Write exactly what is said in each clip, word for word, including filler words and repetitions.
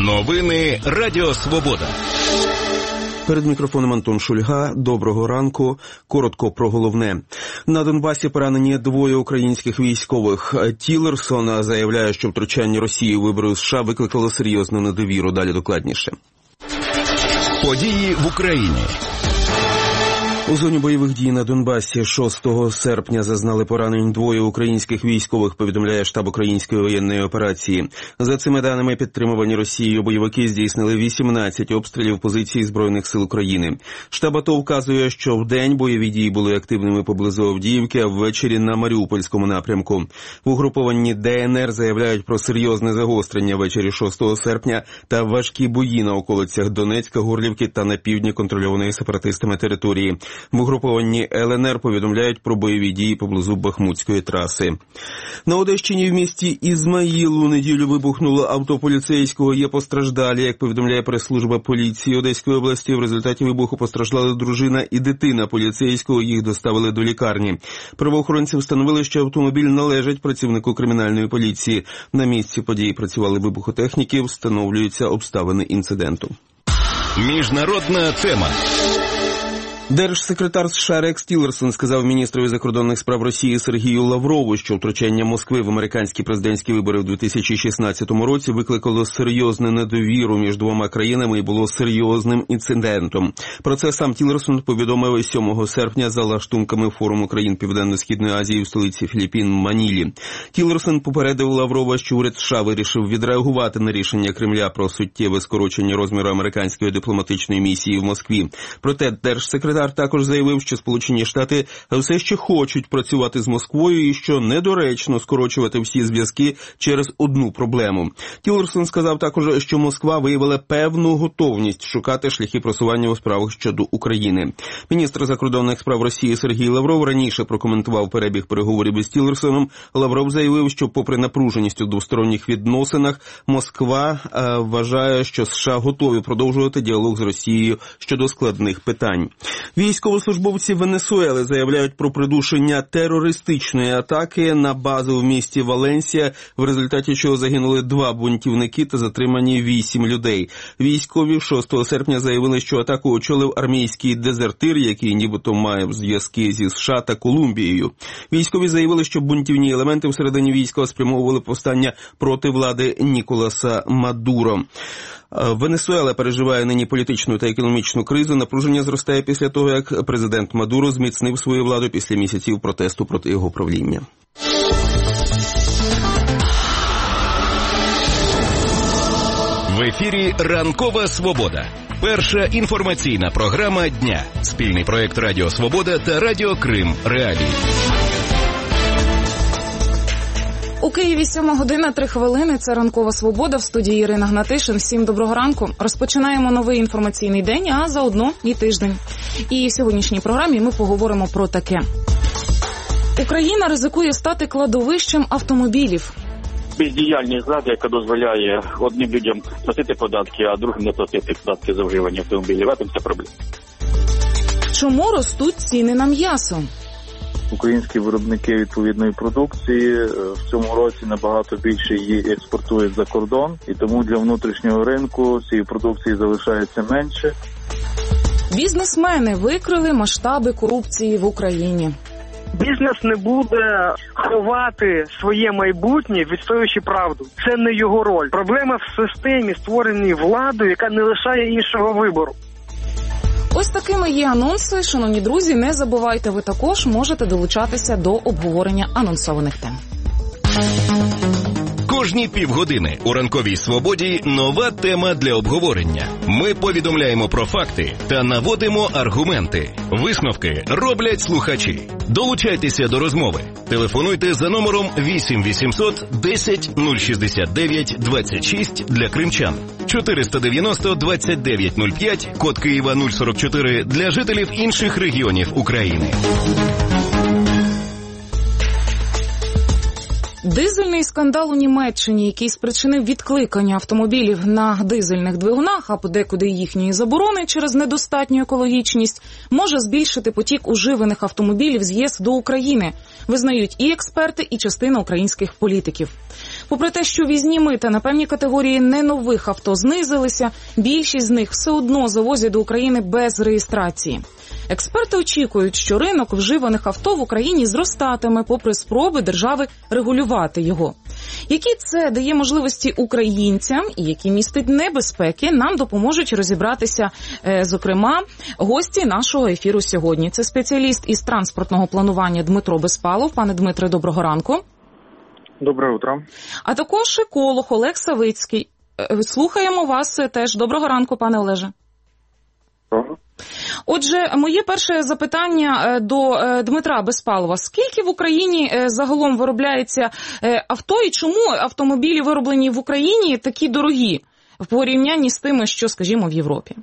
Новини Радіо Свобода. Перед мікрофоном Антон Шульга. Доброго ранку. Коротко про головне. На Донбасі поранені двоє українських військових. Тілерсон заявляє, що втручання Росії у вибори США викликало серйозну недовіру. Далі докладніше. Події в Україні. У зоні бойових дій на Донбасі шостого серпня зазнали поранень двоє українських військових, повідомляє штаб української воєнної операції. За цими даними, підтримувані Росією бойовики здійснили вісімнадцять обстрілів позицій Збройних сил України. Штаб АТО вказує, що вдень бойові дії були активними поблизу Авдіївки, а ввечері на Маріупольському напрямку. В угрупованні ДНР заявляють про серйозне загострення ввечері шостого серпня та важкі бої на околицях Донецька, Горлівки та на півдні контрольованої сепаратистами території. В угрупованні ЛНР повідомляють про бойові дії поблизу Бахмутської траси. На Одещині в місті Ізмаїл у неділю вибухнуло авто поліцейського. Є постраждалі. Як повідомляє прес-служба поліції Одеської області, в результаті вибуху постраждали дружина і дитина поліцейського. Їх доставили до лікарні. Правоохоронці встановили, що автомобіль належить працівнику кримінальної поліції. На місці події працювали вибухотехніки. Встановлюються обставини інциденту. Міжнародна тема. Держсекретар США Рекс Тілерсон сказав міністрові закордонних справ Росії Сергію Лаврову, що втручання Москви в американські президентські вибори в дві тисячі шістнадцятому році викликало серйозну недовіру між двома країнами і було серйозним інцидентом. Про це сам Тілерсон повідомив сьомого серпня за лаштунками форуму країн Південно-Східної Азії в столиці Філіппін Манілі. Тілерсон попередив Лаврова, що уряд США вирішив відреагувати на рішення Кремля про суттєве скорочення розміру американської дипломатичної місії в Москві. Проте держсекретар також заявив, що Сполучені Штати все ще хочуть працювати з Москвою і що недоречно скорочувати всі зв'язки через одну проблему. Тілерсон сказав також, що Москва виявила певну готовність шукати шляхи просування у справах щодо України. Міністр закордонних справ Росії Сергій Лавров раніше прокоментував перебіг переговорів із Тілерсоном. Лавров заявив, що попри напруженість у двосторонніх відносинах, Москва е, вважає, що США готові продовжувати діалог з Росією щодо складних питань. Військовослужбовці Венесуели заявляють про придушення терористичної атаки на базу в місті Валенсія, в результаті чого загинули два бунтівники та затримані вісім людей. Військові шостого серпня заявили, що атаку очолив армійський дезертир, який нібито має зв'язки зі США та Колумбією. Військові заявили, що бунтівні елементи всередині війська спрямовували повстання проти влади Ніколаса Мадуро. Венесуела переживає нині політичну та економічну кризу. Напруження зростає після того, як президент Мадуро зміцнив свою владу після місяців протесту проти його правління. В ефірі «Ранкова Свобода». Перша інформаційна програма дня. Спільний проєкт Радіо Свобода та Радіо Крим Реалії. У Києві сьома година, три хвилини. Це «Ранкова Свобода», в студії Ірина Гнатишин. Всім доброго ранку. Розпочинаємо новий інформаційний день, а заодно і тиждень. І в сьогоднішній програмі ми поговоримо про таке. Україна ризикує стати кладовищем автомобілів. Бездіяльність влади, яка дозволяє одним людям платити податки, а другим не платити податки за вживання автомобілів. В цьому це проблема. Чому ростуть ціни на м'ясо? Українські виробники відповідної продукції в цьому році набагато більше її експортують за кордон, і тому для внутрішнього ринку цієї продукції залишається менше. Бізнесмени викрили масштаби корупції в Україні. Бізнес не буде ховати своє майбутнє, відстоюючи правду. Це не його роль. Проблема в системі, створеній владою, яка не лишає іншого вибору. Ось такими є анонси. Шановні друзі, не забувайте, ви також можете долучатися до обговорення анонсованих тем. Кожні півгодини у «Ранковій Свободі» нова тема для обговорення. Ми повідомляємо про факти та наводимо аргументи. Висновки роблять слухачі. Долучайтеся до розмови. Телефонуйте за номером вісім вісімсот десять нуль шістдесят дев'ять двадцять шість для кримчан, чотириста дев'яносто двадцять дев'ять нуль п'ять, код Києва нуль сорок чотири для жителів інших регіонів України. Дизельний скандал у Німеччині, який спричинив відкликання автомобілів на дизельних двигунах, а подекуди їхньої заборони через недостатню екологічність, може збільшити потік уживаних автомобілів з ЄС до України, визнають і експерти, і частина українських політиків. Попри те, що ввізні мита на певні категорії не нових авто знизилися, більшість з них все одно завозять до України без реєстрації. Експерти очікують, що ринок вживаних авто в Україні зростатиме, попри спроби держави регулювати його. Які це дає можливості українцям і які містить небезпеки, нам допоможуть розібратися, зокрема, гості нашого ефіру сьогодні. Це спеціаліст із транспортного планування Дмитро Безпалов. Пане Дмитре, доброго ранку. Доброе утро. А також еколог Олег Савицький. Слухаємо вас теж. Доброго ранку, пане Олеже. Доброго. Отже, моє перше запитання до Дмитра Безпалова. Скільки в Україні загалом виробляється авто і чому автомобілі, вироблені в Україні, такі дорогі в порівнянні з тими, що, скажімо, в Європі?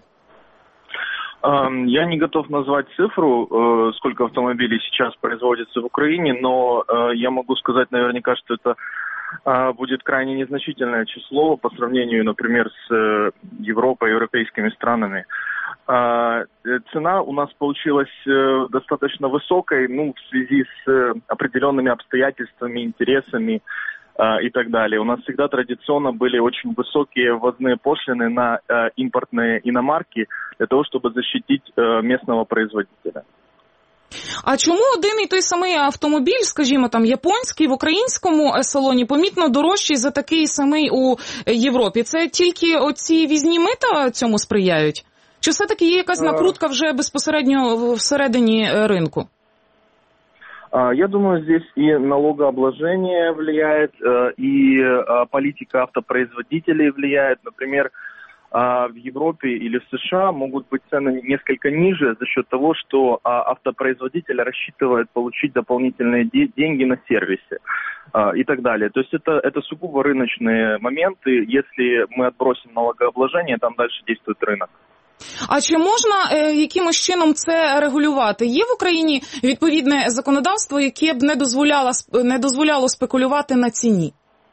Я не готов назвать цифру, сколько автомобилей сейчас производится в Украине, но я могу сказать наверняка, что это будет крайне незначительное число по сравнению, например, с Европой, европейскими странами. Цена у нас получилась достаточно высокой, ну, в связи с определенными обстоятельствами, интересами и так далее. У нас всегда традиционно были очень высокие ввозные пошлины на импортные иномарки для того, чтобы защитить местного производителя. А чому один і той самий автомобіль, скажімо, там, японський, в українському салоні помітно дорожчий за такий самий у Європі? Це тільки оці ввізні мита цьому сприяють? Чи все-таки є якась накрутка вже безпосередньо всередині ринку? Я думаю, здесь и налогообложение влияет, и политика автопроизводителей влияет. Например, в Европе или в США могут быть цены несколько ниже за счет того, что автопроизводитель рассчитывает получить дополнительные деньги на сервисе и так далее. То есть это, это сугубо рыночные моменты. Если мы отбросим налогообложение, там дальше действует рынок. А чи можна е, якимось чином це регулювати? Є в Україні відповідне законодавство, яке б не дозволяло, не дозволяло спекулювати на ціні?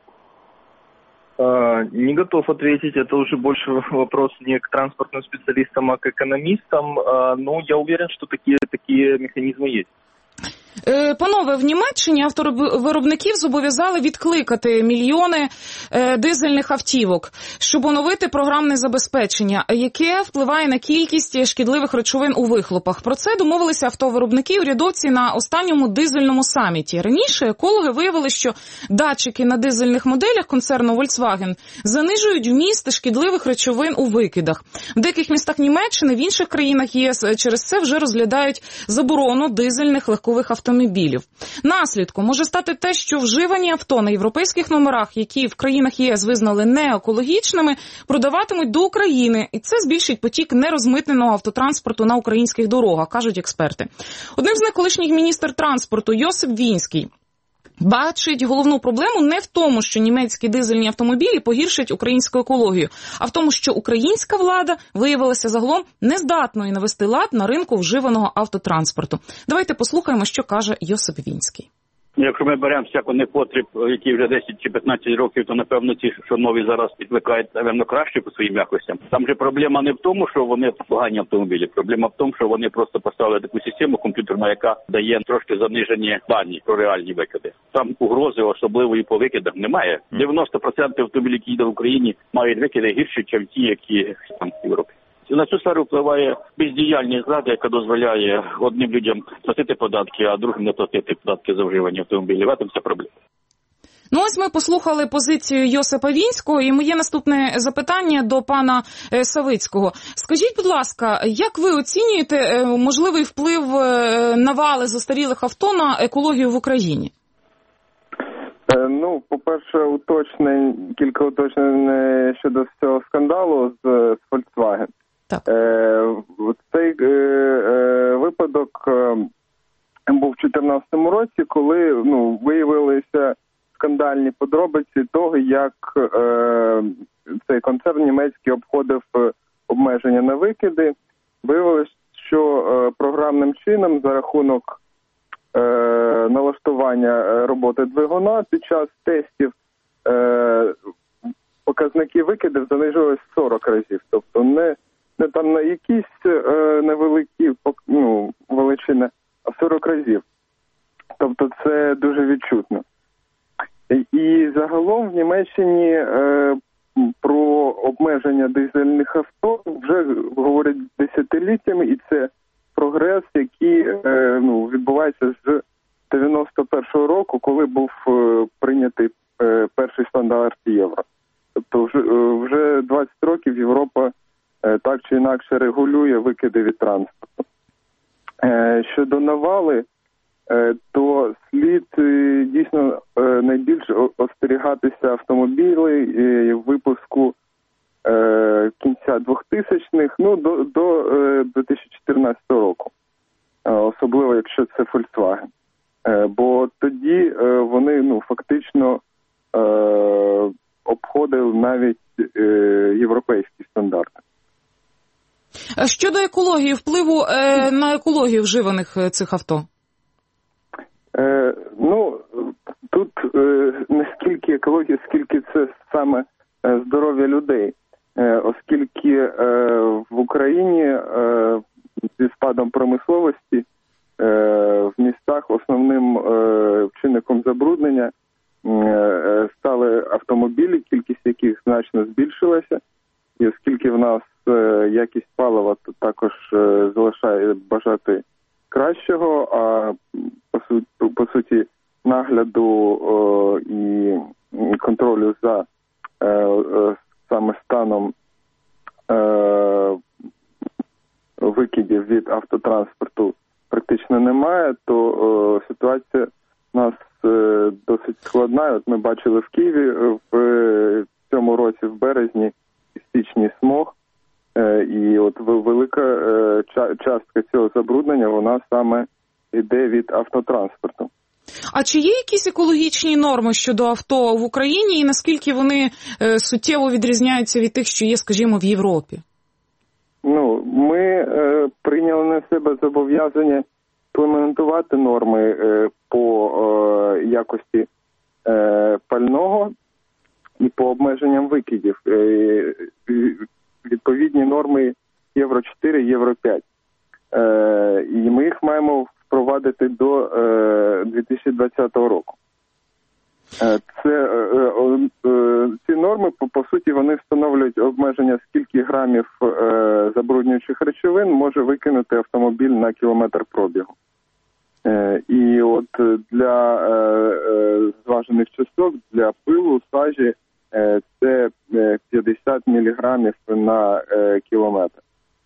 Не готов ответить, это уже больше вопрос не к транспортным специалистам, а к экономистам, но я уверен, что такие, такие механизмы есть. Панове, в Німеччині авtovиробників зобов'язали відкликати мільйони дизельних автівок, щоб оновити програмне забезпечення, яке впливає на кількість шкідливих речовин у вихлопах. Про це домовилися автовиробники і урядовці на останньому дизельному саміті. Раніше екологи виявили, що датчики на дизельних моделях концерну Volkswagen занижують вміст шкідливих речовин у викидах. В деяких містах Німеччини, в інших країнах ЄС через це вже розглядають заборону дизельних легкових автомобілів. автомобілів. Наслідком може стати те, що вживані авто на європейських номерах, які в країнах ЄС визнали неекологічними, продаватимуть до України, і це збільшить потік нерозмитненого автотранспорту на українських дорогах, кажуть експерти. Одним з них колишніх міністр транспорту Йосип Вінський бачить головну проблему не в тому, що німецькі дизельні автомобілі погіршать українську екологію, а в тому, що українська влада виявилася загалом нездатною навести лад на ринку вживаного автотранспорту. Давайте послухаємо, що каже Йосип Вінський. Якщо ми беремо всяко непотріб, які вже десять чи п'ятнадцять років, то, напевно, ті, що нові зараз відкликають, напевно, краще по своїм якостям. Там же проблема не в тому, що вони погані автомобілі. Проблема в тому, що вони просто поставили таку систему комп'ютерну, яка дає трошки занижені дані про реальні викиди. Там угрози особливої по викидах немає. дев'яносто відсотків автомобілів, які їдуть в Україні, мають викиди гірші, ніж ті, які там в Європі. На цю сферу впливає бездіяльність влади, яка дозволяє одним людям платити податки, а другим не платити податки за вживані автомобілів. В цьому вся проблема. Ну ось ми послухали позицію Йосипа Вінського, і моє наступне запитання до пана Савицького. Скажіть, будь ласка, як ви оцінюєте можливий вплив навали застарілих авто на екологію в Україні? Ну, по-перше, уточнень, кілька уточнень щодо цього скандалу з, з Volkswagen. Так. Е, цей е, е, випадок е, був в чотирнадцятому році, коли ну, виявилися скандальні подробиці того, як е, цей концерн німецький обходив обмеження на викиди. Виявилось, що е, програмним чином за рахунок е, налаштування роботи двигуна під час тестів е, показники викидів занижувалися сорок разів. Тобто не не там на якісь е, невеликі ну, величини, а сорок разів. Тобто це дуже відчутно. І загалом в Німеччині е, про обмеження дизельних авто вже говорять десятиліттями, і це прогрес, який е, ну, відбувається з дев'яносто першого року, коли був е, прийнятий е, перший стандарт євро. Тобто вже, е, вже двадцять років Європа е, так чи інакше регулює викиди від транспорту. Е, щодо навали, е, то слід е, дійсно е, найбільше остерігатися автомобілів е, випуску е, кінця двохтисячних, ну, до, до е, дві тисячі чотирнадцятого року. Е, особливо, якщо це Volkswagen. Е, бо тоді е, вони, ну, фактично е, обходили навіть е, європейські стандарти. Щодо екології, впливу е, на екологію вживаних цих авто? Е, ну, тут е, не скільки екологія, скільки це саме е, здоров'я людей. Е, оскільки е, в Україні е, зі спадом промисловості е, в містах основним е, чинником забруднення е, стали автомобілі, кількість яких значно збільшилася. І оскільки в нас е, якість палива то також е, залишає бажати кращого, а по суті, по суті нагляду е, і контролю за е, е, саме станом е, викидів від автотранспорту практично немає, то е, ситуація у нас е, досить складна. От ми бачили в Києві в цьому році, в березні, стічний смог, е, і от велика е, частка цього забруднення, вона саме йде від автотранспорту. А чи є якісь екологічні норми щодо авто в Україні і наскільки вони е, суттєво відрізняються від тих, що є, скажімо, в Європі? Ну, ми е, прийняли на себе зобов'язання імплементувати норми е, по е, якості е, пального і по обмеженням викидів. Е, відповідні норми Євро чотири, Євро п'ять. Е, і ми їх маємо впровадити до е, дві тисячі двадцятого року. Е, це, е, е, ці норми, по, по суті, вони встановлюють обмеження, скільки грамів е, забруднюючих речовин може викинути автомобіль на кілометр пробігу. Е, і от для е, е, зважених часток, для пилу, сажі, е, це п'ятдесят міліграмів на е, кілометр.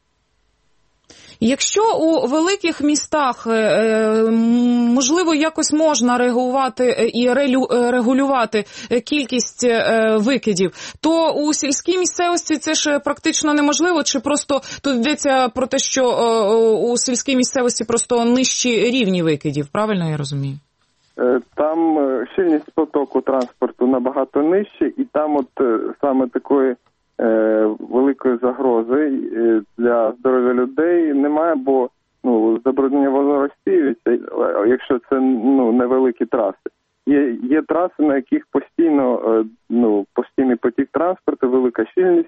Якщо у великих містах, можливо, якось можна реагувати і регулювати кількість викидів, то у сільській місцевості це ж практично неможливо, чи просто тут йдеться про те, що у сільській місцевості просто нижчі рівні викидів, правильно я розумію? Там щільність потоку транспорту набагато нижче, і там от саме такої великої загрози для здоров'я людей немає, бо ну, забруднення воно розсіюється, якщо це ну, невеликі траси. Є, є траси, на яких постійно ну, постійний потік транспорту, велика щільність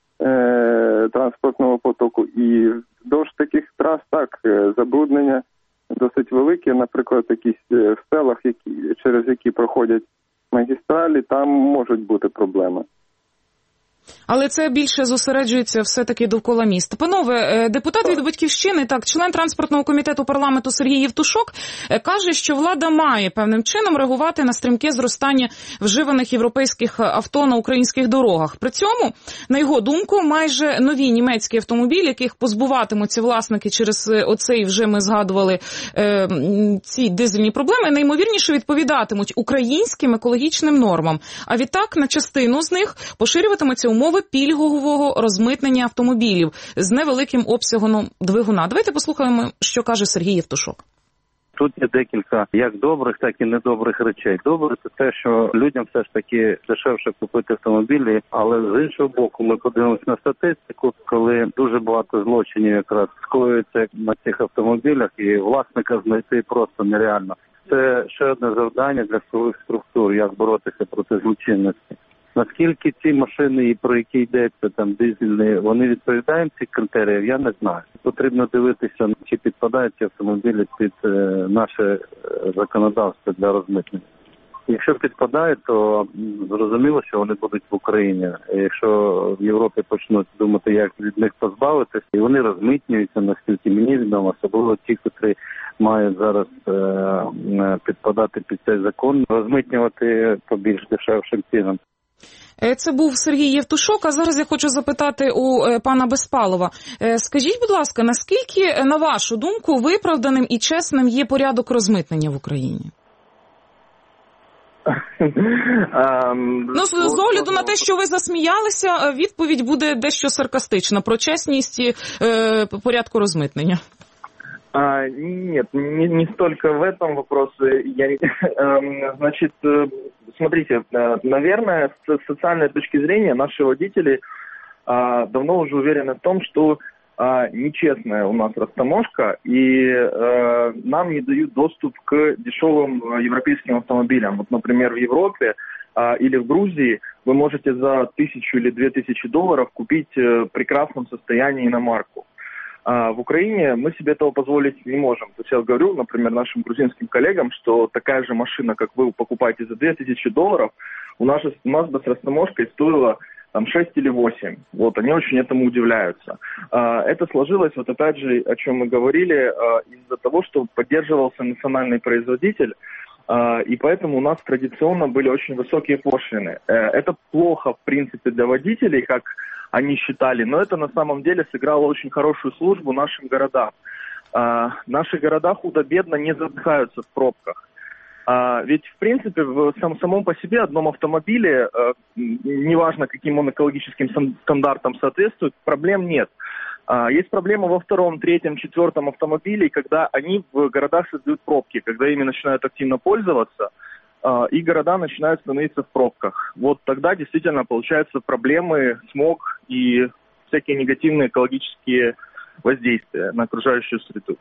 е, транспортного потоку. І вздовж таких трас так, забруднення досить велике. Наприклад, якісь в селах, які, через які проходять магістралі, там можуть бути проблеми. Але це більше зосереджується все-таки довкола міста. Панове, депутат від «Батьківщини», так, член транспортного комітету парламенту Сергій Євтушок каже, що влада має певним чином реагувати на стрімке зростання вживаних європейських авто на українських дорогах. При цьому, на його думку, майже нові німецькі автомобілі, яких позбуватимуться власники через оцей, вже ми згадували, ці дизельні проблеми, найімовірніше відповідатимуть українським екологічним нормам. А відтак на частину з них поширюватимуться умови пільгового розмитнення автомобілів з невеликим обсягом двигуна. Давайте послухаємо, що каже Сергій Євтушок. Тут є декілька як добрих, так і недобрих речей. Добре – це те, що людям все ж таки дешевше купити автомобілі, але з іншого боку ми подивимося на статистику, коли дуже багато злочинів якраз скоюється на цих автомобілях і власника знайти просто нереально. Це ще одне завдання для силових структур, як боротися проти злочинності. Наскільки ці машини, про які йдеться, там дизельні, вони відповідають цих критеріїв, я не знаю. Потрібно дивитися, чи підпадають ці автомобілі під е, наше законодавство для розмитнення. Якщо підпадає, то зрозуміло, що вони будуть в Україні. Якщо в Європі почнуть думати, як від них позбавитися, і вони розмитнюються, наскільки мені відомо, особливо ті, котрі мають зараз е- підпадати під цей закон, розмитнювати по більш дешевшим цінам. Це був Сергій Євтушок, а зараз я хочу запитати у пана Безпалова. Скажіть, будь ласка, наскільки, на вашу думку, виправданим і чесним є порядок розмитнення в Україні? Ну, з огляду на те, що ви засміялися, відповідь буде дещо саркастична про чесність порядку розмитнення. А, нет, не, не столько в этом вопросе. Я, э, значит, э, смотрите, э, наверное, с социальной точки зрения наши водители э, давно уже уверены в том, что э, нечестная у нас растаможка, и э, нам не дают доступ к дешевым европейским автомобилям. Вот, например, в Европе э, или в Грузии вы можете за тысячу или две тысячи долларов купить э, в прекрасном состоянии иномарку. А в Украине мы себе этого позволить не можем. То есть я говорю, например, нашим грузинским коллегам, что такая же машина, как вы покупаете за две тысячи долларов, у нас, у нас бы с растаможкой стоила там шесть или восемь. Вот, они очень этому удивляются. А, это сложилось, вот опять же, о чем мы говорили, а, из-за того, что поддерживался национальный производитель, а, и поэтому у нас традиционно были очень высокие пошлины. Это плохо, в принципе, для водителей, как они считали, но это на самом деле сыграло очень хорошую службу нашим городам. А, наши города худо-бедно не задыхаются в пробках. А, ведь, в принципе, в сам, самом по себе одном автомобиле, а, неважно, каким он экологическим стандартам соответствует, проблем нет. А, есть проблема во втором, третьем, четвертом автомобиле, когда они в городах создают пробки, когда ими начинают активно пользоваться, и города начинают становиться в пробках. Вот тогда действительно получаются проблемы, смог и всякие негативные экологические воздействия на окружающую среду.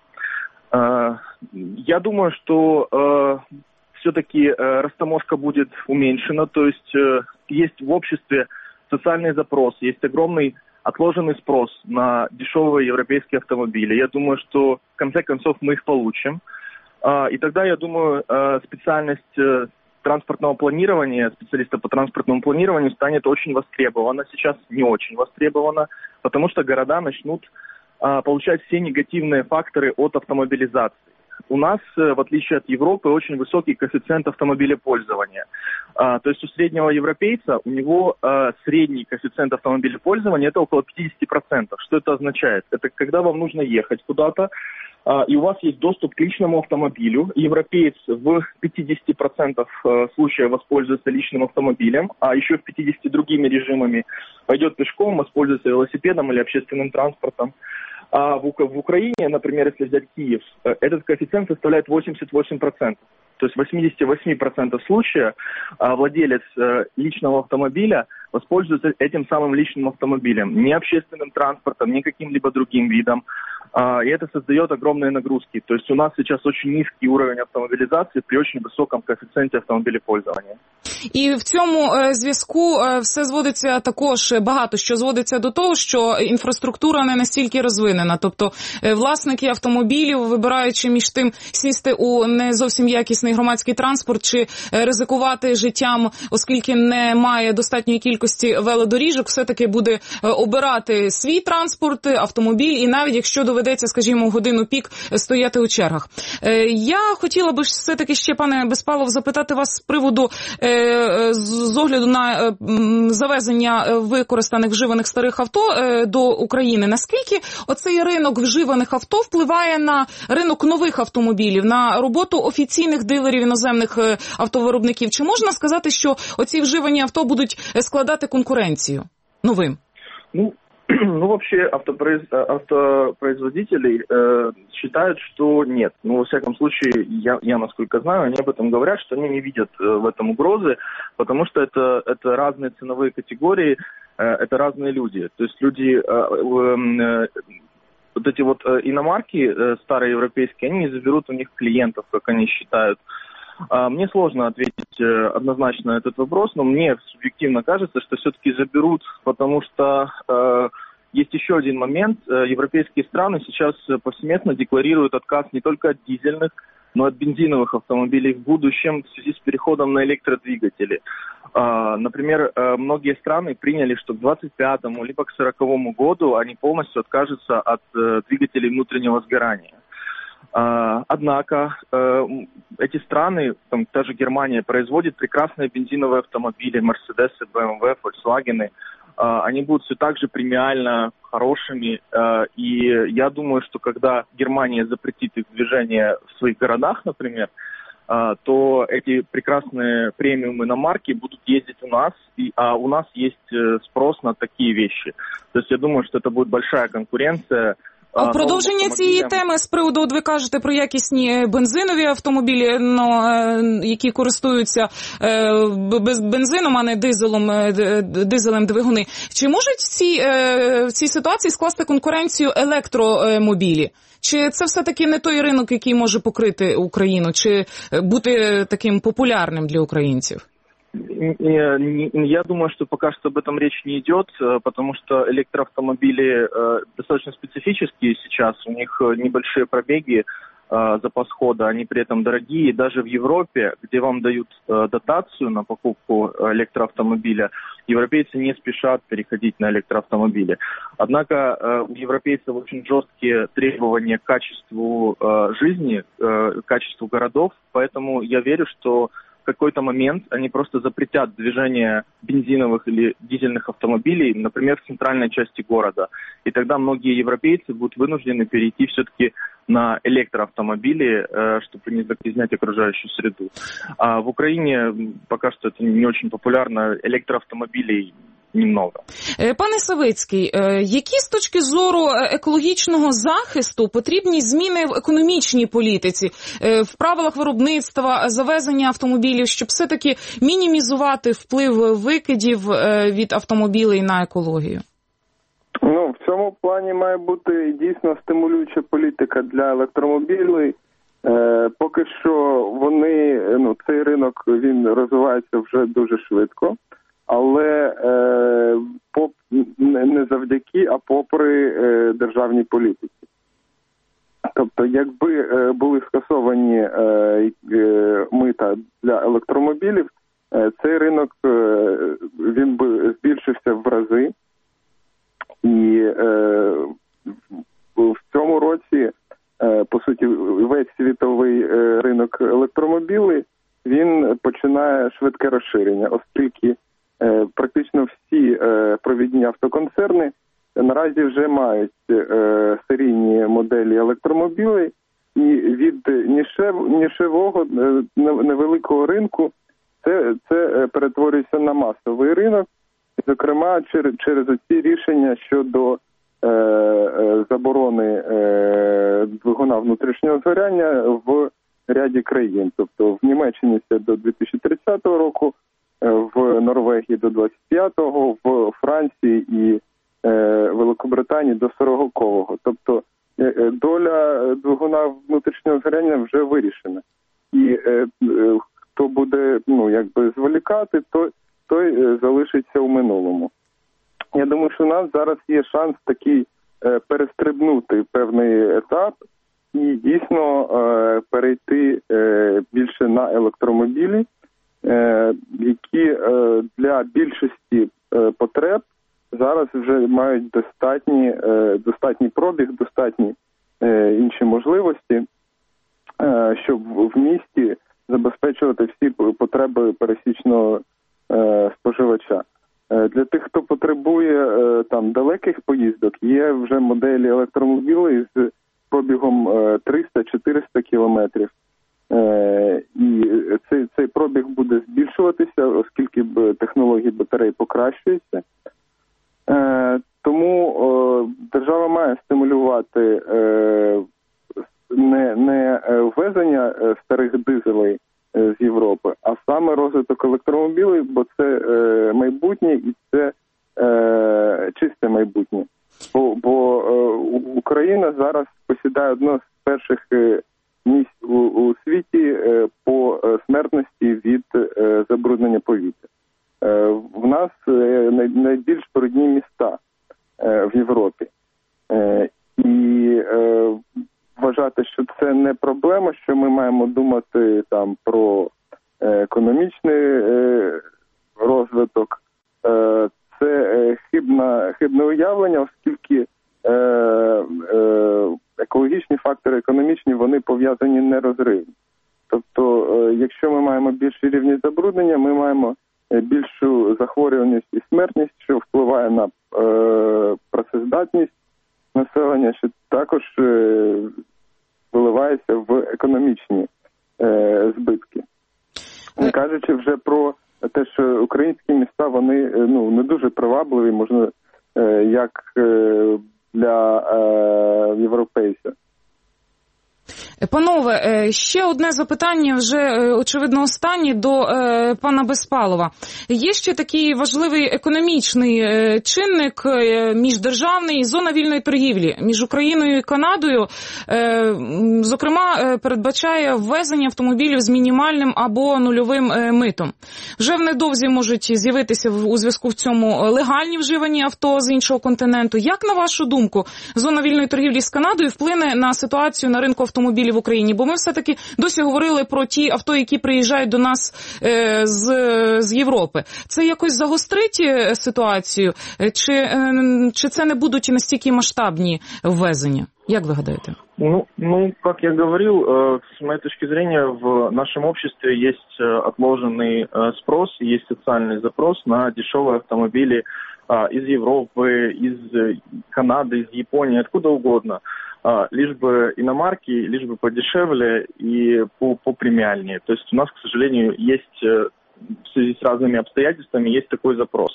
Я думаю, что все-таки растаможка будет уменьшена, то есть есть в обществе социальный запрос, есть огромный отложенный спрос на дешевые европейские автомобили. Я думаю, что в конце концов мы их получим. И тогда, я думаю, специальность транспортного планирования, специалиста по транспортному планированию станет очень востребована. Сейчас не очень востребована, потому что города начнут получать все негативные факторы от автомобилизации. У нас, в отличие от Европы, очень высокий коэффициент автомобилепользования. А, то есть у среднего европейца, у него а, средний коэффициент автомобилепользования это около пятьдесят процентов. Что это означает? Это когда вам нужно ехать куда-то, а, и у вас есть доступ к личному автомобилю. Европеец в пятьдесят процентов случаев воспользуется личным автомобилем, а еще в пятьдесят процентов другими режимами пойдет пешком, воспользуется велосипедом или общественным транспортом. А в, в Украине, например, если взять Киев, этот коэффициент составляет восемьдесят восемь процентов. То есть в восемьдесят восемь процентов случаев владелец личного автомобиля воспользуется этим самым личным автомобилем, не общественным транспортом, ни каким-либо другим видом. И это создает огромные нагрузки. То есть у нас сейчас очень низкий уровень автомобилизации при очень високому коефіцієнті автомобілепользування. І в цьому зв'язку все зводиться також, багато що зводиться до того, що інфраструктура не настільки розвинена. Тобто власники автомобілів, вибираючи між тим сісти у не зовсім якісний громадський транспорт чи ризикувати життям, оскільки немає достатньої кількості велодоріжок, все-таки буде обирати свій транспорт, автомобіль, і навіть якщо доведеться, скажімо, в годину пік стояти у чергах. Я хотіла би все-таки ще, пане Безпалов, запитати вас з приводу, з огляду на завезення використаних вживаних старих авто до України. Наскільки оцей ринок вживаних авто впливає на ринок нових автомобілів, на роботу офіційних дилерів іноземних автовиробників? Чи можна сказати, що оці вживані авто будуть складати конкуренцію новим? Ну, ну вообще автопроиз... автопроизводители э, считают, что нет. Ну, во всяком случае, я, я, насколько знаю, они об этом говорят, что они не видят э, в этом угрозы, потому что это, это разные ценовые категории, э, это разные люди. То есть люди... Э, э, вот эти вот э, иномарки э, старые европейские, они не заберут у них клиентов, как они считают. Э, мне сложно ответить э, однозначно на этот вопрос, но мне субъективно кажется, что все-таки заберут, потому что э, есть еще один момент. Э, европейские страны сейчас повсеместно декларируют отказ не только от дизельных но от бензиновых автомобилей в будущем в связи с переходом на электродвигатели. Например, многие страны приняли, что к двадцать пятому либо к сороковому году они полностью откажутся от двигателей внутреннего сгорания. Однако эти страны, там, та же Германия, производит прекрасные бензиновые автомобили, Мерседесы, бэ эм вэ, Volkswagen. Они будут все так же премиально хорошими. И я думаю, что когда Германия запретит их движение в своих городах, например, то эти прекрасные премиумы на марки будут ездить у нас, и, а у нас есть спрос на такие вещи. То есть я думаю, что это будет большая конкуренция. А продовження цієї теми з приводу, от ви кажете про якісні бензинові автомобілі, ну, які користуються без бензином, а не дизелом, дизелем двигуни. Чи можуть в цій, в цій ситуації скласти конкуренцію електромобілі? Чи це все-таки не той ринок, який може покрити Україну, чи бути таким популярним для українців? Я думаю, что пока что об этом речь не идет, потому что электроавтомобили достаточно специфические сейчас, у них небольшие пробеги, запас хода, они при этом дорогие. Даже в Европе, где вам дают дотацию на покупку электроавтомобиля, европейцы не спешат переходить на электроавтомобили. Однако у европейцев очень жесткие требования к качеству жизни, к качеству городов, поэтому я верю, что в какой-то момент они просто запретят движение бензиновых или дизельных автомобилей, например, в центральной части города. И тогда многие европейцы будут вынуждены перейти все-таки на электроавтомобили, чтобы не загрязнять окружающую среду. А в Украине пока что это не очень популярно, электроавтомобилей немного. Пане Савицький, які з точки зору екологічного захисту потрібні зміни в економічній політиці, в правилах виробництва, завезення автомобілів, щоб все-таки мінімізувати вплив викидів від автомобілей на екологію? Ну, в цьому плані має бути дійсно стимулююча політика для електромобілів. Е, поки що вони, ну, цей ринок, він розвивається вже дуже швидко. Але е, поп, не завдяки, а попри е, державній політиці. Тобто, якби е, були скасовані е, е, мита для електромобілів, е, цей ринок е, він би збільшився в рази. І е, в цьому році, е, по суті, весь світовий е, ринок електромобілів, він починає швидке розширення, оскільки Е, практично всі е, провідні автоконцерни наразі вже мають е, серійні моделі електромобілів, і від нішев, нішевого е, невеликого ринку це, це перетворюється на масовий ринок, зокрема через, через оці рішення щодо е, е, заборони е, двигуна внутрішнього згоряння в ряді країн. Тобто в Німеччині це до дві тисячі тридцятого року, в Норвегії до двадцять п'ятого, в Франції і е, Великобританії до сорокового. Тобто е, доля двигуна внутрішнього згоряння вже вирішена. І е, е, хто буде, ну, якби зволікати, той, той е, залишиться у минулому. Я думаю, що у нас зараз є шанс такий е, перестрибнути певний етап і дійсно е, перейти е, більше на електромобілі, які для більшості потреб зараз вже мають достатні, достатній пробіг, достатні інші можливості, щоб в місті забезпечувати всі потреби пересічного споживача. Для тих, хто потребує там далеких поїздок, є вже моделі електромобілів з пробігом триста-чотириста кілометрів. Е, і цей, цей пробіг буде збільшуватися, оскільки технології батарей покращуються. Е, тому о, держава має стимулювати е, не, не ввезення старих дизелей з Європи, а саме розвиток електромобілів, бо це е, майбутнє і це е, чисте майбутнє. Бо, бо е, Україна зараз посідає одне з перших е, місць у, у світі е, по смертності від е, забруднення повітря. Е, в нас е, най, найбільш брудні міста е, в Європі. Е, і е, вважати, що це не проблема, що ми маємо думати там про економічний розвиток. Це хибна, хибне уявлення, оскільки екологічні фактори, економічні, вони пов'язані нерозривно. Тобто, якщо ми маємо більший рівень забруднення, ми маємо більшу захворюваність і смертність, що впливає на працездатність населення, що також виливається в економічні збитки. Не кажучи вже про те, що українські міста, вони ну, не дуже привабливі, можна, як для е, європейця. Панове, ще одне запитання, вже, очевидно, останнє, до е, пана Безпалова. Є ще такий важливий економічний е, чинник е, міждержавний, зона вільної торгівлі між Україною і Канадою, е, зокрема, е, передбачає ввезення автомобілів з мінімальним або нульовим е, митом. Вже невдовзі можуть з'явитися у зв'язку в цьому легальні вживані авто з іншого континенту. Як, на вашу думку, зона вільної торгівлі з Канадою вплине на ситуацію на ринку автомобілів в Україні? Бо ми все-таки досі говорили про ті авто, які приїжджають до нас е, з, з Європи. Це якось загострить ситуацію? Чи, е, чи це не будуть настільки масштабні ввезення? Як ви гадаєте? Ну, ну, как я говорил, э, с моей точки зрения, в нашем обществе есть э, отложенный э, спрос, есть социальный запрос на дешевые автомобили э, из Европы, из Канады, из Японии, откуда угодно. Э, лишь бы иномарки, лишь бы подешевле и попремиальнее. То есть у нас, к сожалению, есть, э, в связи с разными обстоятельствами, есть такой запрос.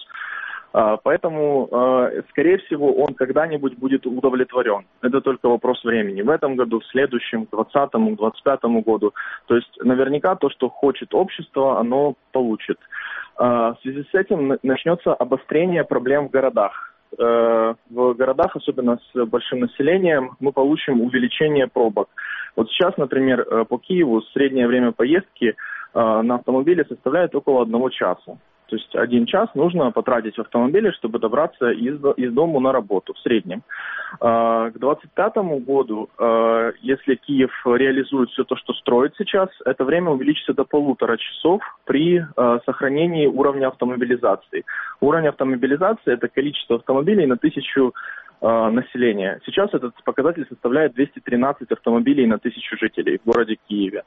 Поэтому, скорее всего, он когда-нибудь будет удовлетворен. Это только вопрос времени. В этом году, в следующем, двадцатом, двадцать пятом году. То есть, наверняка, то, что хочет общество, оно получит. В связи с этим начнется обострение проблем в городах. В городах, особенно с большим населением, мы получим увеличение пробок. Вот сейчас, например, по Киеву среднее время поездки на автомобиле составляет около одного часа. То есть один час нужно потратить в автомобиле, чтобы добраться из, из дома на работу в среднем. К двадцать пятому году, если Киев реализует все то, что строит сейчас, это время увеличится до полутора часов при сохранении уровня автомобилизации. Уровень автомобилизации – это количество автомобилей на тысячу населения. Сейчас этот показатель составляет двести тринадцать автомобилей на тысячу жителей в городе Киеве.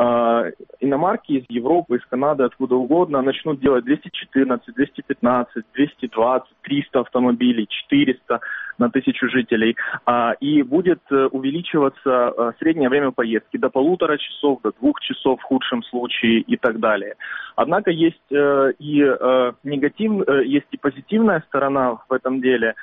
Иномарки из Европы, из Канады, откуда угодно начнут делать двести четырнадцать, двести пятнадцать, двести двадцать, триста автомобилей, четыреста на тысячу жителей. И будет увеличиваться среднее время поездки до полутора часов, до двух часов в худшем случае и так далее. Однако есть и негатив, есть и позитивная сторона в этом деле.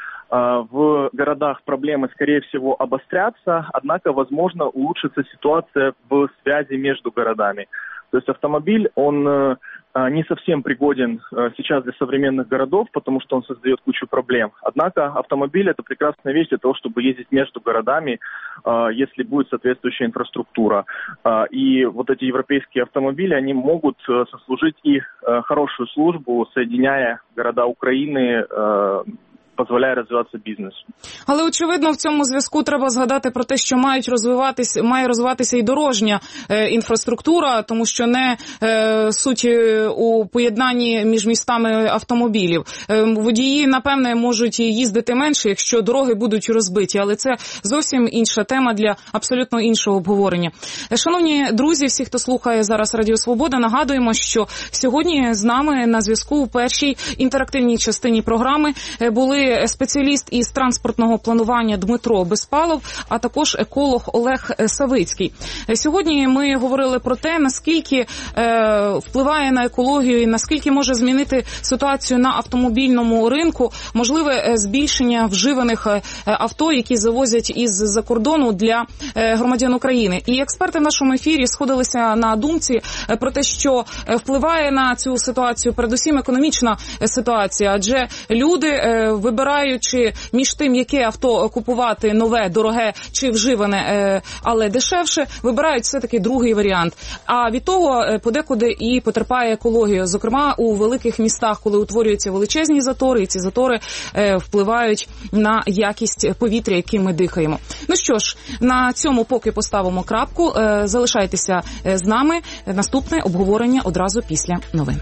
В городах проблемы, скорее всего, обострятся, однако, возможно, улучшится ситуация в связи между городами. То есть автомобиль, он не совсем пригоден сейчас для современных городов, потому что он создает кучу проблем. Однако автомобиль – это прекрасная вещь для того, чтобы ездить между городами, если будет соответствующая инфраструктура. И вот эти европейские автомобили, они могут сослужить и хорошую службу, соединяя города Украины, дозволяє розвиватися бізнесу. Але, очевидно, в цьому зв'язку треба згадати про те, що мають розвиватися, має розвиватися і дорожня е, інфраструктура, тому що не е, суть у поєднанні між містами автомобілів. Е, водії, напевне, можуть їздити менше, якщо дороги будуть розбиті, але це зовсім інша тема для абсолютно іншого обговорення. Е, шановні друзі, всі, хто слухає зараз Радіо Свобода, нагадуємо, що сьогодні з нами на зв'язку у першій інтерактивній частині програми були спеціаліст із транспортного планування Дмитро Безпалов, а також еколог Олег Савицький. Сьогодні ми говорили про те, наскільки е, впливає на екологію і наскільки може змінити ситуацію на автомобільному ринку можливе збільшення вживаних авто, які завозять із-за кордону для е, громадян України. І експерти в нашому ефірі сходилися на думці про те, що впливає на цю ситуацію передусім економічна ситуація, адже люди е, вибирають вибираючи між тим, яке авто купувати, нове, дороге чи вживане, але дешевше, вибирають все-таки другий варіант. А від того подекуди і потерпає екологія. Зокрема, у великих містах, коли утворюються величезні затори, і ці затори впливають на якість повітря, яким ми дихаємо. Ну що ж, на цьому поки поставимо крапку. Залишайтеся з нами. Наступне обговорення одразу після новин.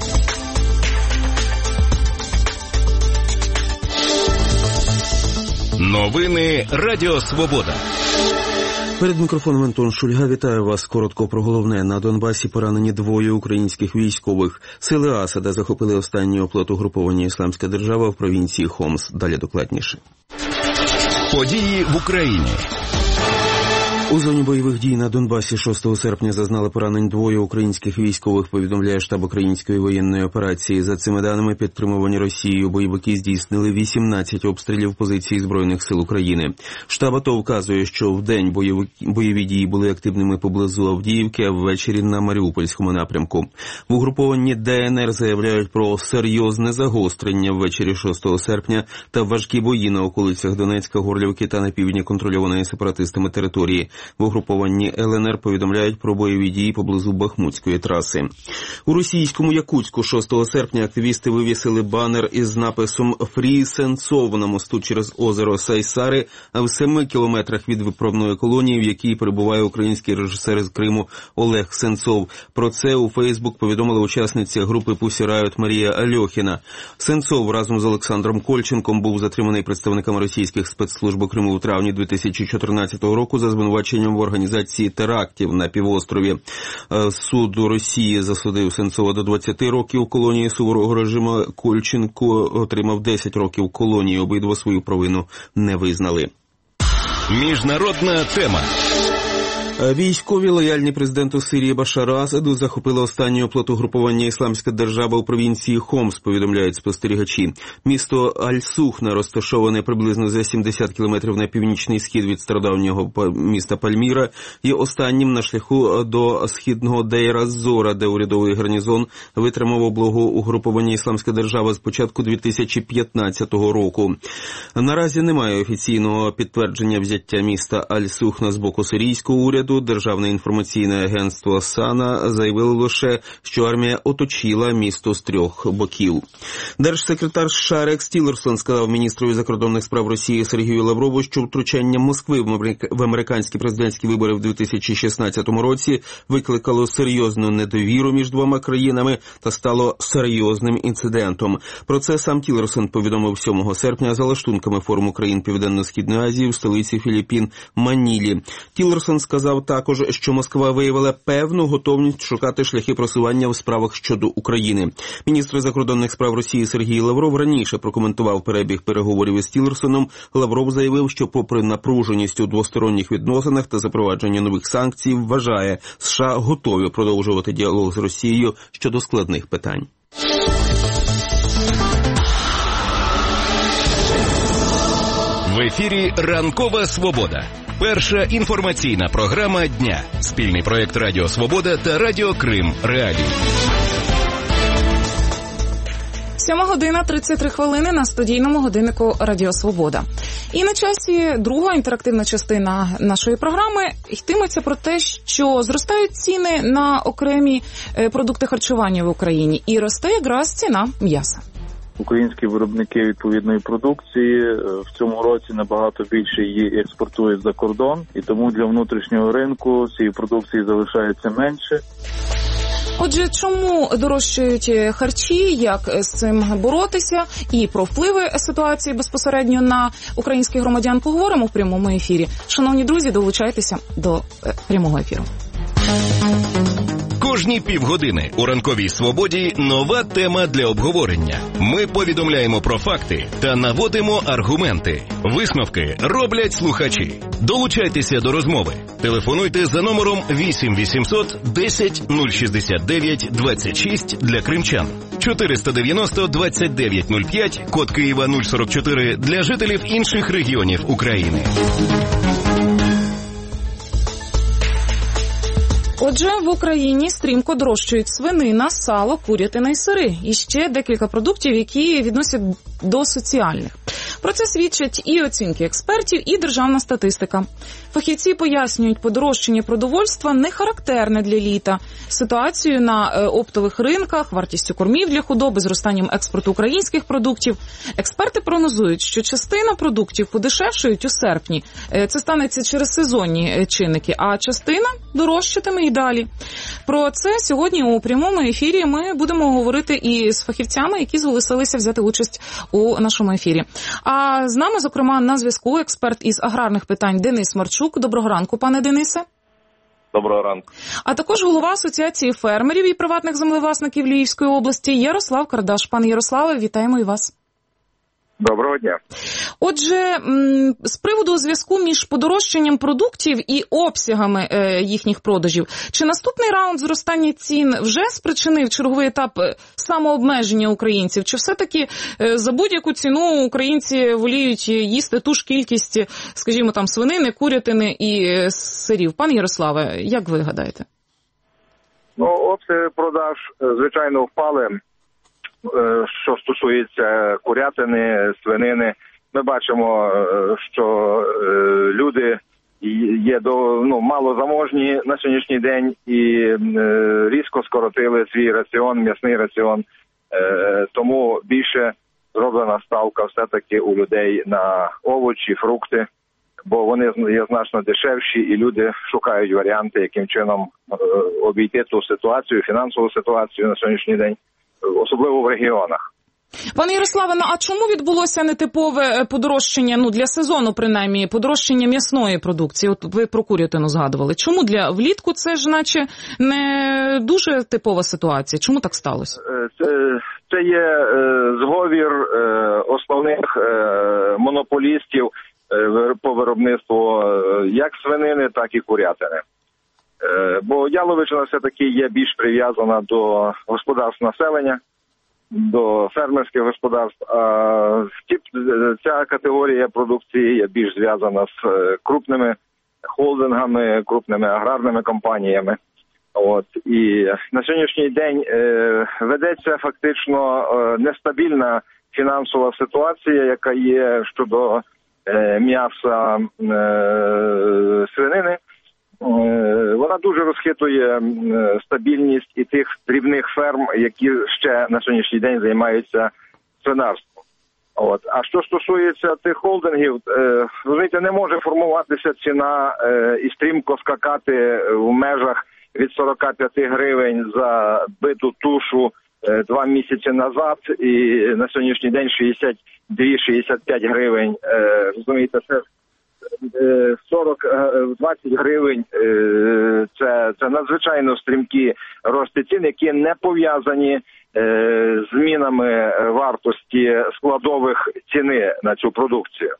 Новини Радіо Свобода. Перед мікрофоном Антон Шульга. Вітаю вас. Коротко про головне. На Донбасі поранені двоє українських військових. Сили Асада захопили останній оплот угруповання «Ісламська держава» в провінції Хомс. Далі докладніше. Події в Україні. У зоні бойових дій на Донбасі шостого серпня зазнали поранень двоє українських військових, повідомляє штаб української воєнної операції. За цими даними, підтримувані Росією, бойовики здійснили вісімнадцять обстрілів позицій Збройних сил України. Штаб АТО вказує, що вдень бойові, бойові дії були активними поблизу Авдіївки, а ввечері на Маріупольському напрямку. В угрупованні ДНР заявляють про серйозне загострення ввечері шостого серпня та важкі бої на околицях Донецька, Горлівки та на півдні контрольованої сепаратистами території. В угрупованні ЛНР повідомляють про бойові дії поблизу Бахмутської траси. У російському Якутську шостого серпня активісти вивісили банер із написом «Фрі Сенцов» на мосту через озеро Сайсари, а в семи кілометрах від виправної колонії, в якій перебуває український режисер з Криму Олег Сенцов. Про це у Фейсбук повідомила учасниця групи Pussy Riot Марія Альохіна. Сенцов разом з Олександром Кольченком був затриманий представниками російських спецслужб у Криму у травні дві тисячі чотирнадцятого року за звинуваченням в організації терактів на півострові. Суд Росії засудив Сенцова до двадцяти років колонії суворого режиму. Кольченко отримав десять років колонії. Обидва свою провину не визнали. Міжнародна тема. Військові, лояльні президенту Сирії Башару Асаду, захопили останній оплот угрупування «Ісламська держава» у провінції Хомс, повідомляють спостерігачі. Місто Аль-Сухна розташоване приблизно за сімдесят кілометрів на північний схід від стародавнього міста Пальміра, є останнім на шляху до східного Дейр-аз-Зора, де урядовий гарнізон витримав облогу угрупування «Ісламська держава» з початку дві тисячі п'ятнадцятого року. Наразі немає офіційного підтвердження взяття міста Аль-Сухна з боку сирійського уряду. Державне інформаційне агентство САНА заявило лише, що армія оточила місто з трьох боків. Держсекретар США Рекс Тіллерсон сказав міністрові закордонних справ Росії Сергію Лаврову, що втручання Москви в американські президентські вибори в дві тисячі шістнадцятому році викликало серйозну недовіру між двома країнами та стало серйозним інцидентом. Про це сам Тіллерсон повідомив сьомого серпня за лаштунками форуму країн Південно-Східної Азії в столиці Філіппін Манілі. Тіллерсон сказав також, що Москва виявила певну готовність шукати шляхи просування в справах щодо України. Міністр закордонних справ Росії Сергій Лавров раніше прокоментував перебіг переговорів із Тіллерсоном. Лавров заявив, що попри напруженість у двосторонніх відносинах та запровадження нових санкцій, вважає, США готові продовжувати діалог з Росією щодо складних питань. В ефірі «Ранкова Свобода». Перша інформаційна програма дня. Спільний проєкт Радіо Свобода та Радіо Крим Реалії. Сьома година тридцять три хвилини на студійному годиннику Радіо Свобода. І на часі друга інтерактивна частина нашої програми. Йтиметься про те, що зростають ціни на окремі продукти харчування в Україні. І росте якраз ціна м'яса. Українські виробники відповідної продукції в цьому році набагато більше її експортують за кордон, і тому для внутрішнього ринку цієї продукції залишається менше. Отже, чому дорожчають харчі, як з цим боротися, і про впливи ситуації безпосередньо на українських громадян поговоримо в прямому ефірі. Шановні друзі, долучайтеся до прямого ефіру. Кожні півгодини у «Ранковій Свободі» нова тема для обговорення. Ми повідомляємо про факти та наводимо аргументи. Висновки роблять слухачі. Долучайтеся до розмови. Телефонуйте за номером вісім вісімсот десять нуль шістдесят дев'ять двадцять шість для кримчан. чотириста дев'яносто двадцять дев'ять нуль п'ять, код Києва нуль сорок чотири для жителів інших регіонів України. Отже, в Україні стрімко дорожчають свинина, сало, курятина і сири. І ще декілька продуктів, які відносять до соціальних. Про це свідчать і оцінки експертів, і державна статистика. Фахівці пояснюють, подорожчання продовольства не характерне для літа. Ситуацію на оптових ринках, вартістю кормів для худоби, зростанням експорту українських продуктів. Експерти прогнозують, що частина продуктів подешевшують у серпні. Це станеться через сезонні чинники, а частина дорожчатиме і далі. Про це сьогодні у прямому ефірі ми будемо говорити і з фахівцями, які зголосилися взяти участь у нашому ефірі. А з нами, зокрема, на зв'язку експерт із аграрних питань Денис Марчук. Доброго ранку, пане Денисе. Доброго ранку. А також голова Асоціації фермерів і приватних землевласників Львівської області Ярослав Кардаш. Пане Ярославе, вітаємо і вас. Доброго дня. Отже, з приводу зв'язку між подорожчанням продуктів і обсягами їхніх продажів, чи наступний раунд зростання цін вже спричинив черговий етап самообмеження українців? Чи все-таки за будь-яку ціну українці воліють їсти ту ж кількість, скажімо, там, свинини, курятини і сирів? Пане Ярославе, як ви гадаєте? Ну, обсяги продаж, звичайно, впали. Що стосується курятини, свинини, ми бачимо, що люди є до, ну, малозаможні на сьогоднішній день і різко скоротили свій раціон, м'ясний раціон, тому більше зроблена ставка все-таки у людей на овочі, фрукти, бо вони є значно дешевші і люди шукають варіанти, яким чином обійти ту ситуацію, фінансову ситуацію на сьогоднішній день. Особливо в регіонах. Пане Ярославе, ну а чому відбулося нетипове подорожчання, ну для сезону принаймні, подорожчання м'ясної продукції? От ви про курятину згадували. Чому для влітку це ж наче не дуже типова ситуація? Чому так сталося? Це, це є е, зговір е, основних е, монополістів е, по виробництву е, як свинини, так і курятини. Бо яловичина все-таки є більш прив'язана до господарств населення, до фермерських господарств, а ця категорія продукції є більш зв'язана з крупними холдингами, крупними аграрними компаніями. От. І на сьогоднішній день ведеться фактично нестабільна фінансова ситуація, яка є щодо м'яса свинини. Вона дуже розхитує стабільність і тих дрібних ферм, які ще на сьогоднішній день займаються свинарством. От. А що стосується тих холдингів, розумієте, не може формуватися ціна і стрімко скакати в межах від сорок п'ять гривень за биту тушу два місяці назад і на сьогоднішній день шістдесят два - шістдесят п'ять гривень. Розумієте, це сорок - двадцять гривень – це, це надзвичайно стрімкі рости цін, які не пов'язані з змінами вартості складових ціни на цю продукцію.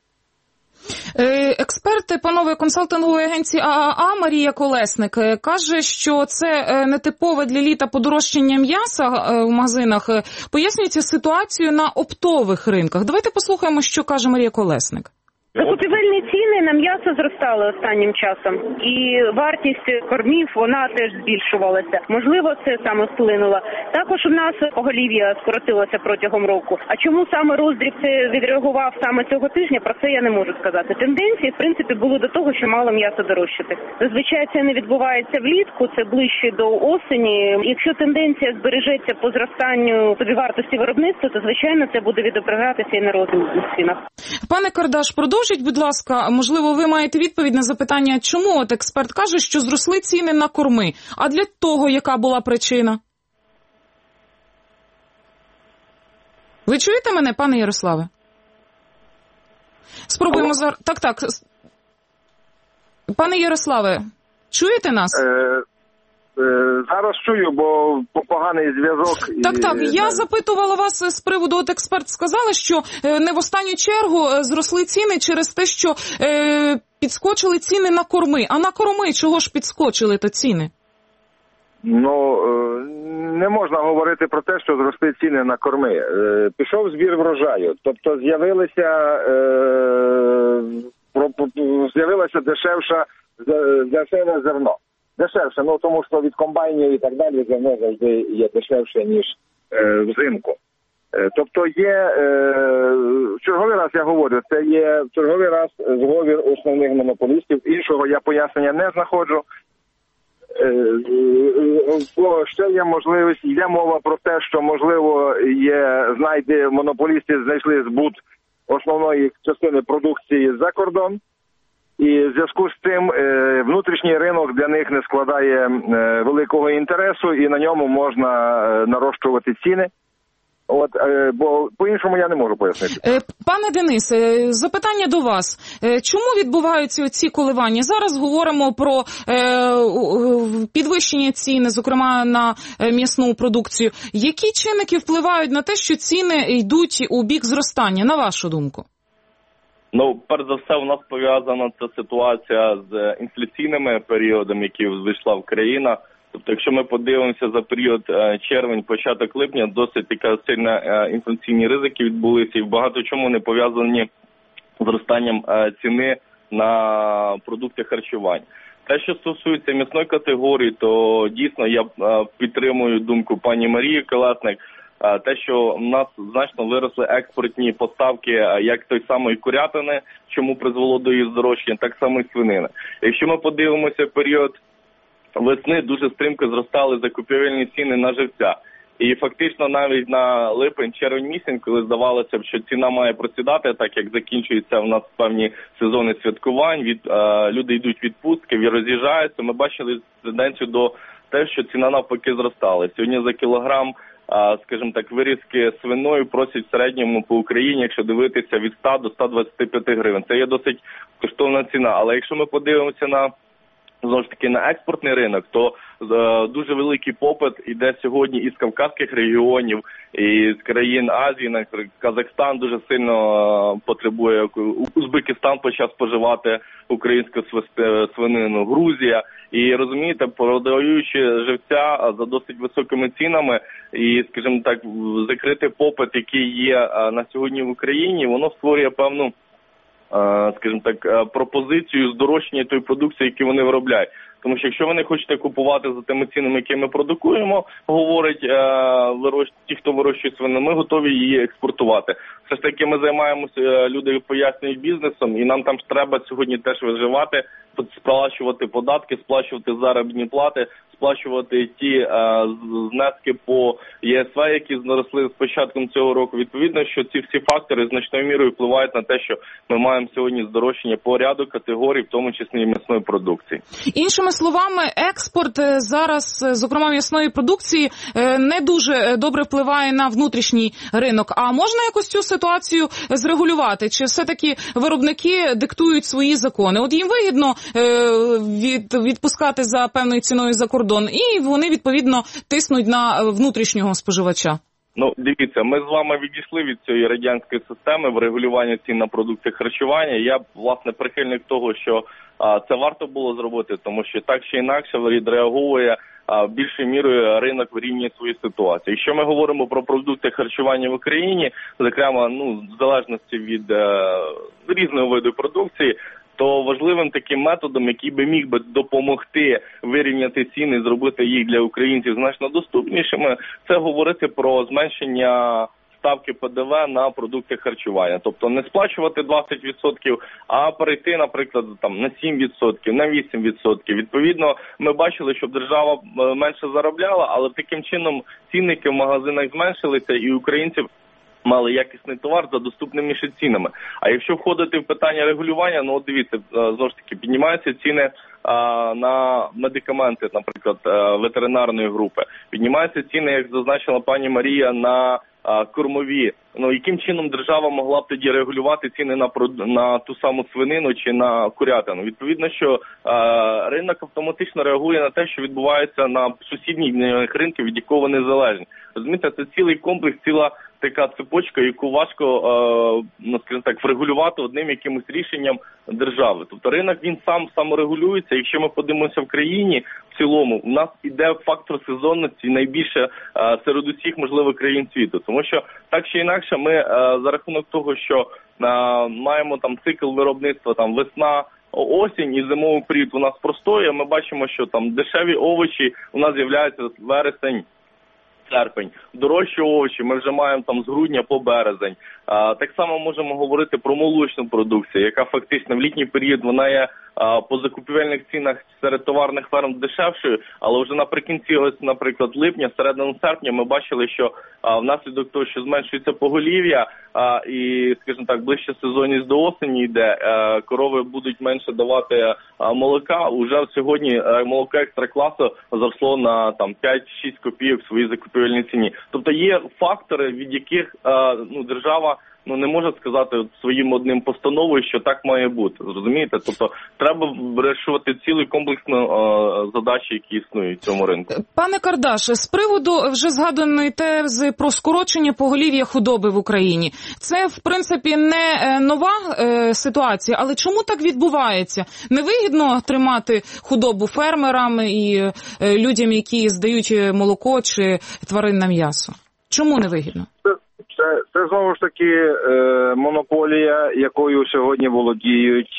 Експерт панове консалтингової агенції ААА Марія Колесник каже, що це нетипове для літа подорожчання м'яса в магазинах пояснюється ситуацією на оптових ринках. Давайте послухаємо, що каже Марія Колесник. Закупівельні ціни на м'ясо зростали останнім часом, і вартість кормів, вона теж збільшувалася. Можливо, це саме вплинуло. Також у нас поголів'я скоротилося протягом року. А чому саме роздріб це відреагував саме цього тижня, про це я не можу сказати. Тенденції, в принципі, були до того, що мало м'яса дорожчати. Зазвичай це не відбувається влітку, це ближче до осені. Якщо тенденція збережеться по зростанню собівартості виробництва, то, звичайно, це буде відображатися і на розмірних цінах. Пане Кардаш, продовжуйте. Скажіть, будь ласка, можливо, ви маєте відповідь на запитання, чому от експерт каже, що зросли ціни на корми, а для того яка була причина? Ви чуєте мене, пане Ярославе? Спробуємо зараз. Так, так. Пане Ярославе, чуєте нас? Е... Зараз чую, бо поганий зв'язок. Так, так, я запитувала вас з приводу, от експерт сказали, що не в останню чергу зросли ціни через те, що е, підскочили ціни на корми. А на корми чого ж підскочили то ціни? Ну, не можна говорити про те, що зросли ціни на корми. Пішов збір врожаю, тобто з'явилися, е, з'явилося дешевше, дешеве зерно. дешевше. Ну, тому що від комбайнів і так далі зерно завжди є дешевше, ніж е, взимку. Е, тобто є, е, в черговий раз я говорю, це є в черговий раз зговір основних монополістів. Іншого я пояснення не знаходжу. Бо ще є можливість, йде мова про те, що, можливо, є, знайде, монополісти знайшли збут основної частини продукції за кордон, і в зв'язку з цим внутрішній ринок для них не складає великого інтересу, і на ньому можна нарощувати ціни. От, бо по-іншому я не можу пояснити. Пане Денисе, запитання до вас. Чому відбуваються ці коливання? Зараз говоримо про підвищення ціни, зокрема на м'ясну продукцію. Які чинники впливають на те, що ціни йдуть у бік зростання, на вашу думку? Ну, перш за все, у нас пов'язана ця ситуація з інфляційними періодами, які вийшла в країна. Тобто, якщо ми подивимося за період червень, початок липня, досить така сильна інфляційні ризики відбулися і в багато чому не пов'язані з зростанням ціни на продукти харчування. Те, що стосується м'ясної категорії, то дійсно я підтримую думку пані Марії Колесник. Те, що в нас значно виросли експортні поставки як той самої курятини, чому призвело до її здорожчання, так само і свинини. Якщо ми подивимося період весни, дуже стрімко зростали закупівельні ціни на живця. І фактично навіть на липень-червень місяць, коли здавалося б, що ціна має просідати, так як закінчуються у нас певні сезони святкувань, від, е, люди йдуть в відпустки, роз'їжджаються, ми бачили тенденцію до того, що ціна навпаки зростала. Сьогодні за кілограм, е, скажімо так, вирізки свиної просять в середньому по Україні, якщо дивитися, від ста до ста двадцяти п'яти гривень. Це є досить коштовна ціна. Але якщо ми подивимося на знову ж таки на експортний ринок, то е, дуже великий попит іде сьогодні із кавказьких регіонів, і з країн Азії, наприклад, Казахстан дуже сильно е, потребує, Узбекистан почав споживати українську свинину, Грузія. І, розумієте, продаючи живця за досить високими цінами і, скажімо так, закрити попит, який є на сьогодні в Україні, воно створює певну, скажімо так, пропозицію здорожчання тої продукції, яку вони виробляють. Тому що якщо ви не хочете купувати за тими цінами, які ми продукуємо, говорить ті, хто вирощує свинину, ми готові її експортувати. Все ж таки ми займаємося, люди пояснюють бізнесом, і нам там треба сьогодні теж виживати, сплачувати податки, сплачувати заробітні плати, сплачувати ті е, внески по ЄСВ, які зросли з початком цього року. Відповідно, що ці всі фактори значною мірою впливають на те, що ми маємо сьогодні здорожчання по ряду категорій, в тому числі і м'ясної продукції. Іншими словами, експорт зараз, зокрема м'ясної продукції, не дуже добре впливає на внутрішній ринок. А можна якось цю ситуацію зрегулювати? Чи все-таки виробники диктують свої закони? От їм вигідно від, відпускати за певною ціною за кордон, і вони, відповідно, тиснуть на внутрішнього споживача. Ну, дивіться, ми з вами відійшли від цієї радянської системи врегулювання цін на продукти харчування. Я, власне, прихильник того, що а, це варто було зробити, тому що так чи інакше відреагує а, більшою мірою ринок вирівнює свою ситуацію. Якщо ми говоримо про продукти харчування в Україні, зокрема, ну, в залежності від е, різного виду продукції, то важливим таким методом, який би міг би допомогти вирівняти ціни, зробити їх для українців значно доступнішими, це говорити про зменшення ставки Пе Де Ве на продукти харчування. Тобто не сплачувати двадцять відсотків, а перейти, наприклад, там на сім відсотків, на вісім відсотків. Відповідно, ми бачили, щоб держава менше заробляла, але таким чином цінники в магазинах зменшилися і українців мали якісний товар за доступними цінами. А якщо входити в питання регулювання, ну от дивіться, знову ж таки, піднімаються ціни а, на медикаменти, наприклад, ветеринарної групи. Піднімаються ціни, як зазначила пані Марія, на а, кормові. Ну, яким чином держава могла б тоді регулювати ціни на, на ту саму свинину чи на курятину? Відповідно, що а, ринок автоматично реагує на те, що відбувається на сусідніх ринках, від якого вони залежні. Розумієте, це цілий комплекс, ціла така цепочка, яку важко, е, ну, скажімо так, врегулювати одним якимось рішенням держави. Тобто ринок, він сам саморегулюється. Якщо ми подивимося в країні, в цілому, у нас іде фактор сезонності найбільше е, серед усіх можливих країн світу. Тому що, так чи інакше, ми е, за рахунок того, що е, маємо там цикл виробництва, там весна, осінь і зимовий період у нас простоює. Ми бачимо, що там дешеві овочі у нас з'являються вересень, серпень. Дорожчі овочі ми вже маємо там з грудня по березень. А, так само можемо говорити про молочну продукцію, яка фактично в літній період вона є а, по закупівельних цінах серед товарних ферм дешевшою, але вже наприкінці, ось, наприклад, липня, середину серпня ми бачили, що а, внаслідок того, що зменшується поголів'я а, і, скажімо так, ближче сезонність до осені йде, а, корови будуть менше давати а, молока. Уже сьогодні а, молоко екстра-класу зросло на там п'ять-шість копійок в своїй закупівельній ціні. Тобто є фактори, від яких а, ну, держава ну не може сказати от своїм одним постановою, що так має бути. Зрозумієте? Тобто треба вирішувати цілий комплексно е, задачі, які існують в цьому ринку. Пане Кардаш, з приводу вже згаданої тези про скорочення поголів'я худоби в Україні. Це, в принципі, не нова е, ситуація, але чому так відбувається? Невигідно тримати худобу фермерам і е, людям, які здають молоко чи тваринне м'ясо? Чому невигідно? Це, це знову ж таки е, монополія, якою сьогодні володіють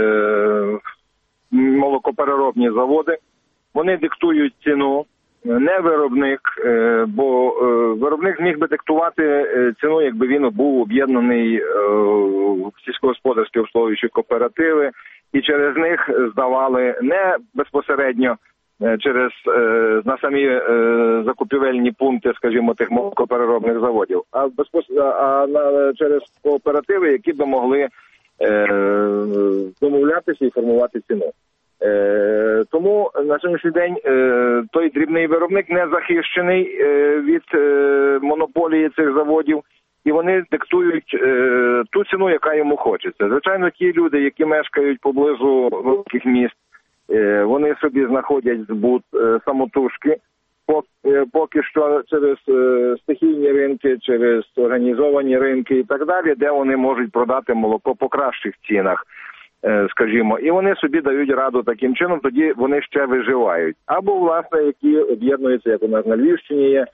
е, молокопереробні заводи. Вони диктують ціну, не виробник, е, бо е, виробник зміг би диктувати е, ціну, якби він був об'єднаний е, в сільськогосподарські обслуговуючі кооперативи, і через них здавали не безпосередньо через е, на самі е, закупівельні пункти, скажімо, тих молокопереробних заводів, а безпос... а на через кооперативи, які б могли е, домовлятися і формувати ціну. Е, тому на сьогоднішній день е, той дрібний виробник не захищений е, від е, монополії цих заводів, і вони диктують е, ту ціну, яка йому хочеться. Звичайно, ті люди, які мешкають поблизу великих міст, вони собі знаходять збут самотужки, поки що через стихійні ринки, через організовані ринки і так далі, де вони можуть продати молоко по кращих цінах, скажімо. І вони собі дають раду таким чином, тоді вони ще виживають. Або, власне, які об'єднуються, як у нас на Львівщині є,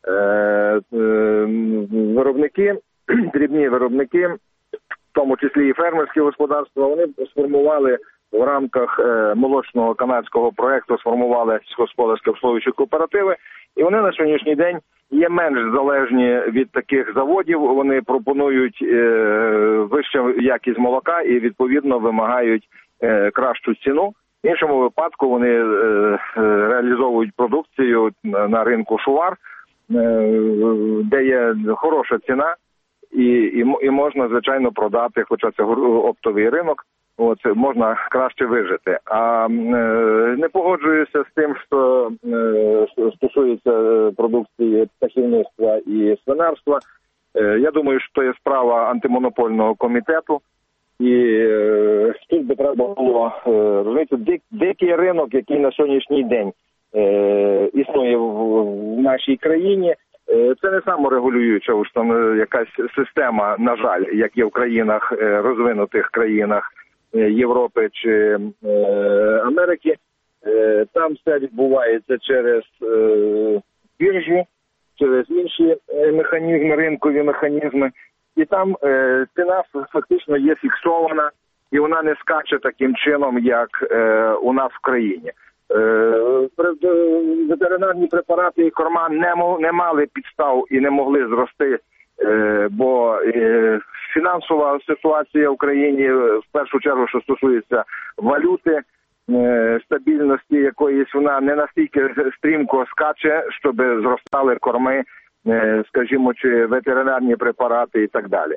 виробники, дрібні виробники, в тому числі і фермерські господарства, вони сформували в рамках е, молочного канадського проекту, сформували господарські обслуговуючі кооперативи, і вони на сьогоднішній день є менш залежні від таких заводів, вони пропонують е, вищу якість молока і, відповідно, вимагають е, кращу ціну. В іншому випадку вони е, е, реалізовують продукцію на ринку Шувар, е, де є хороша ціна, і, і, і можна, звичайно, продати, хоча це оптовий ринок, от, можна краще вижити. А е, не погоджуюся з тим, що е, стосується продукції птахівництва і свинарства. Е, я думаю, що це є справа антимонопольного комітету. І е, тут би треба було е, розуміти, дик, дикий ринок, який на сьогоднішній день е, існує в, в нашій країні. Е, це не саморегулююча уж там якась система, на жаль, як є в країнах, е, розвинутих країнах Європи чи е, Америки. Е, там все відбувається через е, біржу, через інші е, механізми, ринкові механізми. І там е, ціна фактично є фіксована, і вона не скаче таким чином, як е, у нас в країні. Е, ветеринарні препарати і корма не, не мали підстав і не могли зрости, е, бо е, фінансова ситуація в Україні, в першу чергу, що стосується валюти, е, стабільності якоїсь, вона не настільки стрімко скаче, щоб зростали корми, скажімо, чи ветеринарні препарати і так далі.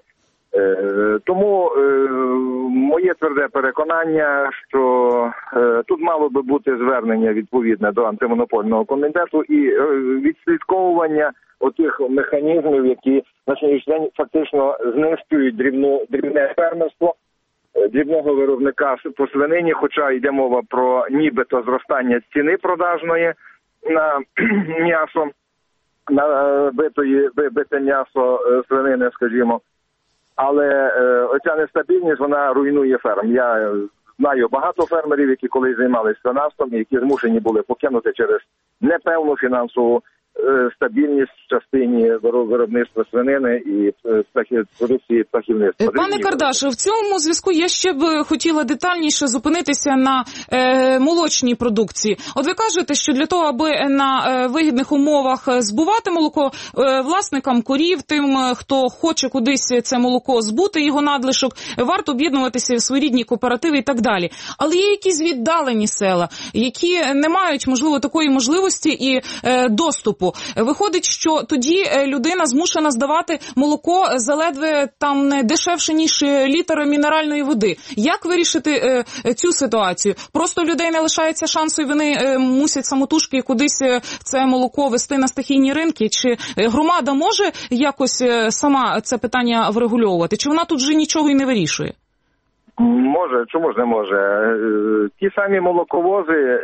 Тому моє тверде переконання, що тут мало би бути звернення відповідне до антимонопольного комітету і відслідковування отих механізмів, які на сьогоднішній день фактично знищують дрібну, дрібне фермерство, дрібного виробника по свинині, хоча йде мова про нібито зростання ціни продажної на м'ясо, на битої, бите м'ясо свинини, скажімо. Але е, оця нестабільність, вона руйнує ферм. Я знаю багато фермерів, які колись займалися свинарством, які змушені були покинути через непевну фінансову стабільність в частині виробництва свинини і продукції птахівництва. Пане Кардаш, в цьому зв'язку я ще б хотіла детальніше зупинитися на е, молочній продукції. От ви кажете, що для того, аби на е, вигідних умовах збувати молоко е, власникам корів, тим, хто хоче кудись це молоко збути, його надлишок, варто об'єднуватися в своєрідні кооперативи і так далі. Але є якісь віддалені села, які не мають, можливо, такої можливості і е, доступу. Виходить, що тоді людина змушена здавати молоко заледве там не дешевше, ніж літр мінеральної води. Як вирішити е, цю ситуацію? Просто у людей не лишається шансу, і вони е, мусять самотужки кудись це молоко вести на стихійні ринки? Чи громада може якось сама це питання врегульовувати? Чи вона тут вже нічого і не вирішує? Може, чому ж не може? Ті самі молоковози,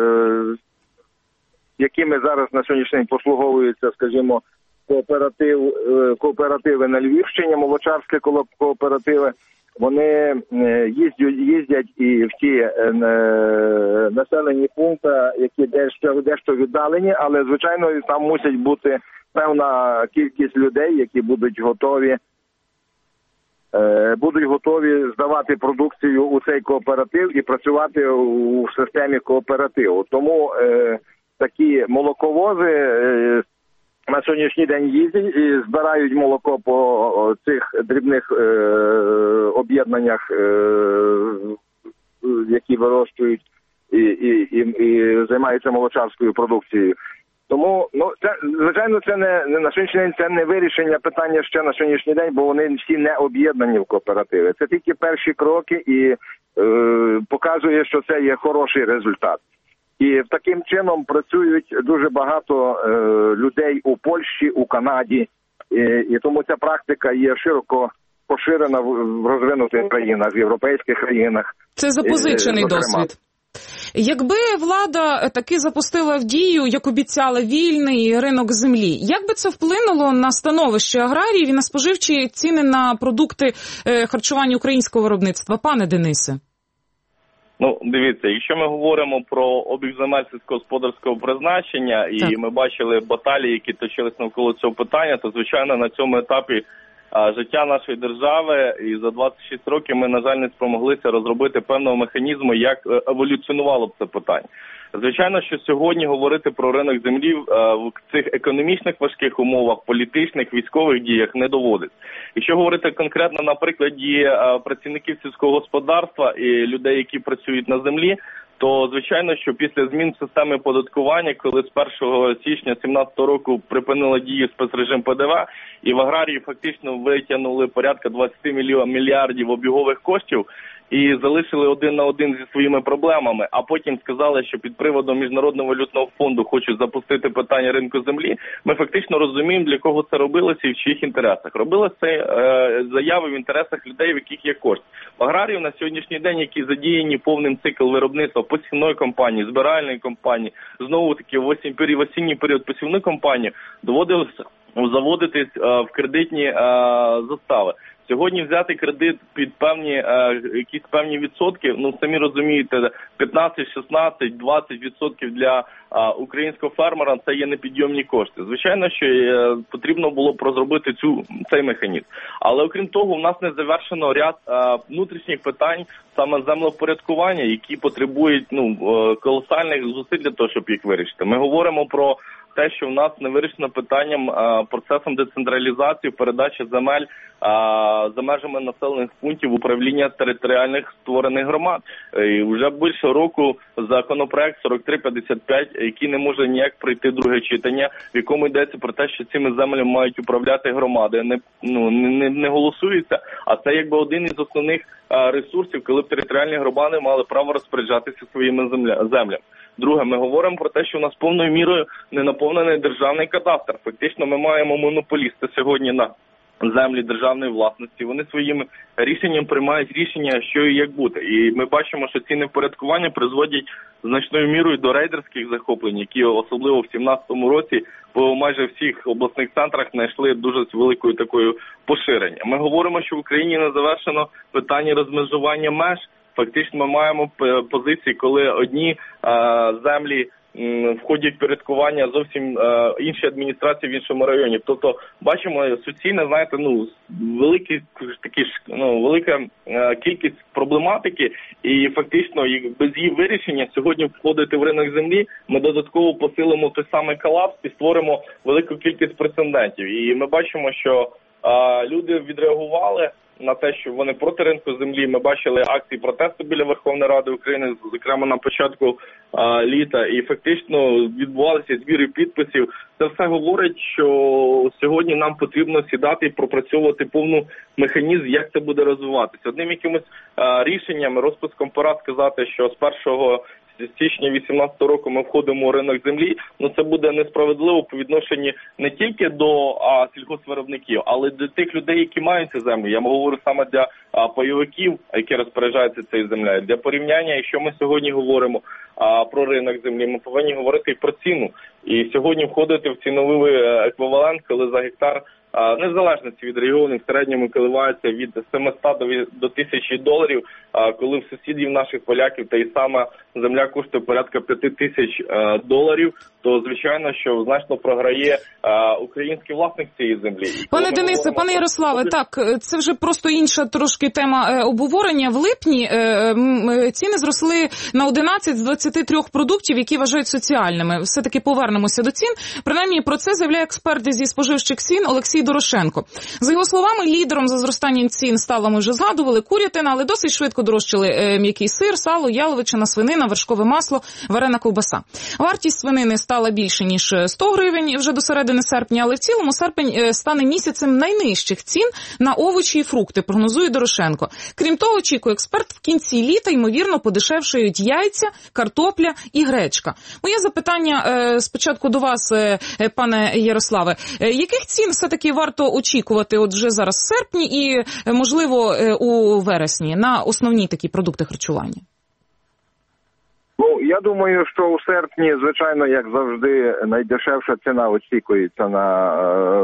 якими зараз на сьогоднішній день послуговуються, скажімо, кооператив, кооперативи на Львівщині, молочарські кооперативи, вони їздять, їздять і в ті населені пункти, які дещо, дещо віддалені, але, звичайно, там мусять бути певна кількість людей, які будуть готові будуть готові здавати продукцію у цей кооператив і працювати у системі кооперативу. Тому е, такі молоковози е, на сьогоднішній день їздять і збирають молоко по цих дрібних е, об'єднаннях, е, які вирощують і, і, і, і займаються молочарською продукцією. Тому, ну, це, звичайно, це не, не на сьогоднішній день це не вирішення питання ще на сьогоднішній день, бо вони всі не об'єднані в кооперативи. Це тільки перші кроки і е, показує, що це є хороший результат. І таким чином працюють дуже багато е, людей у Польщі, у Канаді, і, і тому ця практика є широко поширена в розвинутих країнах, в європейських країнах. Це запозичений е, досвід. Якби влада таки запустила в дію, як обіцяла, вільний ринок землі, як би це вплинуло на становище аграріїв і на споживчі ціни на продукти харчування українського виробництва? Пане Денисе. Ну, дивіться, якщо ми говоримо про обіг земель сільськогосподарського призначення, і так. ми бачили баталії, які точились навколо цього питання, то, звичайно, на цьому етапі а, життя нашої держави, і за двадцять шість років ми, на жаль, не спромоглися розробити певного механізму, як еволюціонувало б це питання. Звичайно, що сьогодні говорити про ринок землі в цих економічних важких умовах, політичних, військових діях не доводиться. Якщо говорити конкретно на прикладі працівників сільського господарства і людей, які працюють на землі, то, звичайно, що після змін в системі оподаткування, коли з першого січня дві тисячі сімнадцятого року припинила дію спецрежим Пе Де Ве, і в аграрії фактично витягнули порядка двадцять мільярдів обігових коштів, і залишили один на один зі своїми проблемами, а потім сказали, що під приводом Міжнародного валютного фонду хочуть запустити питання ринку землі, ми фактично розуміємо, для кого це робилося і в чиїх інтересах. Робилося це е, заяви в інтересах людей, в яких є кошти. В аграріїв на сьогоднішній день, які задіяні повним цикл виробництва посівної компанії, збиральної компанії, знову-таки в осінній період посівної компанії, доводилося заводитись е, в кредитні е, застави. Сьогодні взяти кредит під певні, е, якісь певні відсотки, ну, самі розумієте, п'ятнадцять, шістнадцять, двадцять відсотків для е, українського фермера – це є непідйомні кошти. Звичайно, що е, потрібно було б розробити цю, цей механізм. Але, окрім того, у нас не завершено ряд е, внутрішніх питань, саме землевпорядкування, які потребують ну, е, колосальних зусиль для того, щоб їх вирішити. Ми говоримо про те, що в нас не вирішено питанням а, процесом децентралізації, передачі земель а, за межами населених пунктів управління територіальних створених громад. І вже більше року законопроект сорок три п'ятдесят п'ять, який не може ніяк пройти друге читання, в якому йдеться про те, що цими землями мають управляти громади, не, ну, не, не голосується, а це якби один із основних а, ресурсів, коли б територіальні громади мали право розпоряджатися своїми земля, землями. Друге, ми говоримо про те, що у нас повною мірою не наповнений державний кадастр. Фактично ми маємо монополісти сьогодні на землі державної власності. Вони своїм рішенням приймають рішення, що і як бути. І ми бачимо, що ці невпорядкування призводять значною мірою до рейдерських захоплень, які особливо в сімнадцятому році по майже всіх обласних центрах знайшли дуже великою такою поширення. Ми говоримо, що в Україні не завершено питання розмежування меж. Фактично ми маємо позиції, коли одні е, землі входять в підпорядкування зовсім е, інші адміністрації в іншому районі. Тобто бачимо суцільне, знаєте, ну великі такі ж ну велика е, кількість проблематики, і фактично без її вирішення сьогодні входити в ринок землі ми додатково посилимо той самий колапс і створимо велику кількість прецедентів. І ми бачимо, що е, люди відреагували на те, що вони проти ринку землі. Ми бачили акції протесту біля Верховної Ради України, зокрема на початку а, літа, і фактично відбувалися збіри підписів. Це все говорить, що сьогодні нам потрібно сідати і пропрацьовувати повну механізм, як це буде розвиватися. Одним якимось а, рішенням, розписком пора сказати, що з першого січня вісімнадцятого року ми входимо у ринок землі, ну це буде несправедливо по відношенні не тільки до а, сільгоспвиробників, але й до тих людей, які мають цю землю. Я говорю саме для а, пайовиків, які розпоряджаються цією землею. Для порівняння, якщо ми сьогодні говоримо а, про ринок землі, ми повинні говорити і про ціну. І сьогодні входити в ціновий еквівалент, коли за гектар, незалежності від регіонів, в середньому коливається від семисот до тисячі доларів, коли в сусідів наших поляків та й сама земля коштує порядка п'ять тисяч доларів, то звичайно, що значно програє український власник цієї землі. Пане Денисе, пане Ярославе, так, це вже просто інша трошки тема обговорення. В липні ціни зросли на одинадцять з двадцяти трьох продуктів, які вважають соціальними. Все-таки повернемося до цін. Принаймні, про це заявляє експерт зі споживчих цін Олексій Дорошенко. За його словами, лідером за зростанням цін стала, ми вже згадували, курятина, але досить швидко дорожчали м'який сир, сало, яловичина, свинина, вершкове масло, варена ковбаса. Вартість свинини стала більше, ніж сто гривень вже до середини серпня, але в цілому серпень стане місяцем найнижчих цін на овочі і фрукти, прогнозує Дорошенко. Крім того, очікує експерт, в кінці літа, ймовірно, подешевшають яйця, картопля і гречка. Моє запитання спочатку до вас, пане Ярославе. Яких цін все-таки варто очікувати от вже зараз в серпні і, можливо, у вересні на основні такі продукти харчування? Ну, я думаю, що у серпні, звичайно, як завжди, найдешевша ціна очікується на е,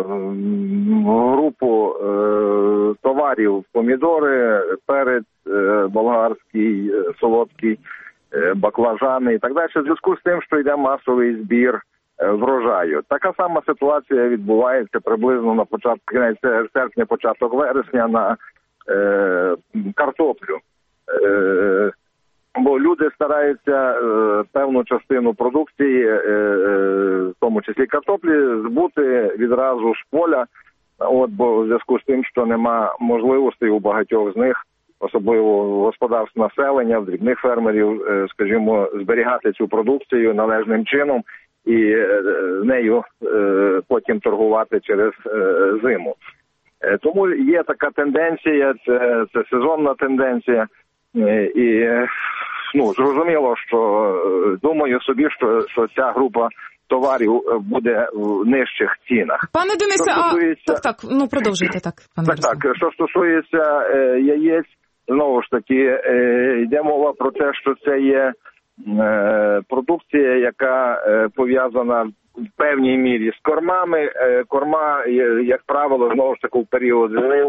групу е, товарів: помідори, перець, е, болгарський, е, солодкий, е, баклажани і так далі. В зв'язку з тим, що йде масовий збір е, врожаю. Така сама ситуація відбувається приблизно на початку кінець серпня, початок вересня на е, картоплю. Е, Бо люди стараються е, певну частину продукції, е, е, в тому числі картоплі, збути відразу з поля, от, бо в зв'язку з тим, що нема можливостей у багатьох з них, особливо господарств населення, в дрібних фермерів, е, скажімо, зберігати цю продукцію належним чином і е, нею е, потім торгувати через е, зиму. Е, тому є така тенденція, це, це сезонна тенденція. І, ну, зрозуміло, що думаю собі, що, що ця група товарів буде в нижчих цінах. Пане Денисе, стосується... а... Так, так, ну продовжуйте так, пане Так, Ярослав. Так, що стосується е, яєць, знову ж таки, е, йде мова про те, що це є е, продукція, яка е, пов'язана в певній мірі з кормами. Е, корма, як правило, знову ж таки, в період жнив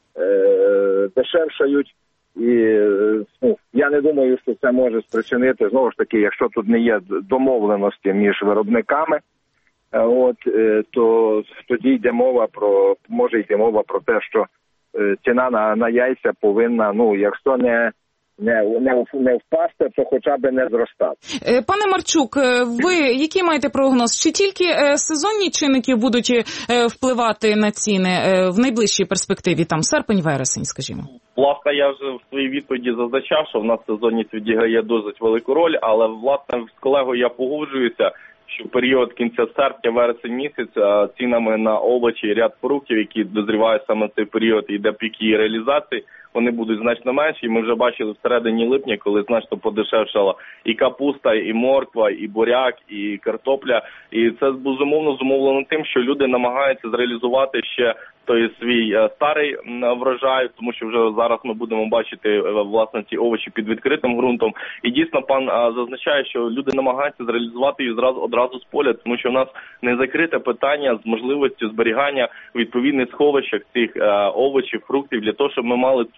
е, дешевшають. І ну, я не думаю, що це може спричинити, знову ж таки, якщо тут не є домовленості між виробниками, от, то тоді йде мова про, може йти мова про те, що ціна на, на яйця повинна, ну, якщо не, не, не, не впасти, то хоча б не зростати. Пане Марчук, ви який маєте прогноз? Чи тільки сезонні чинники будуть впливати на ціни в найближчій перспективі, там серпень-вересень, скажімо? Власне, я вже в своїй відповіді зазначав, що в нас сезонність відіграє досить велику роль, але, власне, з колегою я погоджуюся, що в період кінця серпня, вересень місяць цінами на овочі і ряд фруктів, які дозрівають саме в цей період, йде пік її реалізації, вони будуть значно менші. І ми вже бачили в середині липня, коли значно подешевшала і капуста, і морква, і буряк, і картопля. І це, безумовно, зумовлено тим, що люди намагаються зреалізувати ще той свій старий врожай, тому що вже зараз ми будемо бачити, власне, ці овочі під відкритим ґрунтом. І дійсно пан зазначає, що люди намагаються зреалізувати їх зразу одразу з поля, тому що в нас не закрите питання з можливістю зберігання в відповідних сховищах цих овочів, фруктів, для того, щоб ми мали циклічну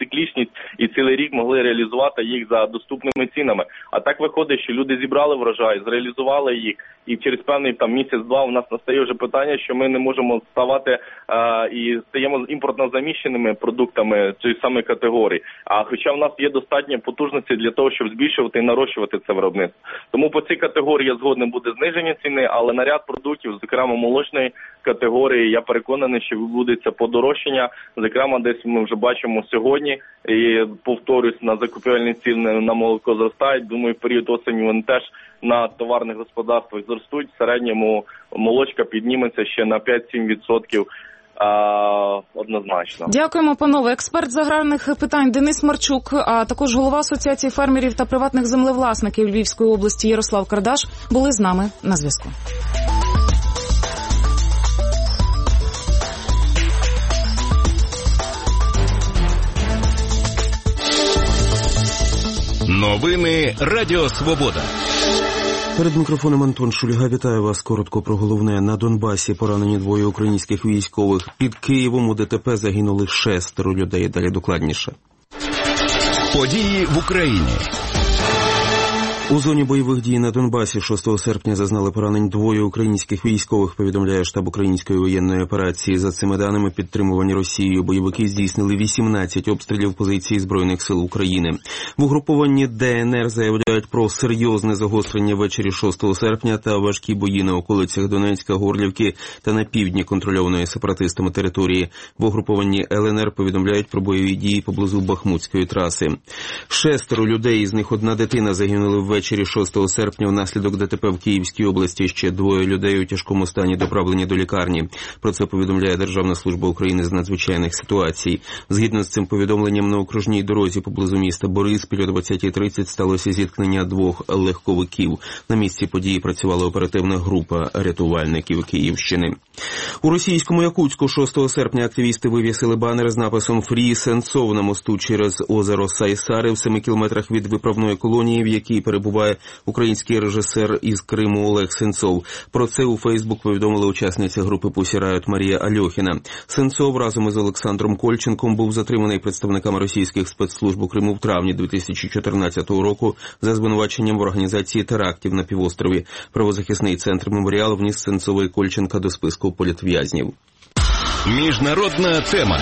циклічність і цілий рік могли реалізувати їх за доступними цінами. А так виходить, що люди зібрали врожай, зреалізували їх, і через певний там місяць-два у нас настає вже питання, що ми не можемо ставати а, і стаємо імпортно заміщеними продуктами цієї самої категорії. А хоча в нас є достатньо потужності для того, щоб збільшувати і нарощувати це виробництво. Тому по цій категорії я згоден буде зниження ціни, але на ряд продуктів, зокрема молочної категорії, я переконаний, що відбудеться подорожчання. Зокрема, десь ми вже бачимо сьогодні, і повторюсь, на закупівельні ціни на молоко зростають. Думаю, в період осені вони теж на товарних господарствах зростуть. В середньому молочка підніметься ще на п'ять-сім відсотків. А, однозначно. Дякуємо, панове. Експерт з аграрних питань Денис Марчук, а також голова Асоціації фермерів та приватних землевласників Львівської області Ярослав Кардаш були з нами на зв'язку. Новини Радіо Свобода. Перед мікрофоном Антон Шульга. Вітаю вас. Коротко про головне. На Донбасі поранені двоє українських військових. Під Києвом у ДТП загинули шестеро людей. Далі докладніше. Події в Україні. У зоні бойових дій на Донбасі шостого серпня зазнали поранень двоє українських військових, повідомляє штаб української воєнної операції. За цими даними, підтримувані Росією, бойовики здійснили вісімнадцять обстрілів позицій Збройних сил України. В угрупованні ДНР заявляють про серйозне загострення ввечері шостого серпня та важкі бої на околицях Донецька, Горлівки та на півдні контрольованої сепаратистами території. В угрупованні ЛНР повідомляють про бойові дії поблизу Бахмутської траси. Шестеро людей, із них одна дитина, загинули ввечері Ввечері шостого серпня внаслідок ДТП в Київській області. Ще двоє людей у тяжкому стані доправлені до лікарні. Про це повідомляє Державна служба України з надзвичайних ситуацій. Згідно з цим повідомленням, на окружній дорозі поблизу міста Бориспіль о двадцятій тридцять сталося зіткнення двох легковиків. На місці події працювала оперативна група рятувальників Київщини. У російському Якутську шостого серпня активісти вивісили банер з написом «Фрі Сенцов» на мосту через озеро Сайсари в семи кілометрах від виправної колонії, в якій перебуває український режисер із Криму Олег Сенцов. Про це у Фейсбук повідомила учасниця групи Pussy Riot Марія Альохіна. Сенцов разом із Олександром Кольченком був затриманий представниками російських спецслужб у Криму в травні дві тисячі чотирнадцятого року за звинуваченням в організації терактів на півострові. Правозахисний центр «Меморіал» вніс Сенцова і Кольченка до списку політв'язнів. Міжнародна тема.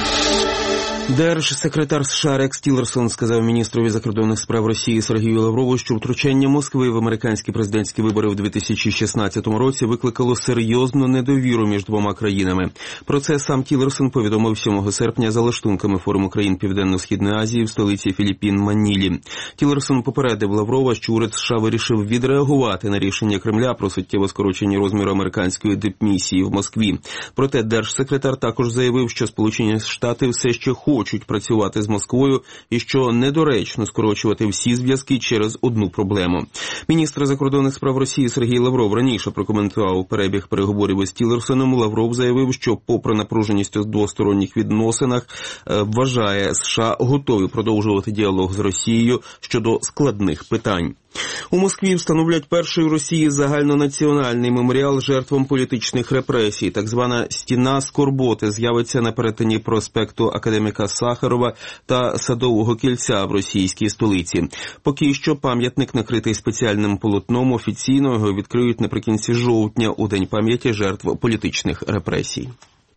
Держсекретар США Рекс Тіллерсон сказав міністрові закордонних справ Росії Сергію Лаврову, що втручання Москви в американські президентські вибори в дві тисячі шістнадцятому році викликало серйозну недовіру між двома країнами. Про це сам Тіллерсон повідомив сьомого серпня за лаштунками форуму країн Південно-Східної Азії в столиці Філіппін Манілі. Тіллерсон попередив Лаврова, що уряд США вирішив відреагувати на рішення Кремля про суттєво скорочені розміри американської дипмісії в Москві. Проте держсекретар також заявив, що Сполучені Штати все ще хочуть хочуть працювати з Москвою і що недоречно скорочувати всі зв'язки через одну проблему. Міністр закордонних справ Росії Сергій Лавров раніше прокоментував перебіг переговорів із Тіллерсоном. Лавров заявив, що попри напруженість у двосторонніх відносинах, вважає, США готові продовжувати діалог з Росією щодо складних питань. У Москві встановлять перший у Росії загальнонаціональний меморіал жертвам політичних репресій. Так звана «Стіна скорботи» з'явиться на перетині проспекту Академіка Сахарова та Садового кільця в російській столиці. Поки що пам'ятник накритий спеціальним полотном, офіційно його відкриють наприкінці жовтня у День пам'яті жертв політичних репресій.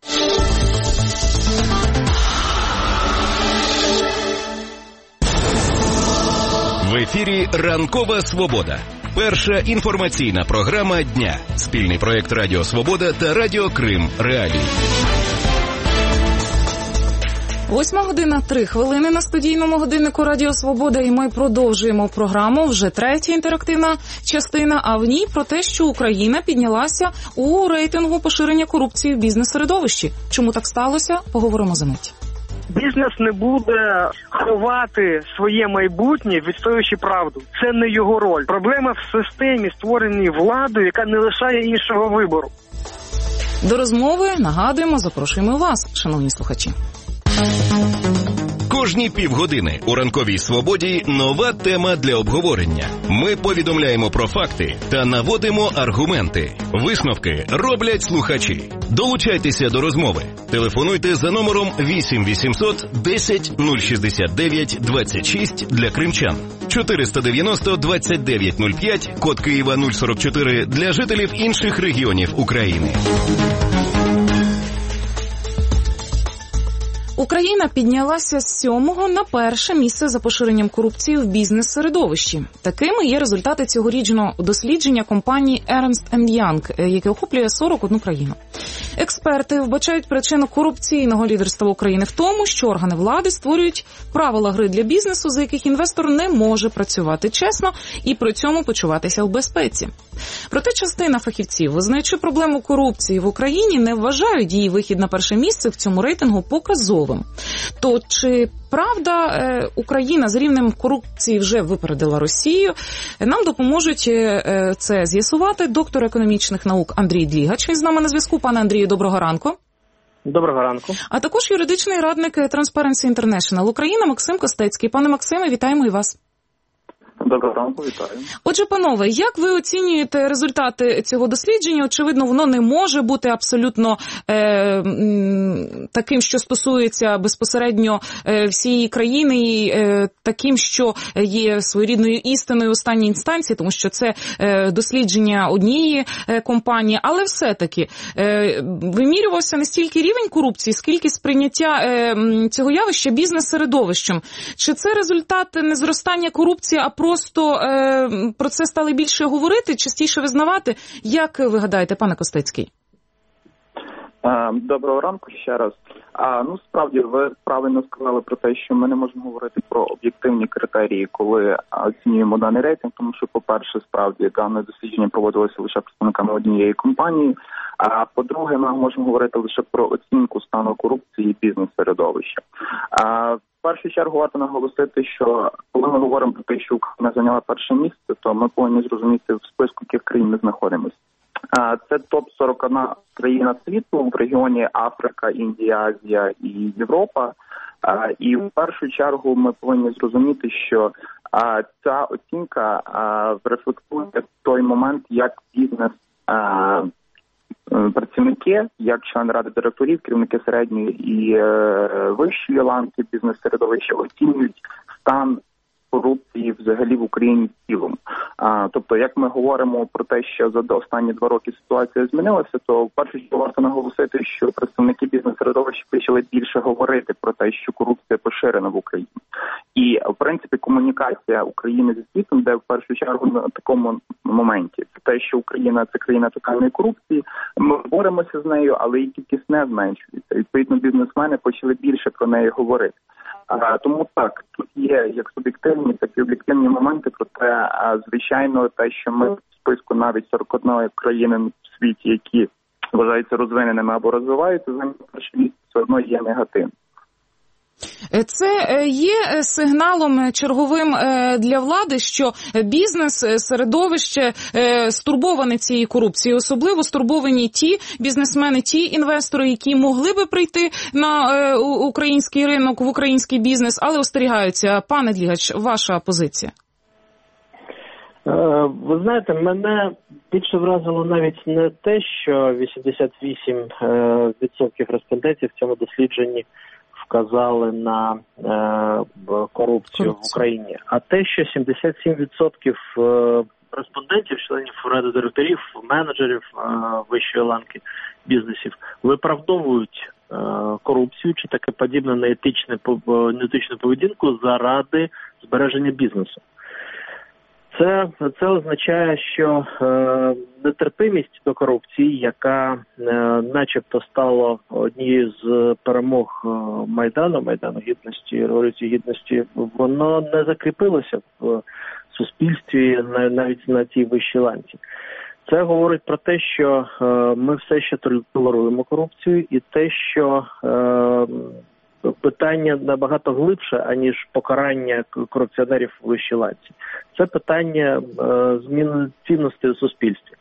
В ефірі «Ранкова Свобода». Перша інформаційна програма дня. Спільний проєкт Радіо Свобода та Радіо Крим Реалії. Восьма година, три хвилини на студійному годиннику Радіо Свобода, і ми продовжуємо програму. Вже третя інтерактивна частина, а в ній про те, що Україна піднялася у рейтингу поширення корупції в бізнес-середовищі. Чому так сталося? Поговоримо за мить. Бізнес не буде ховати своє майбутнє, відстоюючи правду. Це не його роль. Проблема в системі, створеній владою, яка не лишає іншого вибору. До розмови, нагадуємо, запрошуємо вас, шановні слухачі. Кожні півгодини у «Ранковій свободі» нова тема для обговорення. Ми повідомляємо про факти та наводимо аргументи. Висновки роблять слухачі. Долучайтеся до розмови. Телефонуйте за номером вісім вісімсот десять нуль шістдесят дев'ять двадцять шість для кримчан. чотириста дев'яносто двадцять дев'ять нуль п'ять, код Києва нуль сорок чотири для жителів інших регіонів України. Україна піднялася з сьомого на перше місце за поширенням корупції в бізнес-середовищі. Такими є результати цьогорічного дослідження компанії Ernst енд Young, яке охоплює сорок одну країну. Експерти вбачають причину корупційного лідерства України в тому, що органи влади створюють правила гри для бізнесу, за яких інвестор не може працювати чесно і при цьому почуватися в безпеці. Проте частина фахівців, визнаючи проблему корупції в Україні, не вважають її вихід на перше місце в цьому рейтингу показовим. То чи правда Україна з рівнем корупції вже випередила Росію? Нам допоможуть це з'ясувати доктор економічних наук Андрій Длігач. Він з нами на зв'язку. Пане Андрію, доброго ранку. Доброго ранку. А також юридичний радник Transparency International Україна Максим Костецький. Пане Максиме, вітаємо і вас. Доброго ранку, вітаю. Отже, панове, як ви оцінюєте результати цього дослідження? Очевидно, воно не може бути абсолютно е, таким, що стосується безпосередньо е, всієї країни, і е, таким, що є своєрідною істиною в останній інстанції, тому що це е, дослідження однієї е, компанії, але все-таки е, вимірювався не стільки рівень корупції, скільки сприйняття е, цього явища бізнес-середовищем. Чи це результат не зростання корупції, а просто е, про це стали більше говорити, частіше визнавати? Як ви гадаєте, пане Костецький? Доброго ранку ще раз. А, ну, справді, ви правильно сказали про те, що ми не можемо говорити про об'єктивні критерії, коли оцінюємо даний рейтинг, тому що, по-перше, справді, дане дослідження проводилося лише представниками однієї компанії, а по-друге, ми можемо говорити лише про оцінку стану корупції і бізнес-середовища. А, в першу чергу варто наголосити, що коли ми говоримо про те, що Україна зайняла перше місце, то ми повинні зрозуміти, в списку яких країн ми знаходимося. Це топ сорок одна країна світу в регіоні Африка, Індія, Азія і Європа. І в першу чергу ми повинні зрозуміти, що ця оцінка рефлектує той момент, як бізнес працівники, як члени ради директорів, керівники середньої і вищої ланки бізнес-середовища оцінюють стан корупції взагалі в Україні в цілому. А, тобто, як ми говоримо про те, що за останні два роки ситуація змінилася, то в першу чергу варто наголосити, що представники бізнес-середовища почали більше говорити про те, що корупція поширена в Україні. І, в принципі, комунікація України зі світом, де в першу чергу на такому моменті. Це те, що Україна – це країна тотальної корупції, ми боремося з нею, але її кількість не зменшується. Відповідно, бізнесмени почали більше про неї говорити. А, тому так, тут є як суб'єктивні, так і об'єктивні моменти, проте, а, звичайно, те, що ми в списку навіть сорок одної країни в світі, які вважаються розвиненими або розвиваються, за перше місце все одно є негативним. Це є сигналом черговим для влади, що бізнес, середовище стурбовані цією корупцією. Особливо стурбовані ті бізнесмени, ті інвестори, які могли би прийти на український ринок, в український бізнес, але остерігаються. Пане Длігач, ваша позиція? Ви знаєте, мене більше вразило навіть не те, що вісімдесят вісім відсотків респондентів в цьому дослідженні вказали на е, корупцію в Україні, а те, що сімдесят сім відсотків е, респондентів, членів ради директорів, менеджерів е, вищої ланки бізнесів виправдовують е, корупцію чи таке подібне неетичне, неетичну поведінку заради збереження бізнесу. Це, це означає, що е, нетерпимість до корупції, яка е, начебто стала однією з перемог е, Майдану, Майдану Гідності, Революції Гідності, воно не закріпилося в суспільстві навіть на тій вищій ланці. Це говорить про те, що е, ми все ще толеруємо корупцію і те, що е, питання набагато глибше, аніж покарання корупціонерів в вищій ланці. Це питання е, зміни цінностей у суспільстві.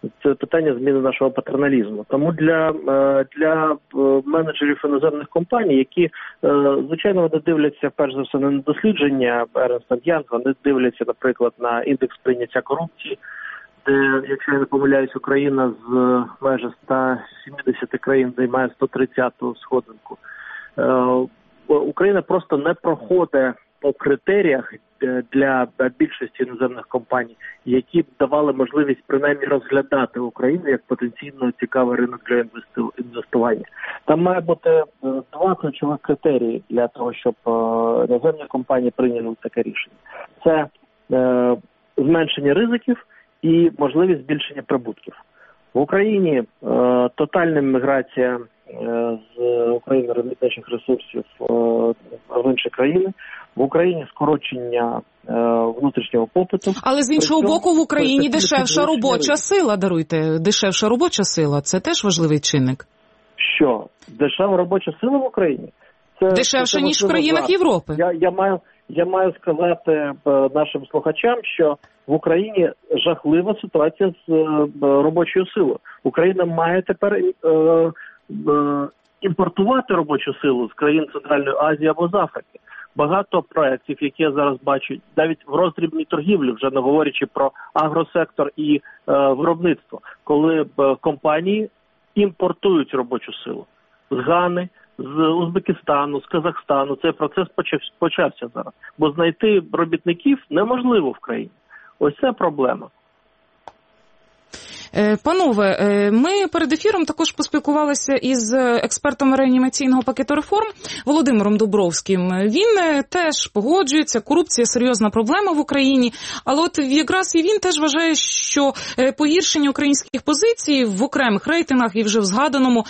Це питання зміни нашого патерналізму. Тому для, для менеджерів іноземних компаній, які, звичайно, вони дивляться, перш за все, на дослідження Ернст енд Янг, вони дивляться, наприклад, на індекс прийняття корупції, де, якщо я не помиляюсь, Україна з майже ста сімдесяти країн займає сто тридцяту сходинку. Україна просто не проходить по критеріях для більшості іноземних компаній, які б давали можливість принаймні розглядати Україну як потенційно цікавий ринок для інвестування. Там має бути два ключових критерії для того, щоб іноземні компанії прийняли таке рішення. Це е, зменшення ризиків і можливість збільшення прибутків. В Україні е, тотальна міграція е, з України ремітничих ресурсів е, в інші країни. В Україні скорочення е, внутрішнього попиту. Але з іншого Причому, боку, в Україні дешевша робоча сила, даруйте, дешевша робоча сила. Це теж важливий чинник. Що? Дешева робоча сила в Україні? Це, Дешевше, це, ніж в країнах Європи. Я, я, маю, я маю сказати нашим слухачам, що в Україні жахлива ситуація з е, робочою силою. Україна має тепер е, е, імпортувати робочу силу з країн Центральної Азії або з Африки. Багато проєктів, які я зараз бачу, навіть в роздрібній торгівлі, вже не говорячи про агросектор і е, виробництво, коли б компанії імпортують робочу силу з Гани, з Узбекистану, з Казахстану. Цей процес почав, почався зараз. Бо знайти робітників неможливо в країні. Ось це проблема. Панове, ми перед ефіром також поспілкувалися із експертом реанімаційного пакету реформ Володимиром Дубровським. Він теж погоджується, корупція – серйозна проблема в Україні, але от якраз і він теж вважає, що погіршення українських позицій в окремих рейтингах і вже в згаданому,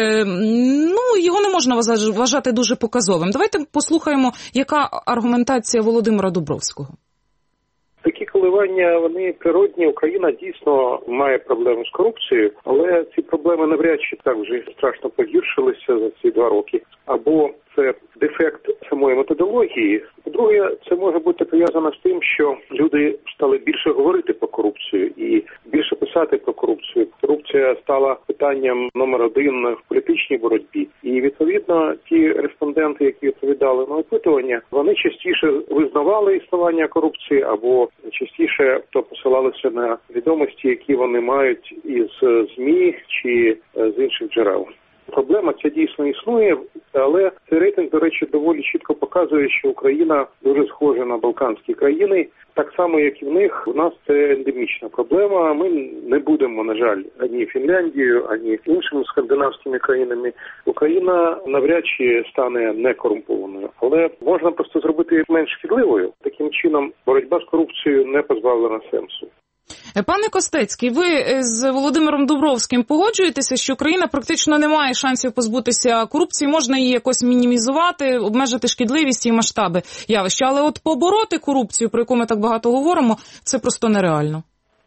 ну, його не можна вважати дуже показовим. Давайте послухаємо, яка аргументація Володимира Дубровського. Такі коливання, вони природні. Україна дійсно має проблеми з корупцією, але ці проблеми навряд чи так вже страшно погіршилися за ці два роки. Або це дефект самої методології. По-друге, це може бути пов'язано з тим, що люди стали більше говорити про корупцію і більше писати про корупцію. Корупція стала питанням номер один в політичній боротьбі. І, відповідно, ті респонденти, які відповідали на опитування, вони частіше визнавали існування корупції або частіше то посилалися на відомості, які вони мають із ЗМІ чи з інших джерел. Проблема ця дійсно існує, але цей рейтинг, до речі, доволі чітко показує, що Україна дуже схожа на балканські країни. Так само, як і в них, у нас це ендемічна проблема. Ми не будемо, на жаль, ані Фінляндією, ані іншими скандинавськими країнами. Україна навряд чи стане некорумпованою, але можна просто зробити менш шкідливою. Таким чином, боротьба з корупцією не позбавлена сенсу. Пане Костецький, ви з Володимиром Дубровським погоджуєтеся, що Україна практично не має шансів позбутися корупції, можна її якось мінімізувати, обмежити шкідливість і масштаби явища, але от побороти корупцію, про яку ми так багато говоримо, це просто нереально.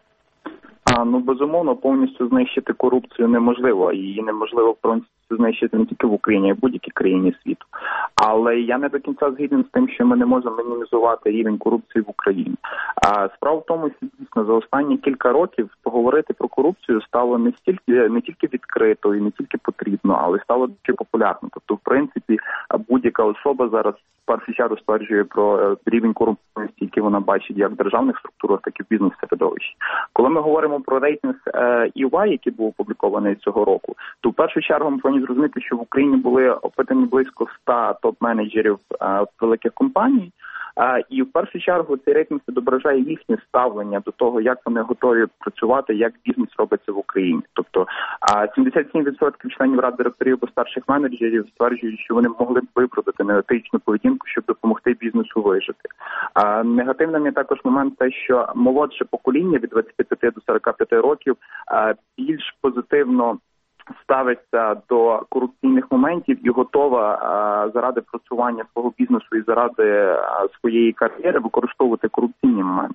А, ну, безумовно, повністю знищити корупцію неможливо, її неможливо, в принципі, знищити не тільки в Україні, а й в будь-якій країні світу. Але я не до кінця згідний з тим, що ми не можемо мінімізувати рівень корупції в Україні. А справа в тому, що дійсно за останні кілька років поговорити про корупцію стало не стільки не тільки відкрито і не тільки потрібно, але стало дуже популярно. Тобто, в принципі, будь-яка особа зараз в першу чергу стверджує про рівень корупційності, який вона бачить як в державних структурах, так і в бізнес-середовищі. Коли ми говоримо про рейтинг і вай, який був опублікований цього року, то в першу чергу ми повинні зрозуміти, що в Україні були опитані близько ста топ-менеджерів а, великих компаній, а, і в першу чергу цей рейтинг відображає їхнє ставлення до того, як вони готові працювати, як бізнес робиться в Україні. Тобто а, сімдесят сім відсотків членів рад директорів або старших менеджерів стверджують, що вони могли б виправдати неетичну поведінку, щоб допомогти бізнесу вижити. А, негативним є також момент те, що молодше покоління від двадцяти п'яти до сорока п'яти років а, більш позитивно ставиться до корупційних моментів і готова а, заради просування свого бізнесу і заради а, своєї кар'єри використовувати корупційні моменти.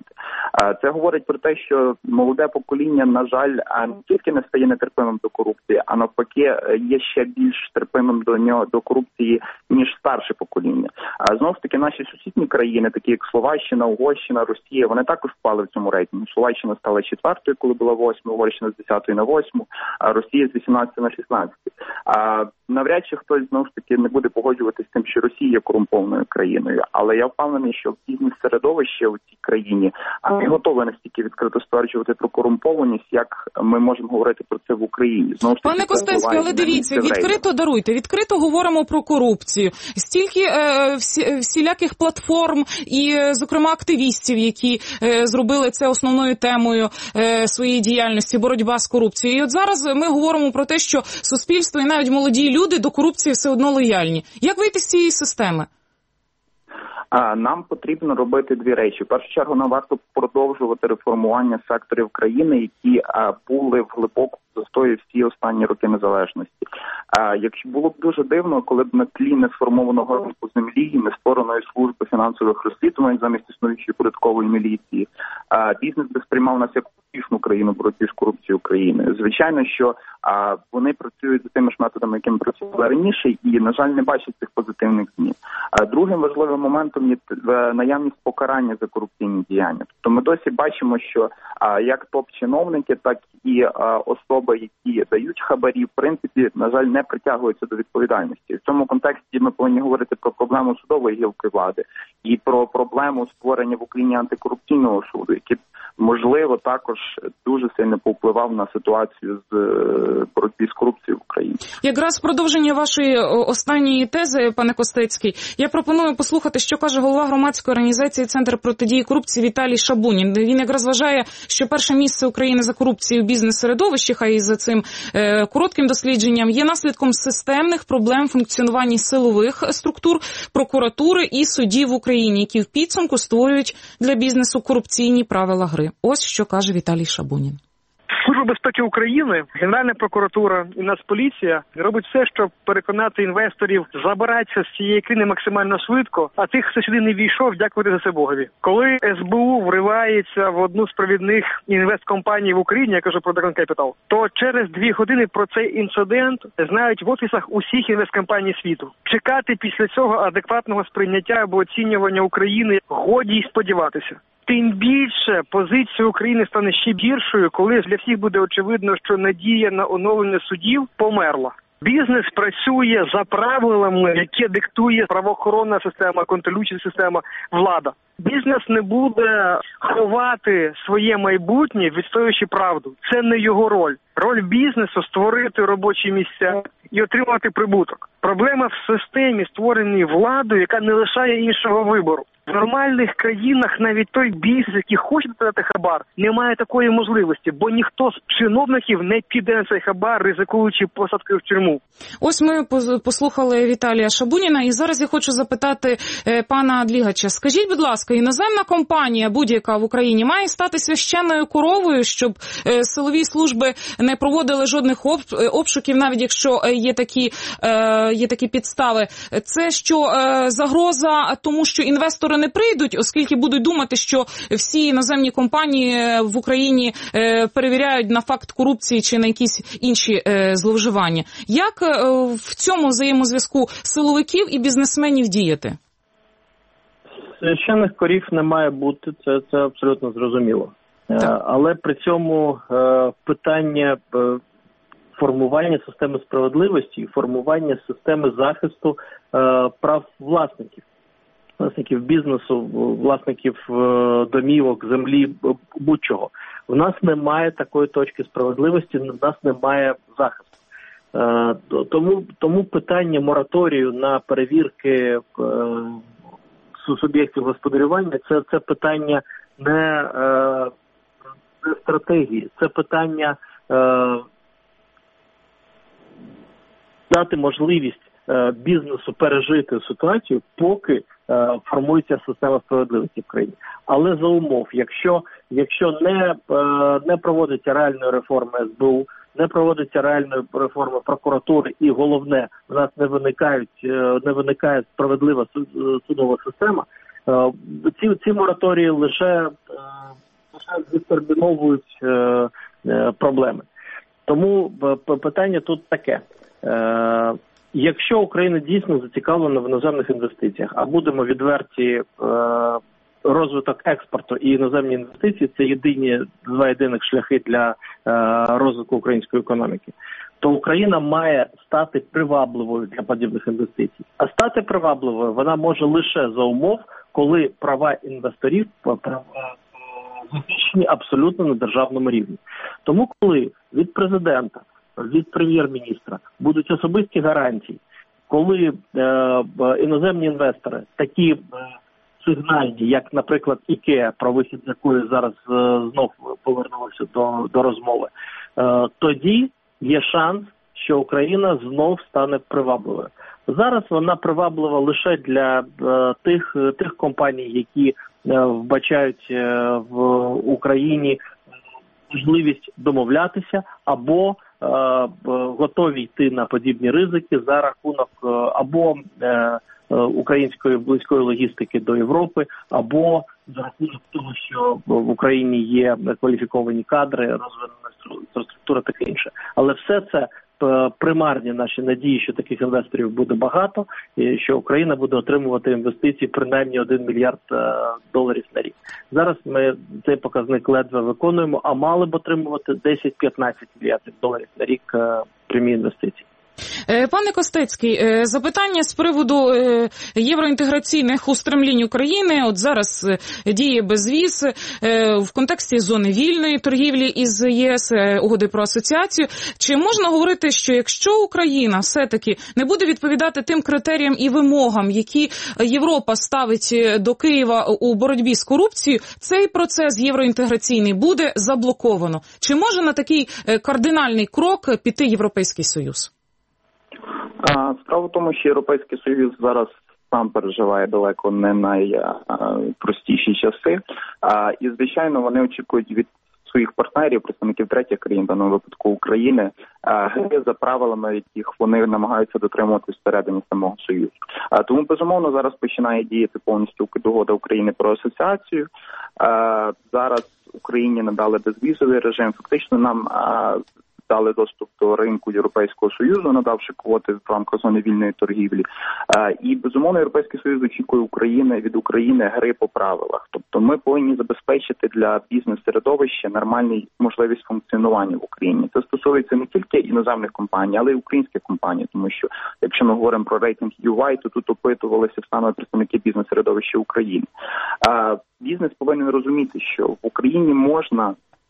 Це говорить про те, що молоде покоління, на жаль, не тільки не стає нетерпимим до корупції, а навпаки є ще більш терпимим до нього, до корупції, ніж старше покоління. Знову ж таки, наші сусідні країни, такі як Словаччина, Угорщина, Росія, вони також впали в цьому рейтингу. Словаччина стала четвертою, коли була восьмою, Угорщина з десятої на восьму, а Росія з вісімнадцятої на шістнадцяту. Навряд чи хтось, знову ж таки, не буде погоджуватися з тим, що Росія є корумпованою країною. Але я впевнений, що бізнес-середовище у цій країні не готове настільки відкрито стверджувати про корумпованість, як ми можемо говорити про це в Україні. Знову ж таки, пане Костецький, але дивіться, відкрито даруйте, відкрито говоримо про корупцію. Стільки е, всі, всіляких платформ і, зокрема, активістів, які е, зробили це основною темою е, своєї діяльності, боротьба з корупцією. І от зараз ми говоримо про те, що суспільство і навіть молоді люди до корупції все одно лояльні. Як вийти з цієї системи? Нам потрібно робити дві речі. В першу чергу, нам варто продовжувати реформування секторів країни, які були в глибокому застої всі останні роки незалежності. Якщо було б дуже дивно, коли б на тлі несформованого ринку землі, не створеної служби фінансових розслідувань замість існуючої податкової міліції, бізнес би сприймав нас як успішну країну боротьби з корупцією України. Звичайно, що вони працюють за тими ж методами, якими працювали раніше, і, на жаль, не бачать цих позитивних змін. Другим важливим моментом є наявність покарання за корупційні діяння. Тобто ми досі бачимо, що як топ-чиновники, так і особи, які дають хабарі, в принципі, на жаль, не притягуються до відповідальності. В цьому контексті ми повинні говорити про проблему судової гілки влади і про проблему створення в Україні антикорупційного суду, який, можливо, також дуже сильно повпливав на ситуацію з боротьбі з корупцією в Україні. Якраз в продовження вашої останньої тези, пане Костецький, я пропоную послухати, що каже голова громадської організації «Центр протидії корупції» Віталій Шабунін. Він якраз вважає, що перше місце України за корупцією в бізнес-середовищі, хай і за цим е, коротким дослідженням, є наслідком системних проблем функціонування силових структур, прокуратури і судів в Україні, які в підсумку створюють для бізнесу корупційні правила гри. Ось що каже Віталій Шабунін. Служба безпеки України, Генеральна прокуратура і Нацполіція робить все, щоб переконати інвесторів забиратися з цієї країни максимально швидко, а тих, хто сюди не війшов, дякувати за це Богові. Коли ес бе у вривається в одну з провідних інвесткомпаній в Україні, я кажу про Dragon Capital, то через дві години про цей інцидент знають в офісах усіх інвесткомпаній світу. Чекати після цього адекватного сприйняття або оцінювання України годі й сподіватися. Тим більше позиція України стане ще гіршою, коли для всіх буде очевидно, що надія на оновлення судів померла. Бізнес працює за правилами, які диктує правоохоронна система, контролююча система, влада. Бізнес не буде ховати своє майбутнє, відстоюючи правду. Це не його роль. Роль бізнесу – створити робочі місця і отримати прибуток. Проблема в системі, створеній владою, яка не лишає іншого вибору. В нормальних країнах навіть той бізнес, який хоче дати хабар, не має такої можливості, бо ніхто з чиновників не піде на цей хабар, ризикуючи посадкою в тюрму. Ось ми послухали Віталія Шабуніна, і зараз я хочу запитати пана Адлігача. Скажіть, будь ласка, іноземна компанія будь-яка в Україні має стати священною коровою, щоб силові служби не проводили жодних обшуків, навіть якщо є такі, є такі підстави? Це що, загроза тому, що інвестори не прийдуть, оскільки будуть думати, що всі іноземні компанії в Україні перевіряють на факт корупції чи на якісь інші зловживання. Як в цьому взаємозв'язку силовиків і бізнесменів діяти? Священних корів не має бути, це, це абсолютно зрозуміло. Так. Але при цьому питання формування системи справедливості і формування системи захисту прав власників. Власників бізнесу, власників домівок, землі, будь-чого. В нас немає такої точки справедливості, в нас немає захисту. Тому, тому питання мораторію на перевірки суб'єктів господарювання це, це питання не, не стратегії, це питання дати можливість бізнесу пережити ситуацію, поки формується система справедливості в країні. Але за умов, якщо, якщо не, не проводиться реальної реформи ес бе у, не проводиться реальної реформи прокуратури і, головне, в нас не виникають, не виникає справедлива судова система, ці, ці мораторії лише відтерміновують е, е, проблеми. Тому питання тут таке. Е, якщо Україна дійсно зацікавлена в іноземних інвестиціях, а будемо відверті, е, розвиток експорту і іноземні інвестиції – це єдині, два єдиних шляхи для е, розвитку української економіки, то Україна має стати привабливою для подібних інвестицій. А стати привабливою вона може лише за умов, коли права інвесторів права захищені абсолютно на державному рівні. Тому коли від президента, від прем'єр-міністра будуть особисті гарантії, коли е, іноземні інвестори такі е, сигнальні, як, наприклад, ікеа, про вихід з якої зараз е, знов повернулося до, до розмови, е, тоді є шанс, що Україна знов стане привабливою. Зараз вона приваблива лише для е, тих, тих компаній, які е, вбачають е, в Україні можливість домовлятися або е, готові йти на подібні ризики за рахунок е, або е, української близької логістики до Європи, або за рахунок того, що в Україні є кваліфіковані кадри, розвинена інфраструктура, таке інше. Але все це примарні наші надії, що таких інвесторів буде багато, і що Україна буде отримувати інвестиції принаймні один мільярд доларів на рік. Зараз ми цей показник ледве виконуємо, а мали б отримувати десять-п'ятнадцять мільярдів доларів на рік прямі інвестиції. Пане Костецький, запитання з приводу євроінтеграційних устремлінь України. От зараз діє безвіз в контексті зони вільної торгівлі із ЄС, угоди про асоціацію. Чи можна говорити, що якщо Україна все-таки не буде відповідати тим критеріям і вимогам, які Європа ставить до Києва у боротьбі з корупцією, цей процес євроінтеграційний буде заблоковано? Чи може на такий кардинальний крок піти Європейський Союз? Справа в тому, що Європейський Союз зараз сам переживає далеко не найпростіші часи. І, звичайно, вони очікують від своїх партнерів, представників третіх країн, в даному випадку України, гри за правилами, яких вони намагаються дотримуватися всередині самого Союзу. Тому, безумовно, зараз починає діяти повністю угода України про асоціацію. Зараз Україні надали безвізовий режим. Фактично нам дали доступ до ринку Європейського Союзу, надавши квоти в рамках зони вільної торгівлі. І, безумовно, Європейський Союз очікує України від України гри по правилах. Тобто ми повинні забезпечити для бізнес-середовища нормальну можливість функціонування в Україні. Це стосується не тільки іноземних компаній, але й українських компаній, тому що, якщо ми говоримо про рейтинг ю ай, то тут опитувалися саме представники бізнес-середовища України. Бізнес повинен розуміти, що в Україні можна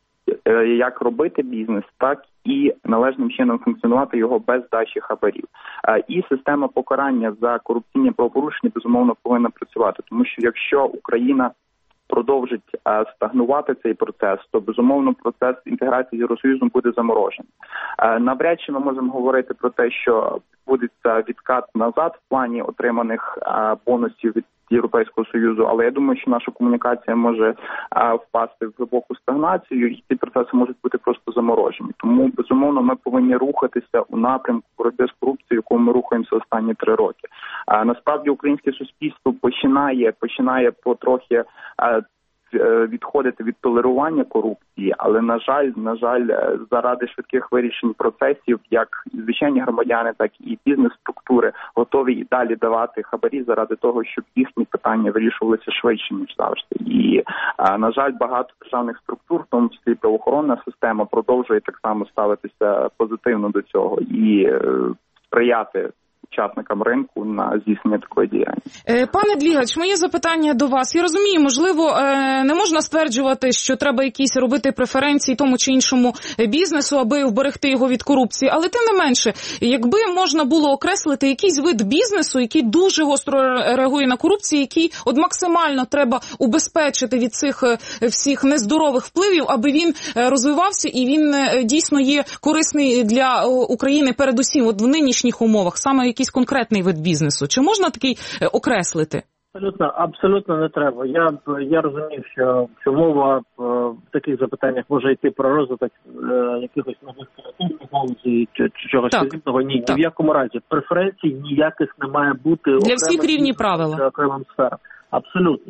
як робити бізнес, так і належним чином функціонувати його без дачі хабарів. І система покарання за корупційні правопорушення, безумовно, повинна працювати. Тому що якщо Україна продовжить стагнувати цей процес, то, безумовно, процес інтеграції з Євросоюзом буде заморожений. Навряд чи ми можемо говорити про те, що відбудеться відкат назад в плані отриманих бонусів від Європейського Союзу, але я думаю, що наша комунікація може а, впасти в глибоку стагнацію, і ці процеси можуть бути просто заморожені. Тому, безумовно, ми повинні рухатися у напрямку боротьби з корупцією, якому ми рухаємося останні три роки. А насправді українське суспільство починає, починає потрохи а, відходити від толерування корупції, але, на жаль, на жаль, заради швидких вирішень процесів, як звичайні громадяни, так і бізнес-структури готові і далі давати хабарі заради того, щоб їхні питання вирішувалися швидше, ніж завжди. І, на жаль, багато державних структур, в тому числі правоохоронна система, продовжує так само ставитися позитивно до цього і сприяти учасникам ринку на здійснення такої діяльності. Пане Длігач, моє запитання до вас. Я розумію, можливо, не можна стверджувати, що треба якісь робити преференції тому чи іншому бізнесу, аби вберегти його від корупції, але тим не менше, якби можна було окреслити якийсь вид бізнесу, який дуже гостро реагує на корупцію, який от максимально треба убезпечити від цих всіх нездорових впливів, аби він розвивався і він дійсно є корисний для України передусім от в нинішніх умовах, саме якийсь конкретний вид бізнесу. Чи можна такий окреслити? Абсолютно, абсолютно не треба. Я я розумію, що, що мова в таких запитаннях може йти про розвиток е, якихось нових креативних галузей чи, чи чогось подібного. Ні, ні в якому разі. Преференцій ніяких не має бути для всіх рівні правила. Окремим сферам. Абсолютно.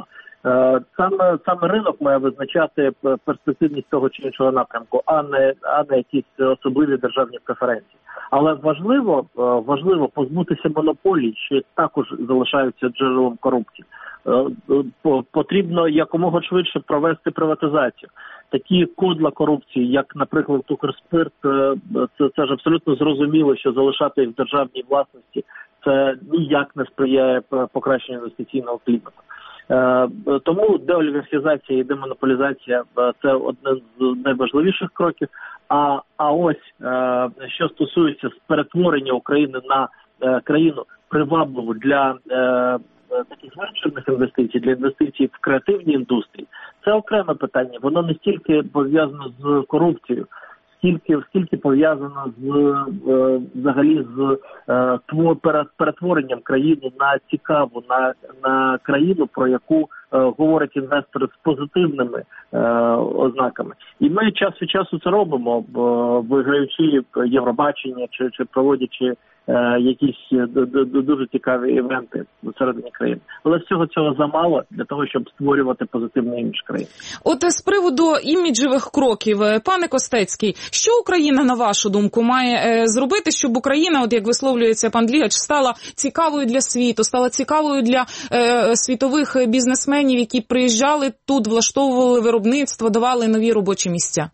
Саме, саме ринок має визначати перспективність того чи іншого напрямку, а не, а не якісь особливі державні преференції. Але важливо, важливо позбутися монополій, що також залишаються джерелом корупції. Потрібно якомога швидше провести приватизацію. Такі кодла корупції, як, наприклад, Укрспирт, це, це ж абсолютно зрозуміло, що залишати їх в державній власності це ніяк не сприяє покращенню інвестиційного клімату. Тому деолігархізація і демонополізація – це одне з найважливіших кроків. А, а ось, що стосується перетворення України на країну привабливу для таких венчурних інвестицій, для інвестицій в креативні індустрії, це окреме питання. Воно не стільки пов'язано з корупцією, скільки, скільки пов'язано з е, взагалі з е, перетворенням країни на цікаву, на, на країну, про яку е, говорять інвестори з позитивними е, ознаками. І ми час від часу це робимо, виграючи Євробачення чи, чи проводячи е, якісь дуже цікаві івенти всередині країни. Але всього цього замало для того, щоб створювати позитивний імідж країни. От з приводу іміджевих кроків, пане Костецький, що Україна, на вашу думку, має е, зробити, щоб Україна, от як висловлюється пан Длігач, стала цікавою для світу, стала цікавою для е, світових бізнесменів, які приїжджали тут, влаштовували виробництво, давали нові робочі місця?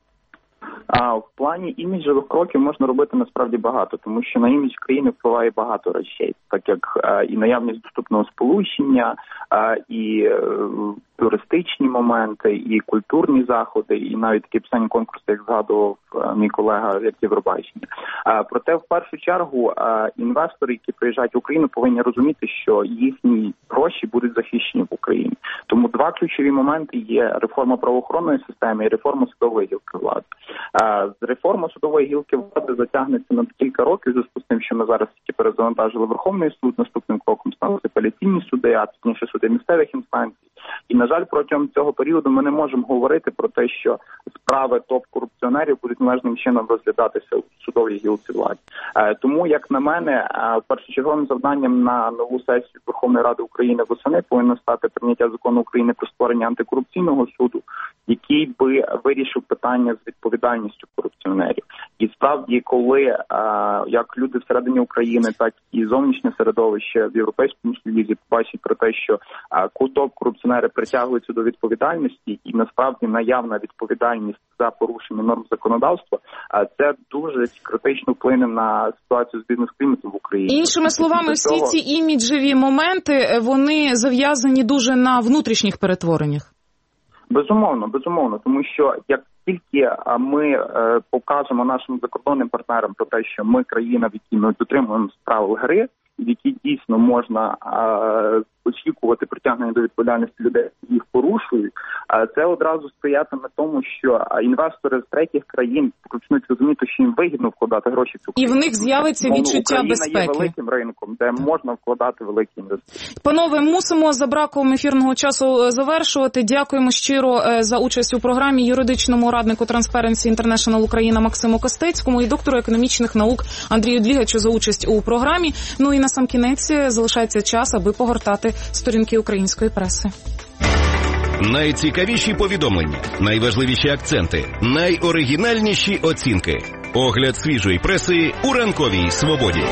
А в плані іміджевих кроків можна робити насправді багато, тому що на імідж країни впливає багато речей, так як а, і наявність доступного сполучення, а, і а, туристичні моменти, і культурні заходи, і навіть такі писання конкурси, як згадував а, мій колега, як Євробачення. А, проте, в першу чергу, а, інвестори, які приїжджають в Україну, повинні розуміти, що їхні гроші будуть захищені в Україні. Тому два ключові моменти є реформа правоохоронної системи і реформа судової гілки влади. З реформи судової гілки влади затягнеться на кілька років, в зв'язку з тим, що ми зараз тільки перезавантажили Верховний суд, наступним кроком стали апеляційні суди, а пізніше суди місцевих інстанцій. І, на жаль, протягом цього періоду ми не можемо говорити про те, що справи топ-корупціонерів будуть належним чином розглядатися у судовій гілці влади. Тому, як на мене, першочерговим завданням на нову сесію Верховної Ради України восени повинно стати прийняття закону України про створення антикорупційного суду, який би вирішив питання з відповідальністю корупціонерів. І справді, коли як люди всередині України, так і зовнішнє середовище в Європейському Союзі побачать про те, що топ-корупціонери притягуються до відповідальності, і насправді наявна відповідальність за порушення норм законодавства, це дуже критично вплине на ситуацію з бізнес-кліматом в Україні. Іншими словами, всі ці іміджеві моменти, вони зав'язані дуже на внутрішніх перетвореннях. Безумовно, безумовно, тому що як тільки ми е, покажемо нашим закордонним партнерам про те, що ми країна, в якій ми дотримуємо правил гри, в якій дійсно можна е, очікувати притягнення до відповідальності людей, які їх порушують, е, це одразу сприятиме тому, що інвестори з третіх країн почнуть розуміти, що їм вигідно вкладати гроші в цю країну. І в них з'явиться відчуття Україна безпеки. Україна є великим ринком, де можна вкладати великі інвестиції. Панове, мусимо за браком ефірного часу завершувати. Дякуємо щиро за участь у програмі юридичному раднику Transparency International Україна Максиму Костецькому і доктору економічних наук Андрію Длігачу за участь у програмі. Ну і на сам кінець залишається час, аби погортати сторінки української преси. Найцікавіші повідомлення, найважливіші акценти, найоригінальніші оцінки. Огляд свіжої преси у ранковій свободі.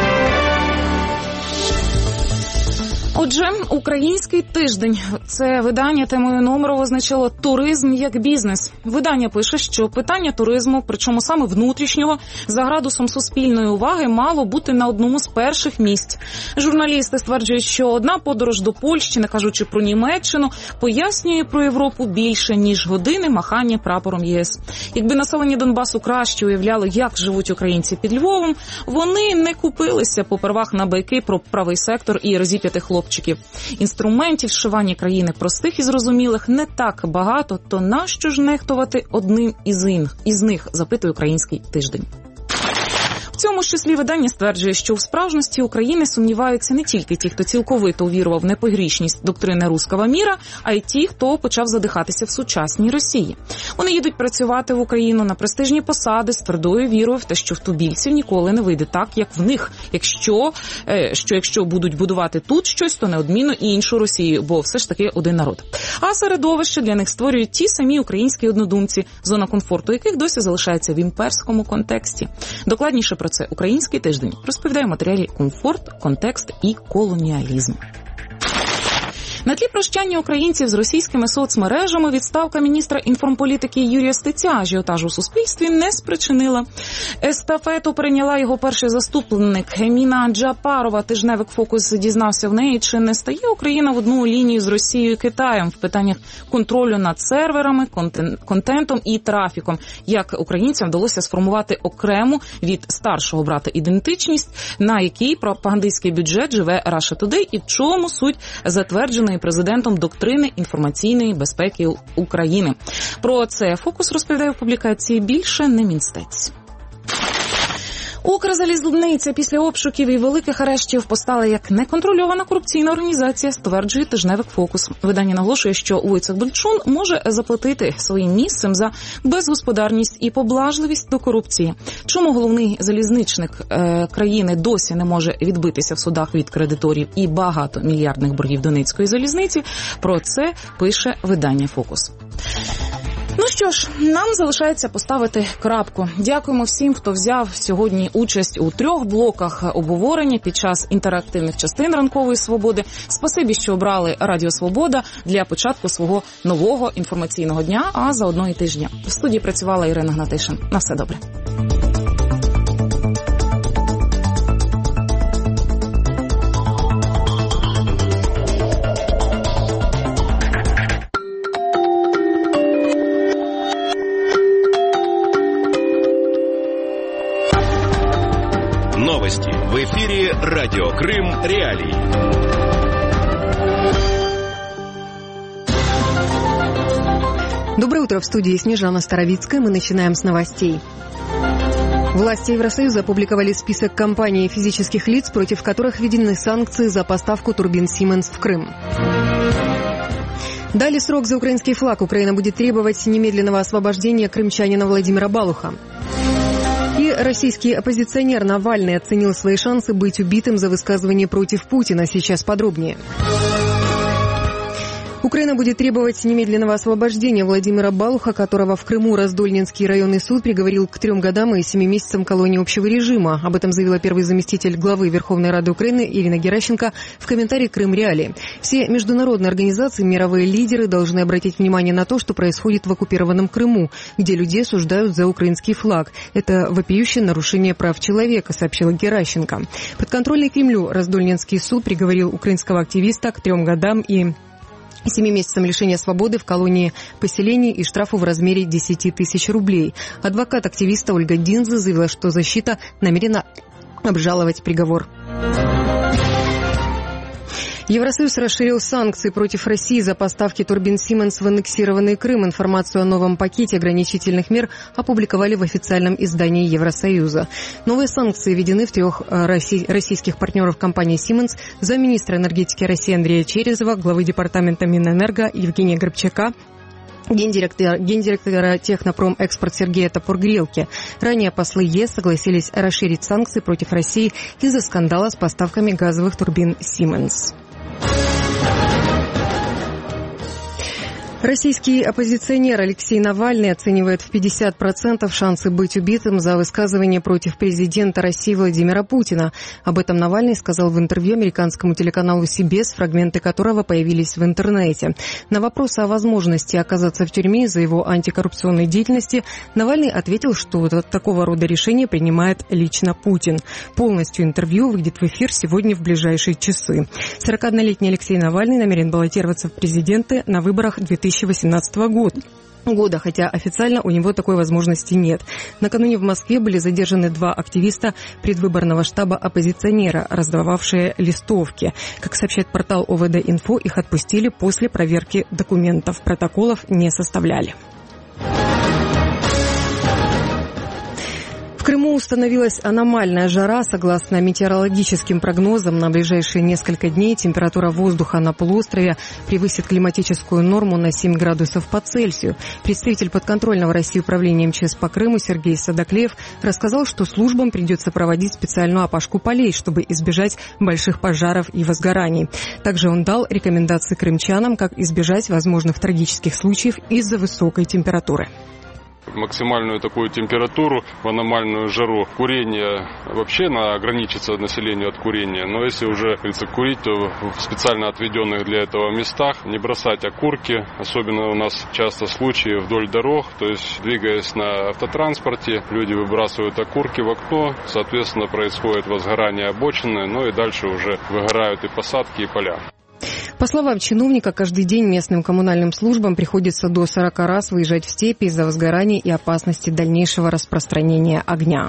Отже, український тиждень. Це видання темою номеру визначило «Туризм як бізнес». Видання пише, що питання туризму, причому саме внутрішнього, за градусом суспільної уваги мало бути на одному з перших місць. Журналісти стверджують, що одна подорож до Польщі, не кажучи про Німеччину, пояснює про Європу більше, ніж години махання прапором ЄС. Якби населення Донбасу краще уявляло, як живуть українці під Львовом, вони не купилися попервах на байки про правий сектор і розіп'ятих хлопців. Інструментів зшивання країни простих і зрозумілих не так багато, то нащо ж нехтувати одним із них, із них, запитує український тиждень. В цьому ж числі видання стверджує, що в справжності України сумніваються не тільки ті, хто цілковито увірував в непогрішність доктрини «Русского міра», а й ті, хто почав задихатися в сучасній Росії. Вони їдуть працювати в Україну на престижні посади з твердою вірою в те, що в тубільців ніколи не вийде так, як в них. Якщо, що якщо будуть будувати тут щось, то неодмінно і іншу Росію, бо все ж таки один народ. А середовище для них створюють ті самі українські однодумці, зона комфорту яких досі залишається в імперському контексті. Докладніше про це «Український тиждень» розповідає в матеріалі «Комфорт, контекст і колоніалізм». На тлі прощання українців з російськими соцмережами відставка міністра інформполітики Юрія Стеця ажіотажу у суспільстві не спричинила. Естафету прийняла його перший заступник Еміна Джапарова. Тижневик «Фокус» дізнався в неї, чи не стає Україна в одну лінію з Росією і Китаєм в питаннях контролю над серверами, контентом і трафіком. Як українцям вдалося сформувати окрему від старшого брата ідентичність, на якій пропагандистський бюджет живе Russia Today і в чому суть затвердженої президентом доктрини інформаційної безпеки України. Про це «Фокус» розповідає в публікації «Більше не Мінстець». Укрзалізниця після обшуків і великих арештів постала як неконтрольована корупційна організація, стверджує тижневик «Фокус». Видання наголошує, що Войцех Бальчун може заплатити своїм місцем за безгосподарність і поблажливість до корупції. Чому головний залізничник е, країни досі не може відбитися в судах від кредиторів і багатомільярдних боргів Донецької залізниці? Про це пише видання «Фокус». Ну що ж, нам залишається поставити крапку. Дякуємо всім, хто взяв сьогодні участь у трьох блоках обговорення під час інтерактивних частин «Ранкової свободи». Спасибі, що обрали Радіо Свобода для початку свого нового інформаційного дня, а заодно і тижня. В студії працювала Ірина Гнатишин. На все добре. Новости в эфире «Радио Крым. Реалии». Доброе утро, в студии Снежана Старовицкая. Мы начинаем с новостей. Власти Евросоюза опубликовали список компаний и физических лиц, против которых введены санкции за поставку турбин Siemens в Крым. Дали срок за украинский флаг. Украина будет требовать немедленного освобождения крымчанина Владимира Балуха. И российский оппозиционер Навальный оценил свои шансы быть убитым за высказывание против Путина. Сейчас подробнее. Украина будет требовать немедленного освобождения Владимира Балуха, которого в Крыму Раздольнинский районный суд приговорил к трем годам и семи месяцам колонии общего режима. Об этом заявила первый заместитель главы Верховной Рады Украины Ирина Геращенко в комментарии «Крым Реалии». Все международные организации, мировые лидеры должны обратить внимание на то, что происходит в оккупированном Крыму, где людей осуждают за украинский флаг. Это вопиющее нарушение прав человека, сообщила Геращенко. Подконтрольный Кремлю Раздольнинский суд приговорил украинского активиста к трем годам и семи месяцам лишения свободы в колонии поселений и штрафу в размере десяти тысяч рублей. Адвокат активиста Ольга Динзе заявила, что защита намерена обжаловать приговор. Евросоюз расширил санкции против России за поставки турбин Siemens в аннексированный Крым. Информацию о новом пакете ограничительных мер опубликовали в официальном издании Евросоюза. Новые санкции введены в трех российских партнеров компании Siemens: замминистра энергетики России Андрея Черезова, главы департамента Минэнерго Евгения Грабчака, Гендиректора, гендиректора Технопром Экспорт Сергея Топор-Грелки. Ранее послы ЕС согласились расширить санкции против России из-за скандала с поставками газовых турбин Siemens. Российский оппозиционер Алексей Навальный оценивает в пятьдесят процентов шансы быть убитым за высказывание против президента России Владимира Путина. Об этом Навальный сказал в интервью американскому телеканалу си би эс, фрагменты которого появились в интернете. На вопрос о возможности оказаться в тюрьме из-за его антикоррупционной деятельности Навальный ответил, что такого рода решение принимает лично Путин. Полностью интервью выйдет в эфир сегодня в ближайшие часы. сорокаоднолетний Алексей Навальный намерен баллотироваться в президенты на выборах две тысячи восемнадцатого года. года, хотя официально у него такой возможности нет. Накануне в Москве были задержаны два активиста предвыборного штаба оппозиционера, раздававшие листовки. Как сообщает портал о вэ дэ-Инфо, их отпустили после проверки документов. Протоколов не составляли. В Крыму Крыму установилась аномальная жара. Согласно метеорологическим прогнозам, на ближайшие несколько дней температура воздуха на полуострове превысит климатическую норму на семь градусов по Цельсию. Представитель подконтрольного России управления МЧС по Крыму Сергей Садаклеев рассказал, что службам придется проводить специальную опашку полей, чтобы избежать больших пожаров и возгораний. Также он дал рекомендации крымчанам, как избежать возможных трагических случаев из-за высокой температуры. Максимальную такую температуру, в аномальную жару. Курение вообще ограничится населению от курения, но если уже, говорится, курить, то в специально отведенных для этого местах, не бросать окурки. Особенно у нас часто случаи вдоль дорог, то есть двигаясь на автотранспорте, люди выбрасывают окурки в окно, соответственно, происходит возгорание обочины, ну и дальше уже выгорают и посадки, и поля. По словам чиновника, каждый день местным коммунальным службам приходится до сорока раз выезжать в степи из-за возгораний и опасности дальнейшего распространения огня.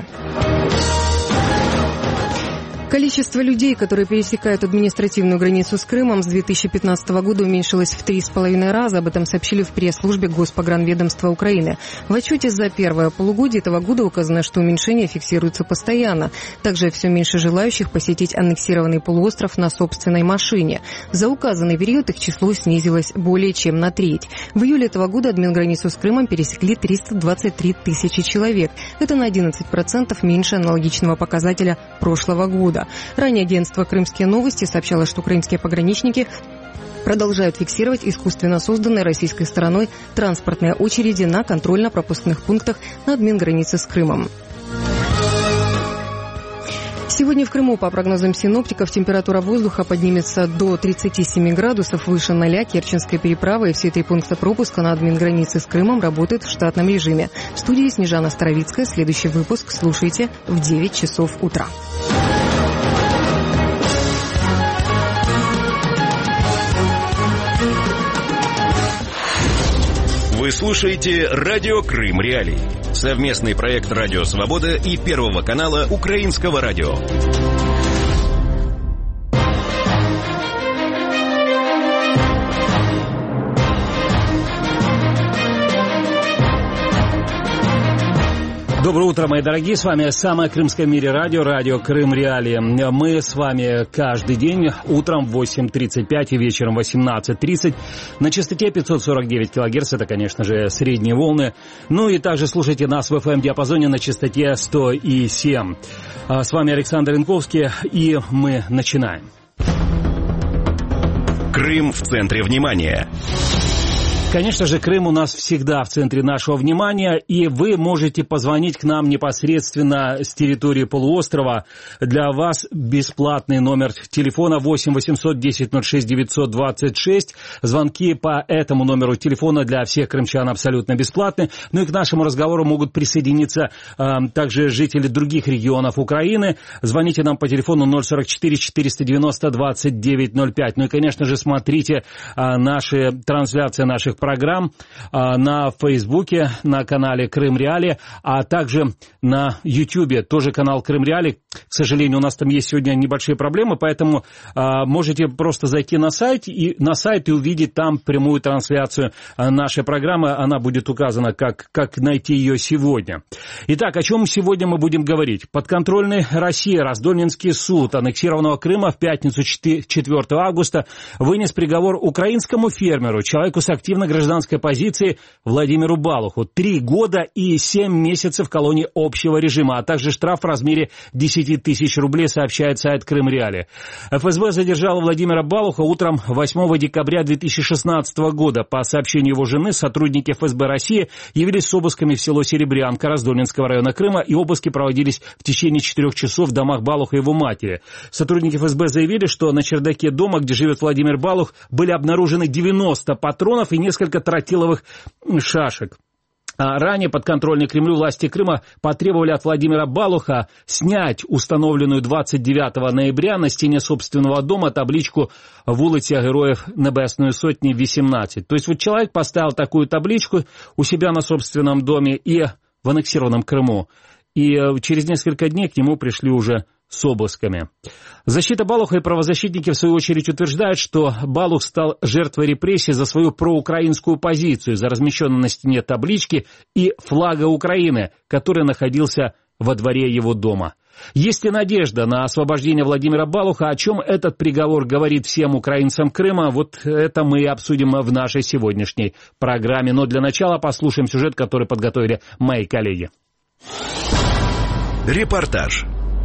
Количество людей, которые пересекают административную границу с Крымом, с две тысячи пятнадцатого года уменьшилось в три с половиной раза. Об этом сообщили в пресс-службе Госпогранведомства Украины. В отчете за первое полугодие этого года указано, что уменьшение фиксируется постоянно. Также все меньше желающих посетить аннексированный полуостров на собственной машине. За указанный период их число снизилось более чем на треть. В июле этого года админграницу с Крымом пересекли триста двадцать три тысячи человек. Это на одиннадцать процентов меньше аналогичного показателя прошлого года. Ранее агентство «Крымские новости» сообщало, что крымские пограничники продолжают фиксировать искусственно созданные российской стороной транспортные очереди на контрольно-пропускных пунктах на админгранице с Крымом. Сегодня в Крыму, по прогнозам синоптиков, температура воздуха поднимется до тридцати семи градусов выше ноля. Керченская переправа и все три пункта пропуска на админгранице с Крымом работают в штатном режиме. В студии Снежана Старовицкая. Следующий выпуск слушайте в девять часов утра. Вы слушаете «Радио Крым Реалии». Совместный проект «Радио Свобода» и Первого канала Украинского радио. Доброе утро, мои дорогие. С вами самое крымское в мире радио, радио Крым Реалии. Мы с вами каждый день утром в восемь тридцать пять и вечером в восемнадцать тридцать на частоте пятьсот сорок девять килогерц. Это, конечно же, средние волны. Ну и также слушайте нас в эф эм-диапазоне на частоте сто семь. С вами Александр Янковский, и мы начинаем. Крым в центре внимания. Конечно же, Крым у нас всегда в центре нашего внимания, и вы можете позвонить к нам непосредственно с территории полуострова. Для вас бесплатный номер телефона восемь восемьсот десять ноль шесть девятьсот двадцать шесть. Звонки по этому номеру телефона для всех крымчан абсолютно бесплатны. Ну и к нашему разговору могут присоединиться э, также жители других регионов Украины. Звоните нам по телефону ноль сорок четыре четыреста девяносто двадцать девять ноль пять. Ну и, конечно же, смотрите э, наши трансляции наших программ а, на Фейсбуке, на канале Крым Реалии, а также на Ютьюбе, тоже канал Крым Реалии. К сожалению, у нас там есть сегодня небольшие проблемы, поэтому а, можете просто зайти на сайт, и, на сайт и увидеть там прямую трансляцию а, нашей программы. Она будет указана, как, как найти ее сегодня. Итак, о чем сегодня мы будем говорить? Подконтрольный России Раздольнинский суд аннексированного Крыма в пятницу четвёртого августа вынес приговор украинскому фермеру, человеку с активной гражданской позиции Владимиру Балуху. Три года и семь месяцев колонии общего режима, а также штраф в размере десять тысяч рублей, сообщает сайт Крым Реалии. эф эс бэ задержала Владимира Балуха утром восьмого декабря две тысячи шестнадцатого года. По сообщению его жены, сотрудники эф эс бэ России явились с обысками в село Серебрянка Раздольнинского района Крыма, и обыски проводились в течение четырех часов в домах Балуха и его матери. Сотрудники эф эс бэ заявили, что на чердаке дома, где живет Владимир Балух, были обнаружены девяносто патронов и несколько тротиловых шашек. Ранее подконтрольные Кремлю власти Крыма потребовали от Владимира Балуха снять установленную двадцать девятого ноября на стене собственного дома табличку «Вулиця Героев Небесної Сотни восемнадцать». То есть вот человек поставил такую табличку у себя на собственном доме и в аннексированном Крыму. И через несколько дней к нему пришли уже с обысками. Защита Балуха и правозащитники, в свою очередь, утверждают, что Балух стал жертвой репрессий за свою проукраинскую позицию, за размещенные на стене таблички и флага Украины, который находился во дворе его дома. Есть ли надежда на освобождение Владимира Балуха? О чем этот приговор говорит всем украинцам Крыма? Вот это мы и обсудим в нашей сегодняшней программе. Но для начала послушаем сюжет, который подготовили мои коллеги. Репортаж.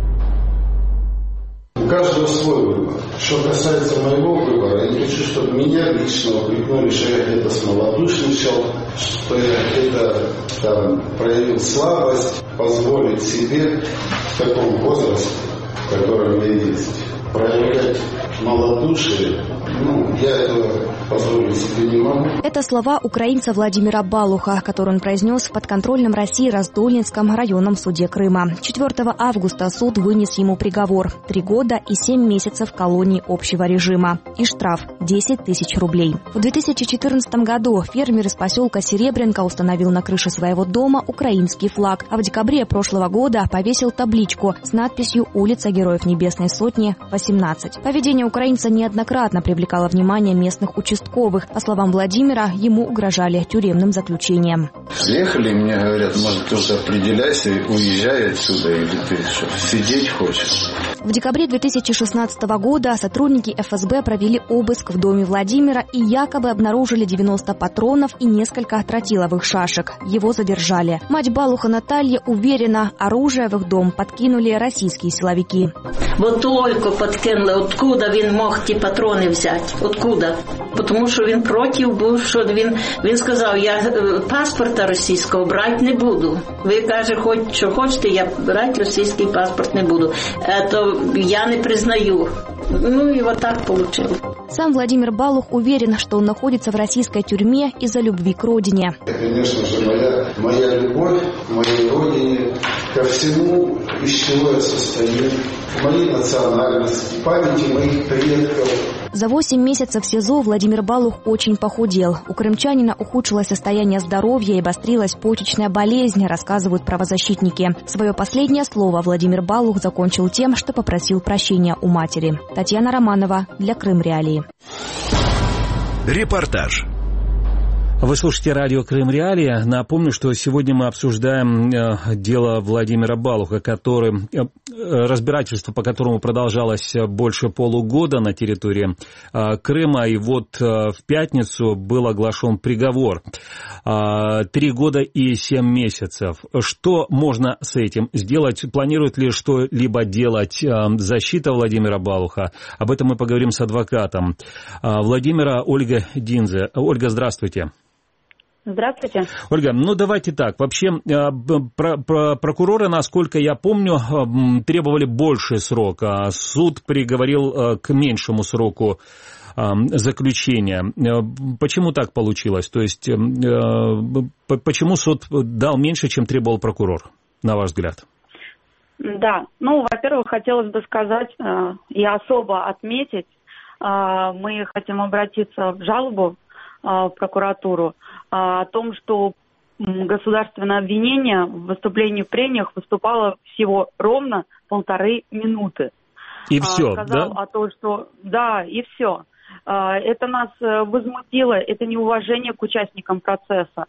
У каждого свой выбор. Что касается моего выбора, я не хочу, чтобы меня лично упрекнули, что я где-то смолодушничал, что я где-то там проявил слабость, позволить себе в таком возрасте, в котором я есть, проявлять малодушие. Ну, я этого позволить себе не могу. Это слова украинца Владимира Балуха, которые он произнес в подконтрольном России Раздольнинском районном суде Крыма. четвёртого августа суд вынес ему приговор – три года и семь месяцев колонии общего режима. И штраф – десять тысяч рублей. В две тысячи четырнадцатом году фермер из поселка Серебрянка установил на крыше своего дома украинский флаг, а в декабре прошлого года повесил табличку с надписью «Улица Героев Небесной Сотни, восемнадцать». Поведение украинца неоднократно привлекало внимание местных участковых. По словам Владимира, ему угрожали тюремным заключением. Приехали, мне говорят, может, ты уже определяйся, уезжай отсюда, или ты что, сидеть хочешь? В декабре две тысячи шестнадцатого года сотрудники эф эс бэ провели обыск в доме Владимира и якобы обнаружили девяносто патронов и несколько тротиловых шашек. Его задержали. Мать Балуха Наталья уверена, оружие в их дом подкинули российские силовики. Вот только подкинули, откуда він мог ті патрони взяти? Откуда? Тому що він проти був, що він, він сказав, я паспорта російського брати не буду. Ви, каже, хоч що хочете, я брати російський паспорт не буду. Это я не признаю. Ну и вот так получилось. Сам Владимир Балух уверен, что он находится в российской тюрьме из-за любви к родине. Конечно же, моя, моя любовь к моей родине, ко всему, из чего я состою, моей национальности, памяти моих предков. За восемь месяцев в СИЗО Владимир Балух очень похудел. У крымчанина ухудшилось состояние здоровья и обострилась почечная болезнь, рассказывают правозащитники. Свое последнее слово Владимир Балух закончил тем, что попросил прощения у матери. Татьяна Романова для Крым Реалии. Репортаж. Вы слушаете радио Крым Реалии. Напомню, что сегодня мы обсуждаем э, дело Владимира Балуха, который, э, разбирательство по которому продолжалось больше полугода на территории э, Крыма. И вот э, в пятницу был оглашен приговор. Э, три года и семь месяцев. Что можно с этим сделать? Планирует ли что-либо делать э, защита Владимира Балуха? Об этом мы поговорим с адвокатом э, Владимира Ольга Динзе. Ольга, здравствуйте. Здравствуйте. Ольга, ну давайте так. Вообще про, про, прокуроры, насколько я помню, требовали больший срок, а суд приговорил к меньшему сроку заключения. Почему так получилось? То есть почему суд дал меньше, чем требовал прокурор, на ваш взгляд? Да, ну, во-первых, хотелось бы сказать и особо отметить, мы хотим обратиться в жалобу в прокуратуру о том, что государственное обвинение в выступлении в прениях выступало всего ровно полторы минуты. И все, сказал да? О том, что да, и все. Это нас возмутило, это неуважение к участникам процесса.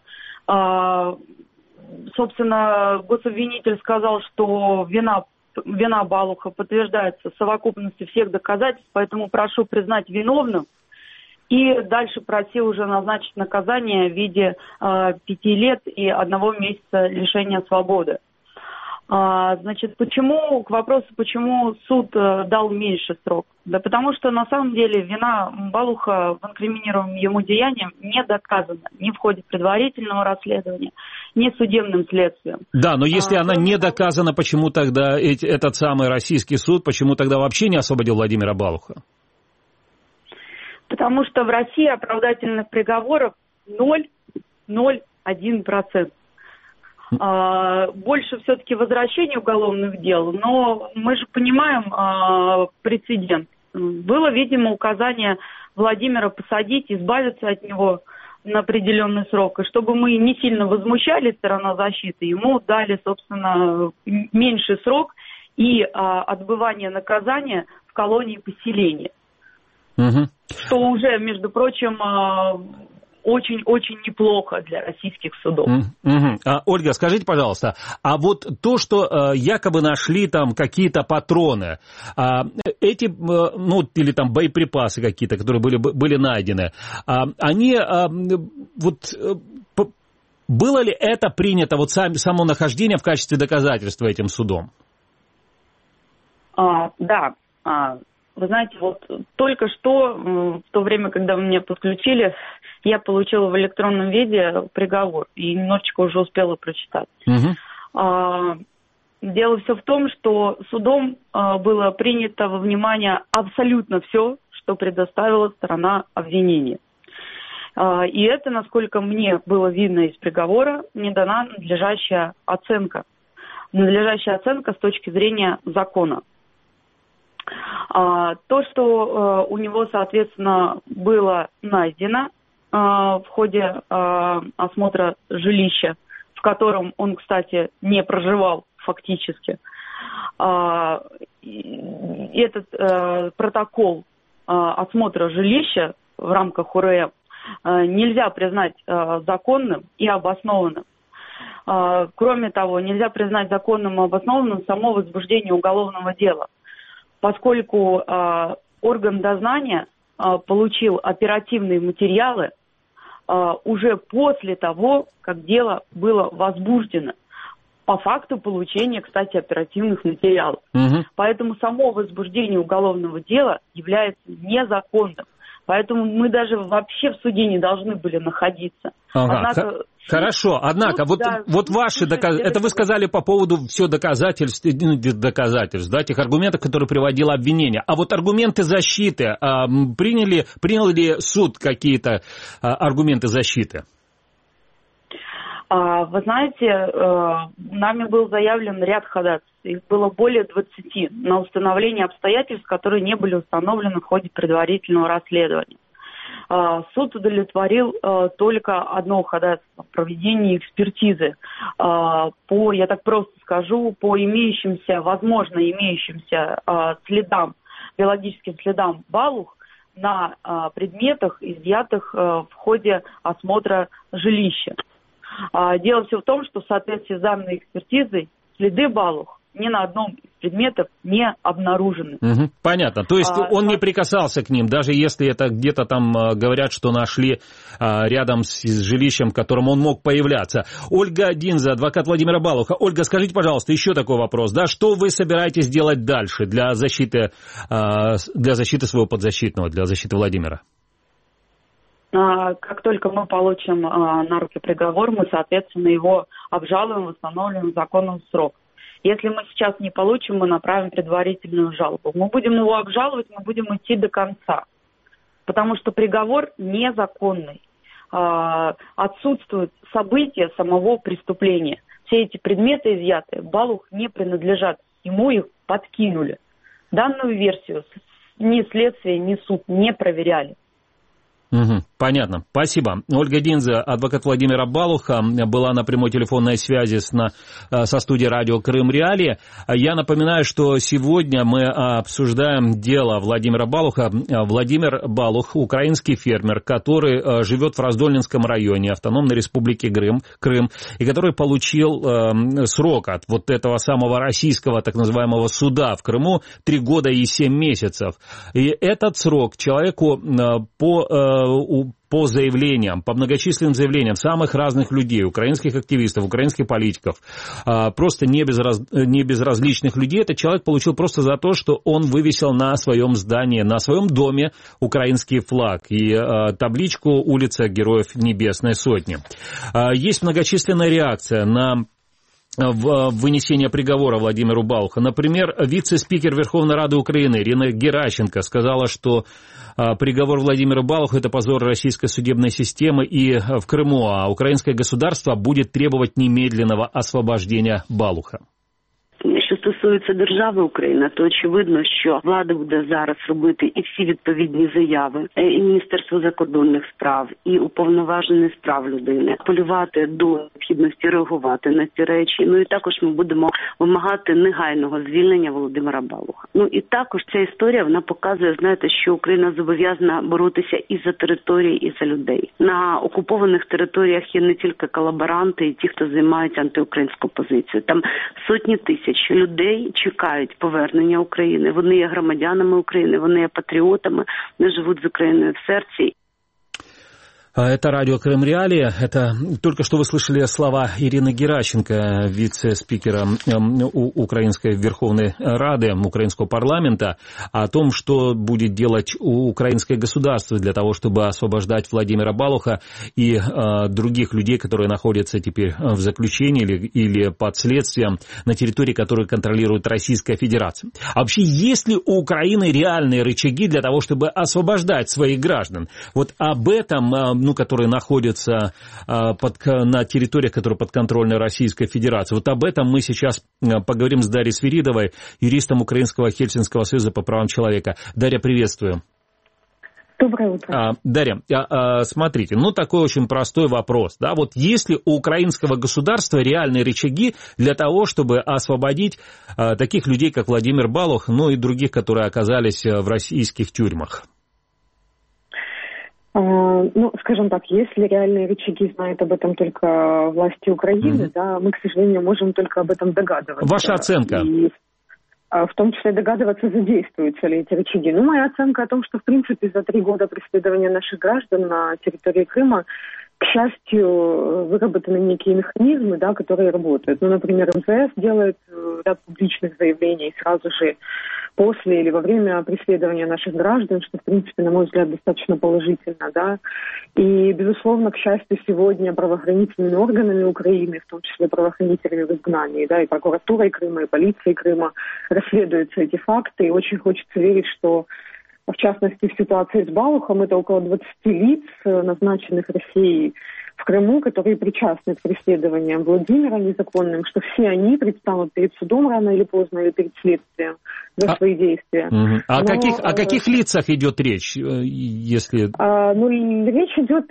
Собственно, гособвинитель сказал, что вина, вина Балуха подтверждается совокупностью всех доказательств, поэтому прошу признать виновным. И дальше просил уже назначить наказание в виде э, пяти лет и одного месяца лишения свободы. А, значит, почему, к вопросу, почему суд э, дал меньше срок? Да потому что на самом деле вина Балуха в инкриминируемом ему деянием не доказана ни в ходе предварительного расследования, ни судебным следствием. Да, но если а, она не доказана, почему тогда эти, этот самый российский суд, почему тогда вообще не освободил Владимира Балуха? Потому что в России оправдательных приговоров ноль целых один процент. Больше все-таки возвращение уголовных дел, но мы же понимаем а, прецедент. Было, видимо, указание Владимира посадить, избавиться от него на определенный срок. И чтобы мы не сильно возмущались, сторона защиты, ему дали, собственно, меньший срок и а, отбывание наказания в колонии поселения. Угу. Что уже, между прочим, очень-очень неплохо для российских судов. Mm-hmm. А, Ольга, скажите, пожалуйста, а вот то, что а, якобы нашли там какие-то патроны, а, эти, а, ну, или там боеприпасы какие-то, которые были, были найдены, а, они а, вот... Было ли это принято, вот сам, само нахождение в качестве доказательства этим судом? А, да. А, вы знаете, вот только что, в то время, когда вы меня подключили, я получила в электронном виде приговор и немножечко уже успела прочитать. Угу. А, дело все в том, что судом а, было принято во внимание абсолютно все, что предоставила сторона обвинения. И это, насколько мне было видно из приговора, не дана надлежащая оценка. Надлежащая оценка с точки зрения закона. То, что у него, соответственно, было найдено в ходе осмотра жилища, в котором он, кстати, не проживал фактически, этот протокол осмотра жилища в рамках УРЭ нельзя признать э, законным и обоснованным. Э, кроме того, нельзя признать законным и обоснованным само возбуждение уголовного дела, поскольку э, орган дознания э, получил оперативные материалы э, уже после того, как дело было возбуждено, по факту получения, кстати, оперативных материалов. Угу. Поэтому само возбуждение уголовного дела является незаконным. Поэтому мы даже вообще в суде не должны были находиться. Ага. Однако, Хорошо, однако, вот, да, вот ваши доказательства, это вы сказали по поводу все доказательств, доказательств, да, тех аргументов, которые приводило обвинение. А вот аргументы защиты, а, приняли, принял ли суд какие-то а, аргументы защиты? Вы знаете, нами был заявлен ряд ходатайств. Их было более двадцати на установление обстоятельств, которые не были установлены в ходе предварительного расследования. Суд удовлетворил только одно ходатайство – проведение экспертизы по, я так просто скажу, по имеющимся, возможно, имеющимся следам, биологическим следам Балух на предметах, изъятых в ходе осмотра жилища. Дело все в том, что в соответствии с данной экспертизой следы Балух ни на одном из предметов не обнаружены. Угу, понятно. То есть а, он не прикасался к ним, даже если это где-то там говорят, что нашли а, рядом с жилищем, в котором он мог появляться. Ольга Динза, адвокат Владимира Балуха. Ольга, скажите, пожалуйста, еще такой вопрос. Да, что вы собираетесь делать дальше для защиты, а, для защиты своего подзащитного, для защиты Владимира? Как только мы получим а, на руки приговор, мы, соответственно, его обжалуем, восстановим законным срок. Если мы сейчас не получим, мы направим предварительную жалобу. Мы будем его обжаловать, мы будем идти до конца, потому что приговор незаконный. А, отсутствуют события самого преступления. Все эти предметы изъятые, Балух не принадлежат, ему их подкинули. Данную версию ни следствие, ни суд не проверяли. Угу, понятно. Спасибо. Ольга Динза, адвокат Владимира Балуха, была на прямой телефонной связи с, на, со студией радио Крым Реалии. Я напоминаю, что сегодня мы обсуждаем дело Владимира Балуха. Владимир Балух, украинский фермер, который живет в Раздольнинском районе Автономной Республики Крым, Крым, и который получил э, срок от вот этого самого российского так называемого суда в Крыму три года и семь месяцев. И этот срок человеку э, по... Э, по заявлениям, по многочисленным заявлениям самых разных людей, украинских активистов, украинских политиков, просто не, безраз... не безразличных людей, этот человек получил просто за то, что он вывесил на своем здании, на своем доме украинский флаг и табличку «Улица Героев Небесной Сотни». Есть многочисленная реакция на в вынесение приговора Владимиру Балуху. Например, вице-спикер Верховной Рады Украины Ирина Геращенко сказала, что приговор Владимира Балуха – это позор российской судебной системы и в Крыму, а украинское государство будет требовать немедленного освобождения Балуха. Що стосується держави Україна, то очевидно, що влада буде зараз робити і всі відповідні заяви, і Міністерство закордонних справ, і Уповноважений з прав людини, апелювати до необхідності реагувати на ці речі. Ну і також ми будемо вимагати негайного звільнення Володимира Балуха. Ну і також ця історія, вона показує, знаєте, що Україна зобов'язана боротися і за території, і за людей. На окупованих територіях є не тільки колаборанти і ті, хто займають антиукраїнську позицію. Там сотні тисяч людей чекають повернення України. Вони є громадянами України, вони є патріотами, вони живуть з Україною в серці. Это радио Крым Реалии. Это только что вы слышали слова Ирины Геращенко, вице-спикера Украинской Верховной Рады, Украинского парламента, о том, что будет делать украинское государство для того, чтобы освобождать Владимира Балуха и э, других людей, которые находятся теперь в заключении или, или под следствием на территории, которую контролирует Российская Федерация. А вообще, есть ли у Украины реальные рычаги для того, чтобы освобождать своих граждан? Вот об этом... Э, ну, которые находятся а, под, на территориях, которые подконтрольны Российской Федерации. Вот об этом мы сейчас поговорим с Дарьей Свиридовой, юристом Украинского Хельсинского союза по правам человека. Дарья, приветствую. Доброе утро. А, Дарья, а, а, смотрите, ну такой очень простой вопрос. Да? Вот есть ли у украинского государства реальные рычаги для того, чтобы освободить а, таких людей, как Владимир Балух, ну и других, которые оказались в российских тюрьмах? Ну, скажем так, если реальные рычаги знают об этом только власти Украины, mm-hmm. да, мы, к сожалению, можем только об этом догадываться. Ваша оценка? И в том числе догадываться, задействуются ли эти рычаги. Ну, моя оценка о том, что, в принципе, за три года преследования наших граждан на территории Крыма, к счастью, выработаны некие механизмы, да, которые работают. Ну, например, МЗС делает ряд публичных заявлений сразу же после или во время преследования наших граждан, что, в принципе, на мой взгляд, достаточно положительно, да. И, безусловно, к счастью, сегодня правоохранительными органами Украины, в том числе правоохранителями в изгнании, да, и прокуратурой Крыма, и полицией Крыма расследуются эти факты, и очень хочется верить, что, в частности, в ситуации с Балухом, это около двадцати лиц, назначенных Россией в Крыму, которые причастны к преследованиям Владимира незаконным, что все они предстанут перед судом рано или поздно, или перед следствием за а, свои действия. Угу. А, Но, каких, о каких лицах идет речь, если... А, ну, речь идет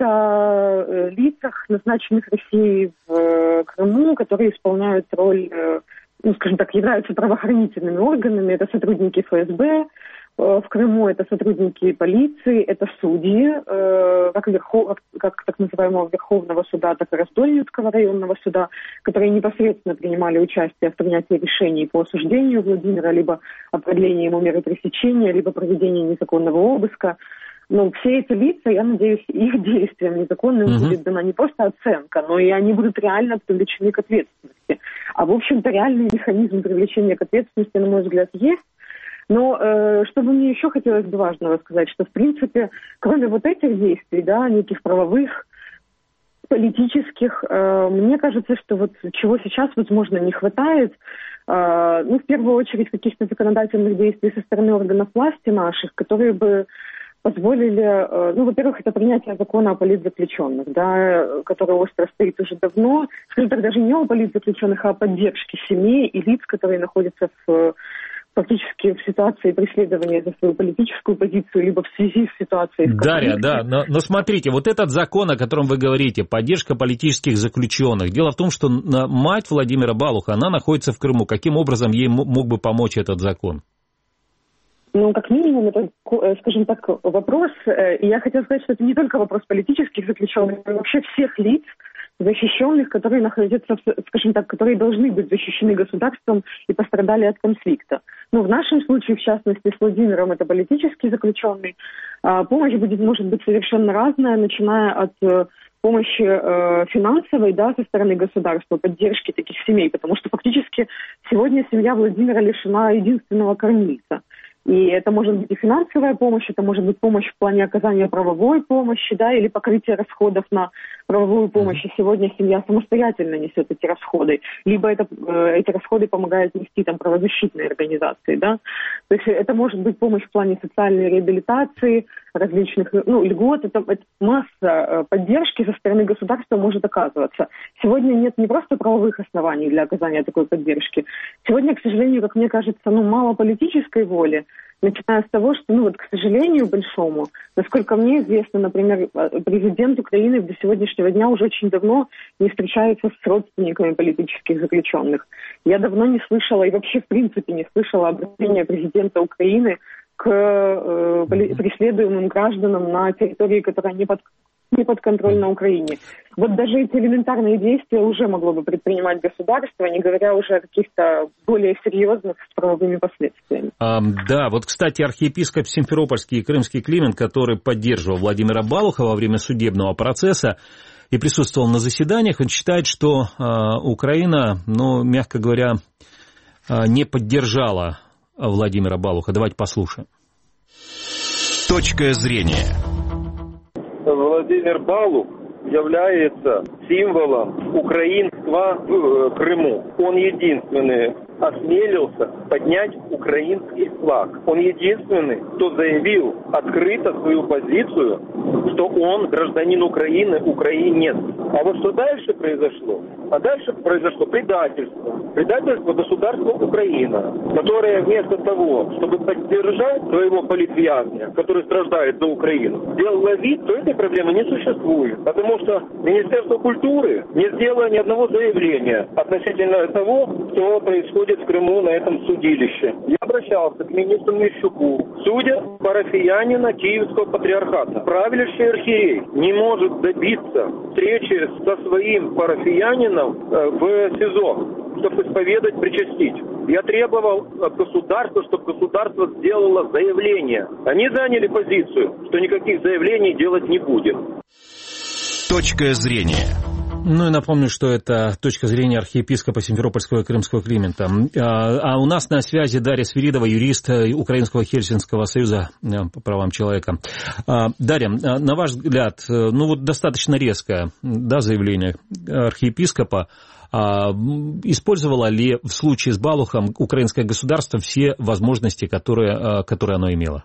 о лицах, назначенных Россией в Крыму, которые исполняют роль, ну, скажем так, являются правоохранительными органами. Это сотрудники эф эс бэ, в Крыму это сотрудники полиции, это судьи, э, как, верхов, как так называемого Верховного суда, так и Раздольнюцкого районного суда, которые непосредственно принимали участие в принятии решений по осуждению Владимира, либо о продлении ему меры пресечения, либо проведении незаконного обыска. Но все эти лица, я надеюсь, их действиям незаконным uh-huh. будет дана не просто оценка, но и они будут реально привлечены к ответственности. А, в общем-то, реальный механизм привлечения к ответственности, на мой взгляд, есть. Но э, что бы мне еще хотелось бы важного сказать, что, в принципе, кроме вот этих действий, да, неких правовых, политических, э, мне кажется, что вот чего сейчас, возможно, не хватает, э, ну, в первую очередь, каких-то законодательных действий со стороны органов власти наших, которые бы позволили, э, ну, во-первых, это принятие закона о политзаключенных, да, который остро стоит уже давно, скажем так, даже не о политзаключенных, а о поддержке семей и лиц, которые находятся в... фактически в ситуации преследования за свою политическую позицию, либо в связи с ситуацией... Дарья, да, но, но смотрите, вот этот закон, о котором вы говорите, поддержка политических заключенных, дело в том, что мать Владимира Балуха, она находится в Крыму. Каким образом ей мог бы помочь этот закон? Ну, как минимум, это, скажем так, вопрос, и я хотела сказать, что это не только вопрос политических заключенных, но вообще всех лиц, защищенных, которые находятся, скажем так, которые должны быть защищены государством и пострадали от конфликта. Ну, в нашем случае, в частности, с Владимиром, это политический заключенный. А помощь будет, может быть совершенно разная, начиная от помощи э, финансовой, да, со стороны государства, поддержки таких семей, потому что фактически сегодня семья Владимира лишена единственного кормильца. И это может быть и финансовая помощь, это может быть помощь в плане оказания правовой помощи, да, или покрытия расходов на правовую помощь. И сегодня семья самостоятельно несет эти расходы, либо это, э, эти расходы помогают нести там правозащитные организации, да. То есть это может быть помощь в плане социальной реабилитации, различных, ну, льгот, это, это масса поддержки со стороны государства может оказываться. Сегодня нет не просто правовых оснований для оказания такой поддержки. Сегодня, к сожалению, как мне кажется, ну, мало политической воли начиная с того, что, ну вот, к сожалению, большому, насколько мне известно, например, президент Украины до сегодняшнего дня уже очень давно не встречается с родственниками политических заключенных. Я давно не слышала и вообще в принципе не слышала обращения президента Украины к э, преследуемым гражданам на территории, которая не под не подконтрольна Украине. Вот даже эти элементарные действия уже могло бы предпринимать государство, не говоря уже о каких-то более серьезных с правовыми последствиями. А, да, вот, кстати, архиепископ Симферопольский и Крымский Климент, который поддерживал Владимира Балуха во время судебного процесса и присутствовал на заседаниях, он считает, что а, Украина, ну, мягко говоря, а, не поддержала Владимира Балуха. Давайте послушаем. Точка зрения. Владимир Балух является символом украинства в Крыму. Он единственный осмелился поднять украинский флаг. Он единственный, кто заявил открыто свою позицию, что он гражданин Украины, украинец. А вот что дальше произошло? А дальше произошло предательство. Предательство государства Украина, которое вместо того, чтобы поддержать своего политвязня, который страждает за Украину, сделало вид, что этой проблемы не существует. Потому что Министерство культуры не сделало ни одного заявления относительно того, что происходит в Крыму на этом судилище. Я обращался к министру Мищуку. Судя парафиянина Киевского патриархата, правящий архиерей не может добиться встречи со своим парафиянином в СИЗО, чтобы исповедать, причастить. Я требовал от государства, чтобы государство сделало заявление. Они заняли позицию, что никаких заявлений делать не будет. Точка зрения. Ну и напомню, что это точка зрения архиепископа Симферопольского и Крымского Климента. А, а у нас на связи Дарья Свиридова, юрист Украинского Хельсинского союза по правам человека. А, Дарья, на ваш взгляд, ну вот достаточно резкое, да, заявление архиепископа. А, использовало ли в случае с Балухом украинское государство все возможности, которые, которые оно имело?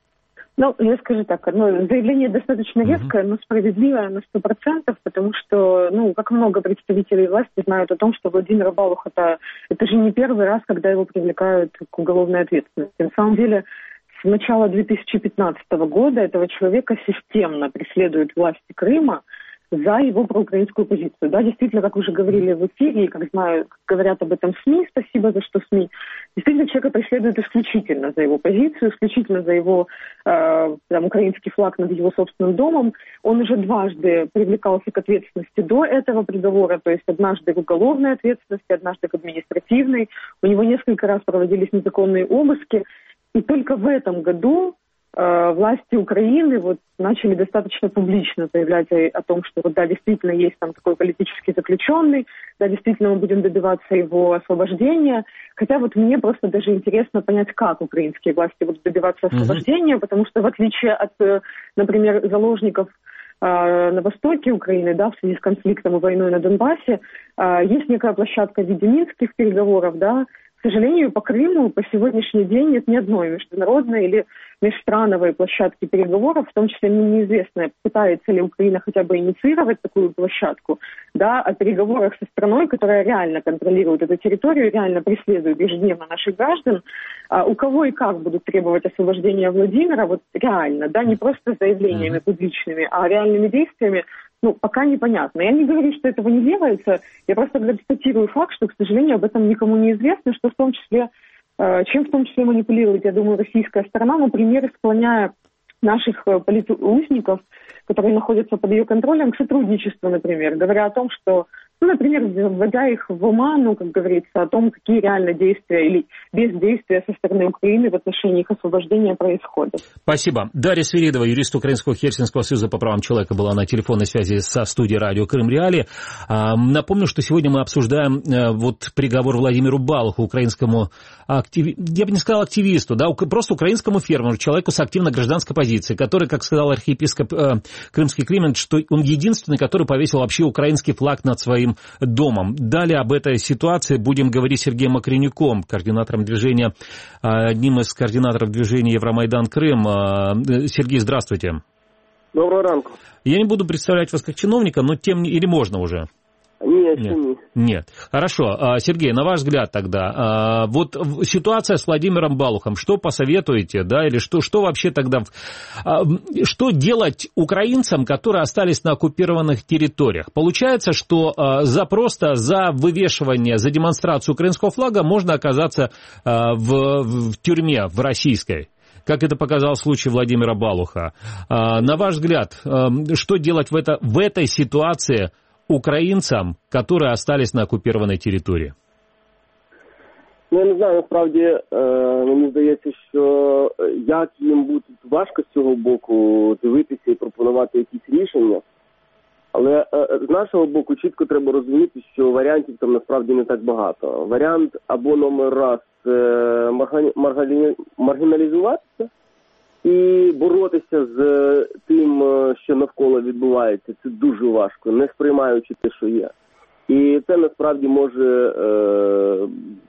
Ну, я скажу так, ну, заявление достаточно резкое, но справедливое на сто процентов, потому что, ну, как много представителей власти знают о том, что Владимир Балух это, это же не первый раз, когда его привлекают к уголовной ответственности. На самом деле, с начала две тысячи пятнадцатого года этого человека системно преследуют власти Крыма за его проукраинскую позицию. Да, действительно, как уже говорили в эфире, и как знаю, как говорят об этом СМИ, спасибо за что СМИ, действительно, человека преследуют исключительно за его позицию, исключительно за его э, там, украинский флаг над его собственным домом. Он уже дважды привлекался к ответственности до этого приговора, то есть однажды к уголовной ответственности, однажды к административной. У него несколько раз проводились незаконные обыски. И только в этом году э, власти Украины вот начали достаточно публично заявлять о, о том, что вот, да, действительно есть там такой политический заключенный, да, действительно мы будем добиваться его освобождения. Хотя вот мне просто даже интересно понять, как украинские власти будут добиваться освобождения, mm-hmm. потому что в отличие от, например, заложников э, на востоке Украины, да, в связи с конфликтом и войной на Донбассе, э, есть некая площадка в виде минских переговоров, да. К сожалению, по Крыму по сегодняшний день нет ни одной международной или межстрановой площадки переговоров, в том числе мне неизвестно, пытается ли Украина хотя бы инициировать такую площадку, да, о переговорах со страной, которая реально контролирует эту территорию, реально преследует ежедневно наших граждан. А у кого и как будут требовать освобождения Владимира, вот реально, да, не просто заявлениями публичными, а реальными действиями, ну, пока непонятно. Я не говорю, что этого не делается, я просто констатирую факт, что, к сожалению, об этом никому не известно, что в том числе, э, чем в том числе манипулирует, я думаю, российская сторона, например, склоняя наших политузников, которые находятся под ее контролем, к сотрудничеству, например, говоря о том, что, ну, например, вводя их в оману, как говорится, о том, какие реально действия или бездействия со стороны Украины в отношении их освобождения происходят. Спасибо. Дарья Свиридова, юрист Украинского Хельсинского союза по правам человека, была на телефонной связи со студией радио Крым Реалии. Напомню, что сегодня мы обсуждаем вот приговор Владимиру Балуху, украинскому активи... я бы не сказал активисту, да, просто украинскому фермеру, человеку с активной гражданской позицией, который, как сказал архиепископ э, Крымский Климент, что он единственный, который повесил вообще украинский флаг над своим домом. Далее об этой ситуации будем говорить с Сергеем Макренюком, координатором движения, одним из координаторов движения Евромайдан Крым. Сергей, здравствуйте. Доброго ранку. Я не буду представлять вас как чиновника, но тем не... Или можно уже? Нет, Нет. нет. Нет. Хорошо. Сергей, на ваш взгляд тогда, вот ситуация с Владимиром Балухом, что посоветуете, да, или что, что вообще тогда, что делать украинцам, которые остались на оккупированных территориях? Получается, что за просто за вывешивание, за демонстрацию украинского флага можно оказаться в, в тюрьме, в российской, как это показал случай Владимира Балуха. На ваш взгляд, что делать в, это, в этой ситуации українцям, которые остались на окупованій території? Ну, я не знаю, насправді, е, мені здається, що як їм буде важко з цього боку дивитися і пропонувати якісь рішення. Але е, з нашого боку чітко треба розуміти, що варіантів там насправді не так багато. Варіант або номер раз е, маргалі... маргіналізуватися і боротися з тим, що навколо відбувається, це дуже важко, не сприймаючи те, що є. І це насправді може, е,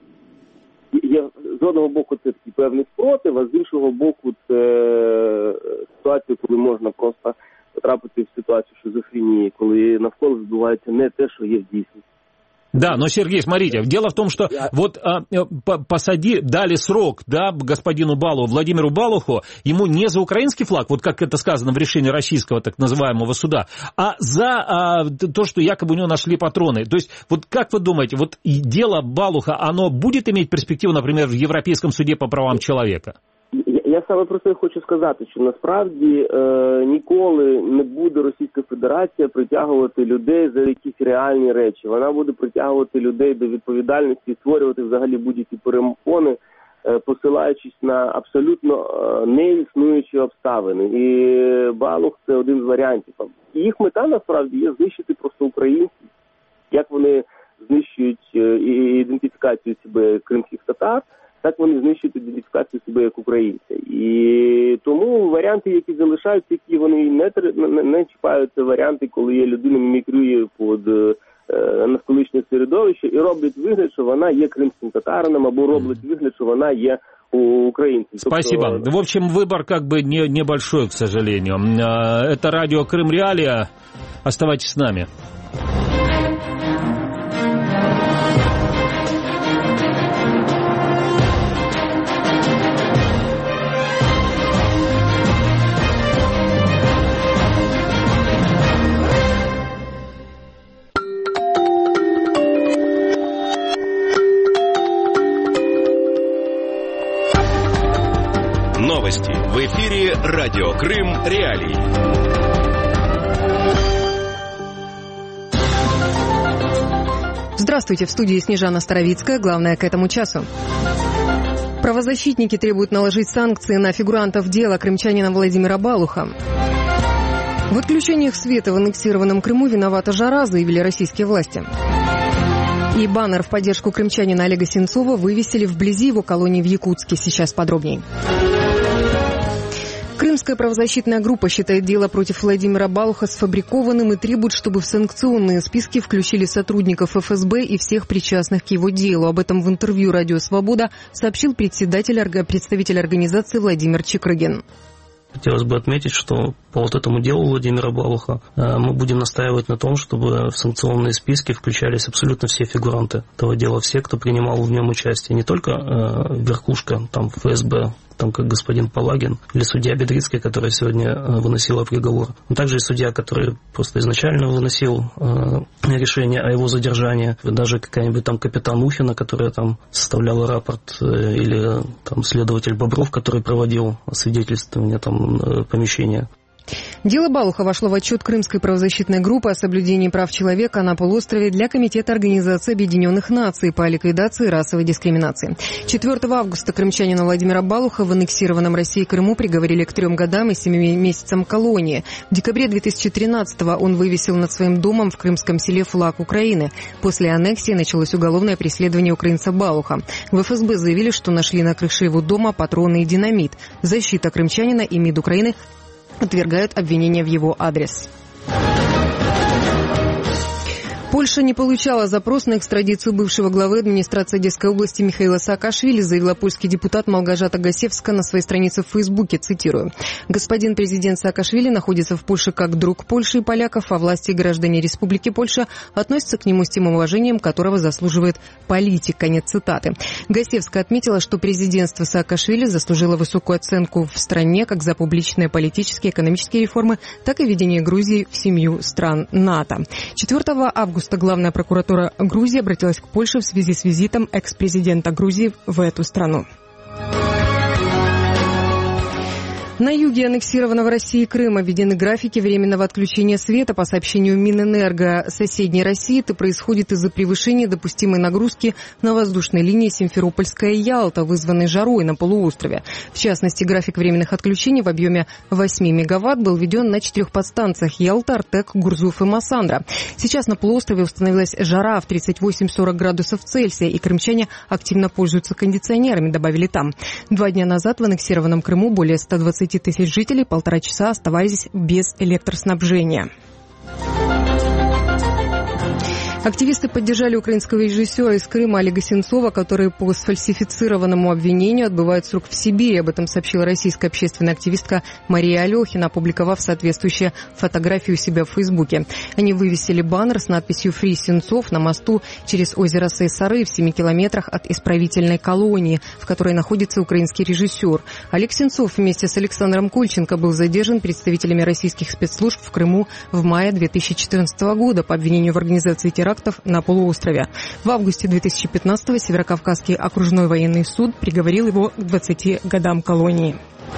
є, з одного боку це такий певний спротив, а з іншого боку це ситуація, коли можна просто потрапити в ситуацию шизофрении, коли навколо відбувається не те, що є в дійсності. Да, но, Сергей, смотрите, дело в том, что Я... вот а, посади, дали срок, да, господину Балу, Владимиру Балуху, ему не за украинский флаг, вот как это сказано в решении российского так называемого суда, а за а, то, что якобы у него нашли патроны. То есть, вот как вы думаете, вот дело Балуха, оно будет иметь перспективу, например, в Европейском суде по правам человека? Я саме про це хочу сказати, що насправді е, ніколи не буде Російська Федерація притягувати людей за якісь реальні речі. Вона буде притягувати людей до відповідальності, створювати взагалі будь-які перепони, е, посилаючись на абсолютно е, неіснуючі обставини. І Балух – це один з варіантів. І їх мета насправді є знищити просто українців, як вони знищують е, ідентифікацію себе кримських татар, так вони знищують ідентифікацію себе як українця. І тому варіанти, які залишаються, які вони не, не, не чіпають, це варіанти, коли є людина мімікрує під е, навколишнє середовище і роблять вигляд, що вона є кримським татарином, або роблять вигляд, що вона є украинцем. Спасибо. Тобто... В общем, выбор как бы не, небольшой, к сожалению. Это радио Крым Реалия. Оставайтесь с нами. Новости в эфире радио Крым Реалии. Здравствуйте, в студии Снежана Старовицкая. Главное к этому часу. Правозащитники требуют наложить санкции на фигурантов дела крымчанина Владимира Балуха. В отключениях света в аннексированном Крыму виновата жара, заявили российские власти. И баннер в поддержку крымчанина Олега Сенцова вывесили вблизи его колонии в Якутске. Сейчас подробнее. Крымская правозащитная группа считает дело против Владимира Балуха сфабрикованным и требует, чтобы в санкционные списки включили сотрудников эф эс бэ и всех причастных к его делу. Об этом в интервью «Радио Свобода» сообщил председатель, представитель организации Владимир Чикрыгин. Хотелось бы отметить, что по вот этому делу Владимира Балуха мы будем настаивать на том, чтобы в санкционные списки включались абсолютно все фигуранты этого дела, все, кто принимал в нем участие, не только верхушка, там, эф эс бэ, там, как господин Палагин, или судья Бедрицкая, которая сегодня выносила приговор, но также и судья, который просто изначально выносил решение о его задержании, даже какая-нибудь там капитан Мухина, которая там составляла рапорт, или там следователь Бобров, который проводил освидетельствование там помещения. Дело Балуха вошло в отчет Крымской правозащитной группы о соблюдении прав человека на полуострове для Комитета Организации Объединенных Наций по ликвидации расовой дискриминации. четвёртого августа крымчанина Владимира Балуха в аннексированном Россией Крыму приговорили к трем годам и семи месяцам колонии. В декабре две тысячи тринадцатого он вывесил над своим домом в крымском селе флаг Украины. После аннексии началось уголовное преследование украинца Балуха. В эф эс бэ заявили, что нашли на крыше его дома патроны и динамит. Защита крымчанина и МИД Украины отвергают обвинения в его адрес. Польша не получала запрос на экстрадицию бывшего главы администрации Одесской области Михаила Саакашвили, заявила польский депутат Малгажата Гасевска на своей странице в Фейсбуке, цитирую. «Господин президент Саакашвили находится в Польше как друг Польши и поляков, а власти и граждане Республики Польша относятся к нему с тем уважением, которого заслуживает политик». Конец цитаты. Гасевска отметила, что президентство Саакашвили заслужило высокую оценку в стране как за публичные политические и экономические реформы, так и введение Грузии в семью стран НАТО. четвёртого августа Главная прокуратура Грузии обратилась к Польше в связи с визитом экс-президента Грузии в эту страну. На юге аннексированного Россией Крыма введены графики временного отключения света. По сообщению Минэнерго соседней России, это происходит из-за превышения допустимой нагрузки на воздушной линии Симферопольская-Ялта, вызванной жарой на полуострове. В частности, график временных отключений в объеме восемь мегаватт был введен на четырех подстанциях Ялта, Артек, Гурзуф и Массандра. Сейчас на полуострове установилась жара в тридцать восемь - сорок градусов Цельсия, и крымчане активно пользуются кондиционерами, добавили там. Два дня назад в аннексированном Крыму более ста двадцати тысяч жителей полтора часа оставались без электроснабжения. Активисты поддержали украинского режиссера из Крыма Олега Сенцова, который по сфальсифицированному обвинению отбывает срок в Сибири. Об этом сообщила российская общественная активистка Мария Алехина, опубликовав соответствующую фотографию у себя в Фейсбуке. Они вывесили баннер с надписью «Фри Сенцов» на мосту через озеро Сейсары в семи километрах от исправительной колонии, в которой находится украинский режиссер. Олег Сенцов вместе с Александром Кольченко был задержан представителями российских спецслужб в Крыму в мае две тысячи четырнадцатого года по обвинению в организации теракта на полуострове. В августе две тысячи пятнадцатого Северокавказский окружной военный суд приговорил его к двадцати годам колонии.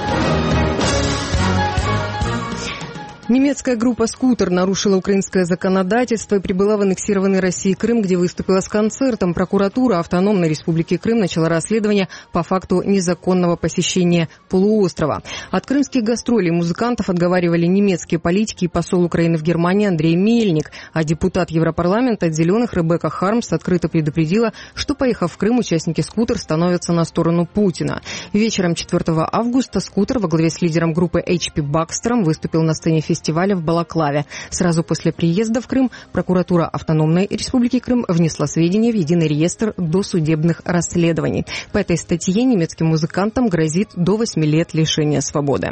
Немецкая группа «Скутер» нарушила украинское законодательство и прибыла в аннексированный Россией Крым, где выступила с концертом. Прокуратура Автономной Республики Крым начала расследование по факту незаконного посещения полуострова. От крымских гастролей музыкантов отговаривали немецкие политики и посол Украины в Германии Андрей Мельник. А депутат Европарламента от «Зеленых» Ребекка Хармс открыто предупредила, что, поехав в Крым, участники «Скутер» становятся на сторону Путина. Вечером четвёртого августа «Скутер» во главе с лидером группы эйч пи Бакстером выступил на сцене фестиваля фестиваля в Балаклаве. Сразу после приезда в Крым прокуратура Автономной Республики Крым внесла сведения в единый реестр досудебных расследований. По этой статье немецким музыкантам грозит до восьми лет лишения свободы.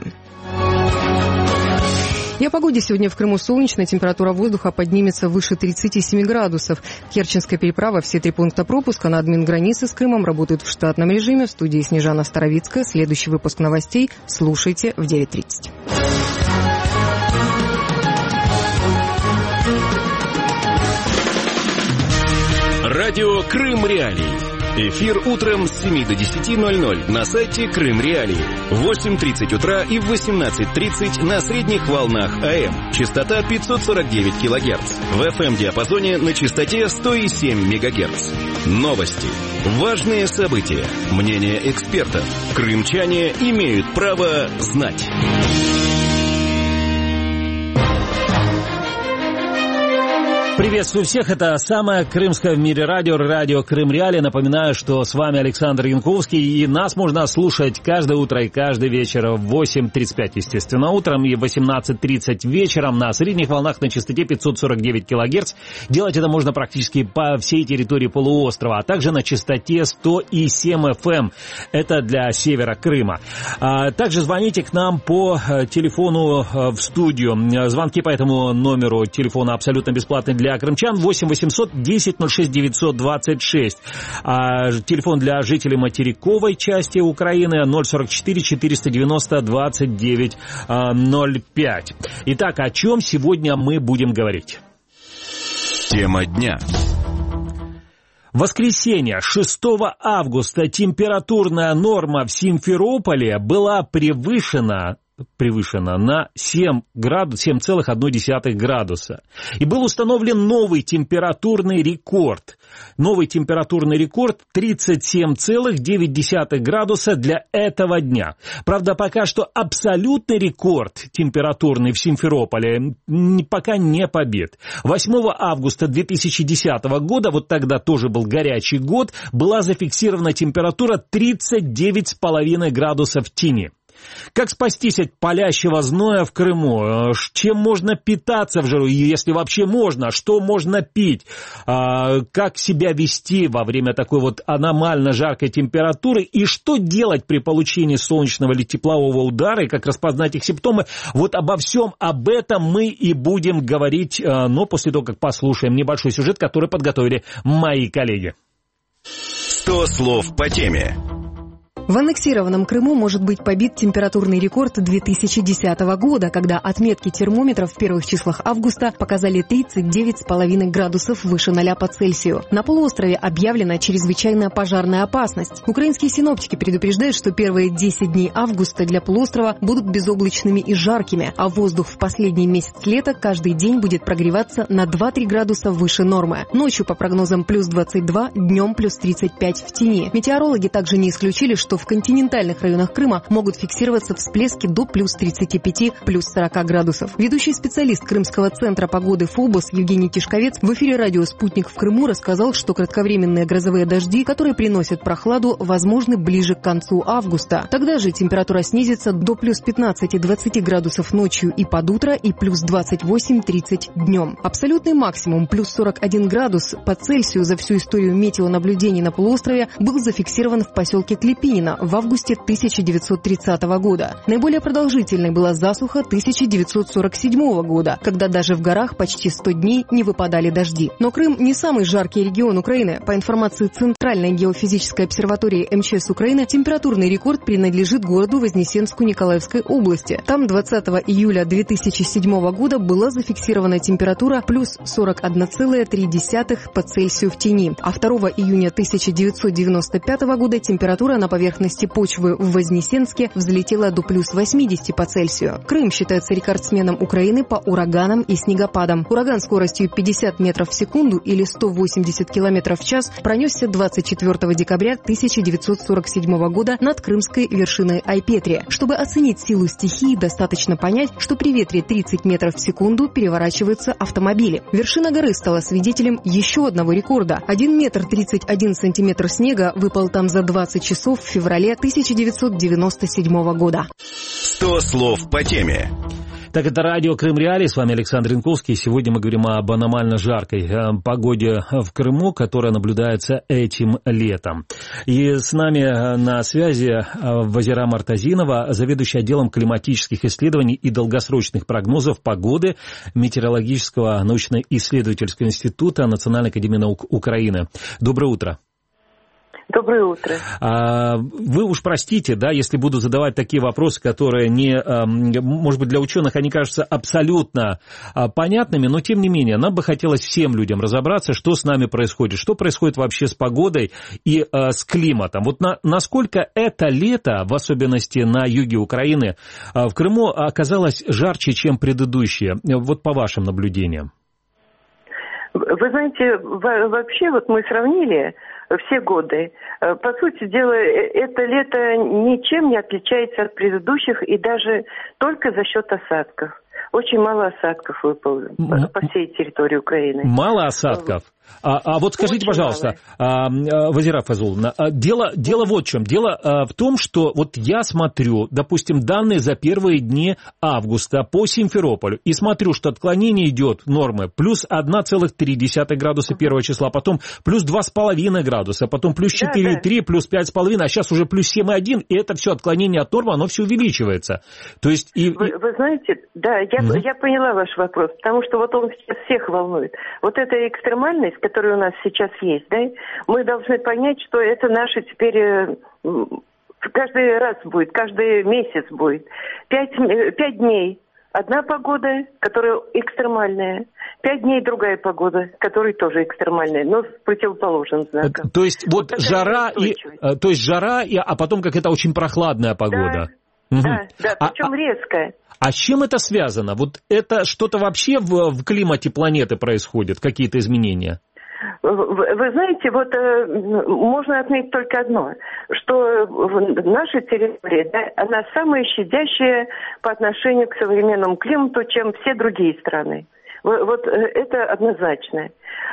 И о погоде. Сегодня в Крыму солнечно, температура воздуха поднимется выше тридцати семи градусов. Керченская переправа, все три пункта пропуска на админгранице с Крымом работают в штатном режиме. В студии Снежана Старовицкая. Следующий выпуск новостей слушайте в девять тридцать. Радио Крым Реалии. Эфир утром с семи до десяти ноль-ноль на сайте Крым Реалии. В восемь тридцать утра и в восемнадцать тридцать на средних волнах АМ. Частота пятьсот сорок девять килогерц. В эф эм-диапазоне на частоте сто семь мегагерц. Новости. Важные события. Мнения экспертов. Крымчане имеют право знать. Приветствую всех, это самое крымское в мире радио, радио Крым Реалии. Напоминаю, что с вами Александр Янковский, и нас можно слушать каждое утро и каждый вечер в восемь тридцать пять, естественно, утром, и в восемнадцать тридцать вечером на средних волнах на частоте пятьсот сорок девять килогерц. Делать это можно практически по всей территории полуострова, а также на частоте сто семь эф эм. Это для севера Крыма. Также звоните к нам по телефону в студию. Звонки по этому номеру телефона абсолютно бесплатные для крымчан. восемь восемьсот десять ноль шесть девятьсот двадцать шесть. А телефон для жителей материковой части Украины ноль сорок четыре четыреста девяносто двадцать девять ноль пять. Итак, о чем сегодня мы будем говорить? Тема дня. В воскресенье, шестого августа, температурная норма в Симферополе была превышена превышена на семь целых одна десятая градуса. И был установлен новый температурный рекорд. Новый температурный рекорд тридцать семь целых девять десятых градуса для этого дня. Правда, пока что абсолютный рекорд температурный в Симферополе пока не побит. восьмого августа две тысячи десятого года, вот тогда тоже был горячий год, была зафиксирована температура тридцать девять целых пять десятых градусов в тени. Как спастись от палящего зноя в Крыму? Чем можно питаться в жару, если вообще можно? Что можно пить? Как себя вести во время такой вот аномально жаркой температуры? И что делать при получении солнечного или теплового удара? И как распознать их симптомы? Вот обо всем об этом мы и будем говорить, но после того, как послушаем небольшой сюжет, который подготовили мои коллеги. сто слов по теме. В аннексированном Крыму может быть побит температурный рекорд две тысячи десятого года, когда отметки термометров в первых числах августа показали тридцать девять с половиной градусов выше ноля по Цельсию. На полуострове объявлена чрезвычайная пожарная опасность. Украинские синоптики предупреждают, что первые десять дней августа для полуострова будут безоблачными и жаркими, а воздух в последний месяц лета каждый день будет прогреваться на два-три градуса выше нормы. Ночью, по прогнозам, плюс двадцать два, днем плюс тридцать пять в тени. Метеорологи также не исключили, что в континентальных районах Крыма могут фиксироваться всплески до плюс тридцати пяти, плюс сорока градусов. Ведущий специалист Крымского центра погоды ФОБОС Евгений Тишковец в эфире радио «Спутник» в Крыму рассказал, что кратковременные грозовые дожди, которые приносят прохладу, возможны ближе к концу августа. Тогда же температура снизится до плюс пятнадцати-двадцати градусов ночью и под утро, и плюс двадцать восемь-тридцать днем. Абсолютный максимум плюс сорок один градус по Цельсию за всю историю метеонаблюдений на полуострове был зафиксирован в поселке Клепинино в августе тысяча девятьсот тридцатого года. Наиболее продолжительной была засуха тысяча девятьсот сорок седьмого года, когда даже в горах почти сто дней не выпадали дожди. Но Крым не самый жаркий регион Украины. По информации Центральной геофизической обсерватории эм че эс Украины, температурный рекорд принадлежит городу Вознесенску Николаевской области. Там двадцатого июля две тысячи седьмого года была зафиксирована температура плюс сорок одна целая три десятых по Цельсию в тени, а второго июня тысяча девятьсот девяносто пятого года температура на поверхности почвы в Вознесенске взлетела до плюс восьмидесяти по Цельсию. Крым считается рекордсменом Украины по ураганам и снегопадам. Ураган скоростью пятьдесят метров в секунду или сто восемьдесят километров в час пронесся двадцать четвертого декабря тысяча девятьсот сорок седьмого года над крымской вершиной Айпетри. Чтобы оценить силу стихии, достаточно понять, что при ветре тридцать метров в секунду переворачиваются автомобили. Вершина горы стала свидетелем еще одного рекорда. один метр тридцать один сантиметр снега выпал там за двадцать часов в феврале тысяча девятьсот девяносто седьмого года. сто слов по теме. Так, это радио Крым Реалии, с вами Александр Янковский. Сегодня мы говорим об аномально жаркой погоде в Крыму, которая наблюдается этим летом. И с нами на связи Вазира Мартазинова, заведующая отделом климатических исследований и долгосрочных прогнозов погоды Метеорологического научно-исследовательского института Национальной академии наук Украины. Доброе утро. Доброе утро. Вы уж простите, да, если буду задавать такие вопросы, которые не, может быть, для ученых они кажутся абсолютно понятными, но тем не менее, нам бы хотелось всем людям разобраться, что с нами происходит, что происходит вообще с погодой и с климатом. Вот на, насколько это лето, в особенности на юге Украины, в Крыму оказалось жарче, чем предыдущее, вот по вашим наблюдениям? Вы знаете, вообще вот мы сравнили все годы. По сути дела, это лето ничем не отличается от предыдущих и даже только за счет осадков. Очень мало осадков выпало по всей территории Украины. Мало осадков? А, а вот скажите, очень пожалуйста, а, Вазира Фазуловна, дело, дело вот в чем. Дело а, в том, что вот я смотрю, допустим, данные за первые дни августа по Симферополю, и смотрю, что отклонение идет нормы плюс одна целых три десятых градуса первого числа, потом плюс два с половиной градуса, потом плюс четыре и три, да, да. плюс пять с половиной, а сейчас уже плюс семь и один, и это все отклонение от нормы, оно все увеличивается. То есть и... вы, вы знаете, да, я, mm-hmm. я поняла ваш вопрос, потому что вот он сейчас всех волнует. Вот эта экстремальность, которая у нас сейчас есть, да, мы должны понять, что это наше теперь каждый раз будет, каждый месяц будет. Пять, пять дней одна погода, которая экстремальная, пять дней другая погода, которая тоже экстремальная, но с противоположным знаком. То есть вот, вот жара и, то есть жара и, а потом как это очень прохладная погода. Да, угу. да, да, причем а, резкая. А с чем это связано? Вот это что-то вообще в, в климате планеты происходит, какие-то изменения? Вы, вы знаете, вот э, можно отметить только одно, что наша территория, да, она самая щадящая по отношению к современному климату, чем все другие страны. Вот это однозначно.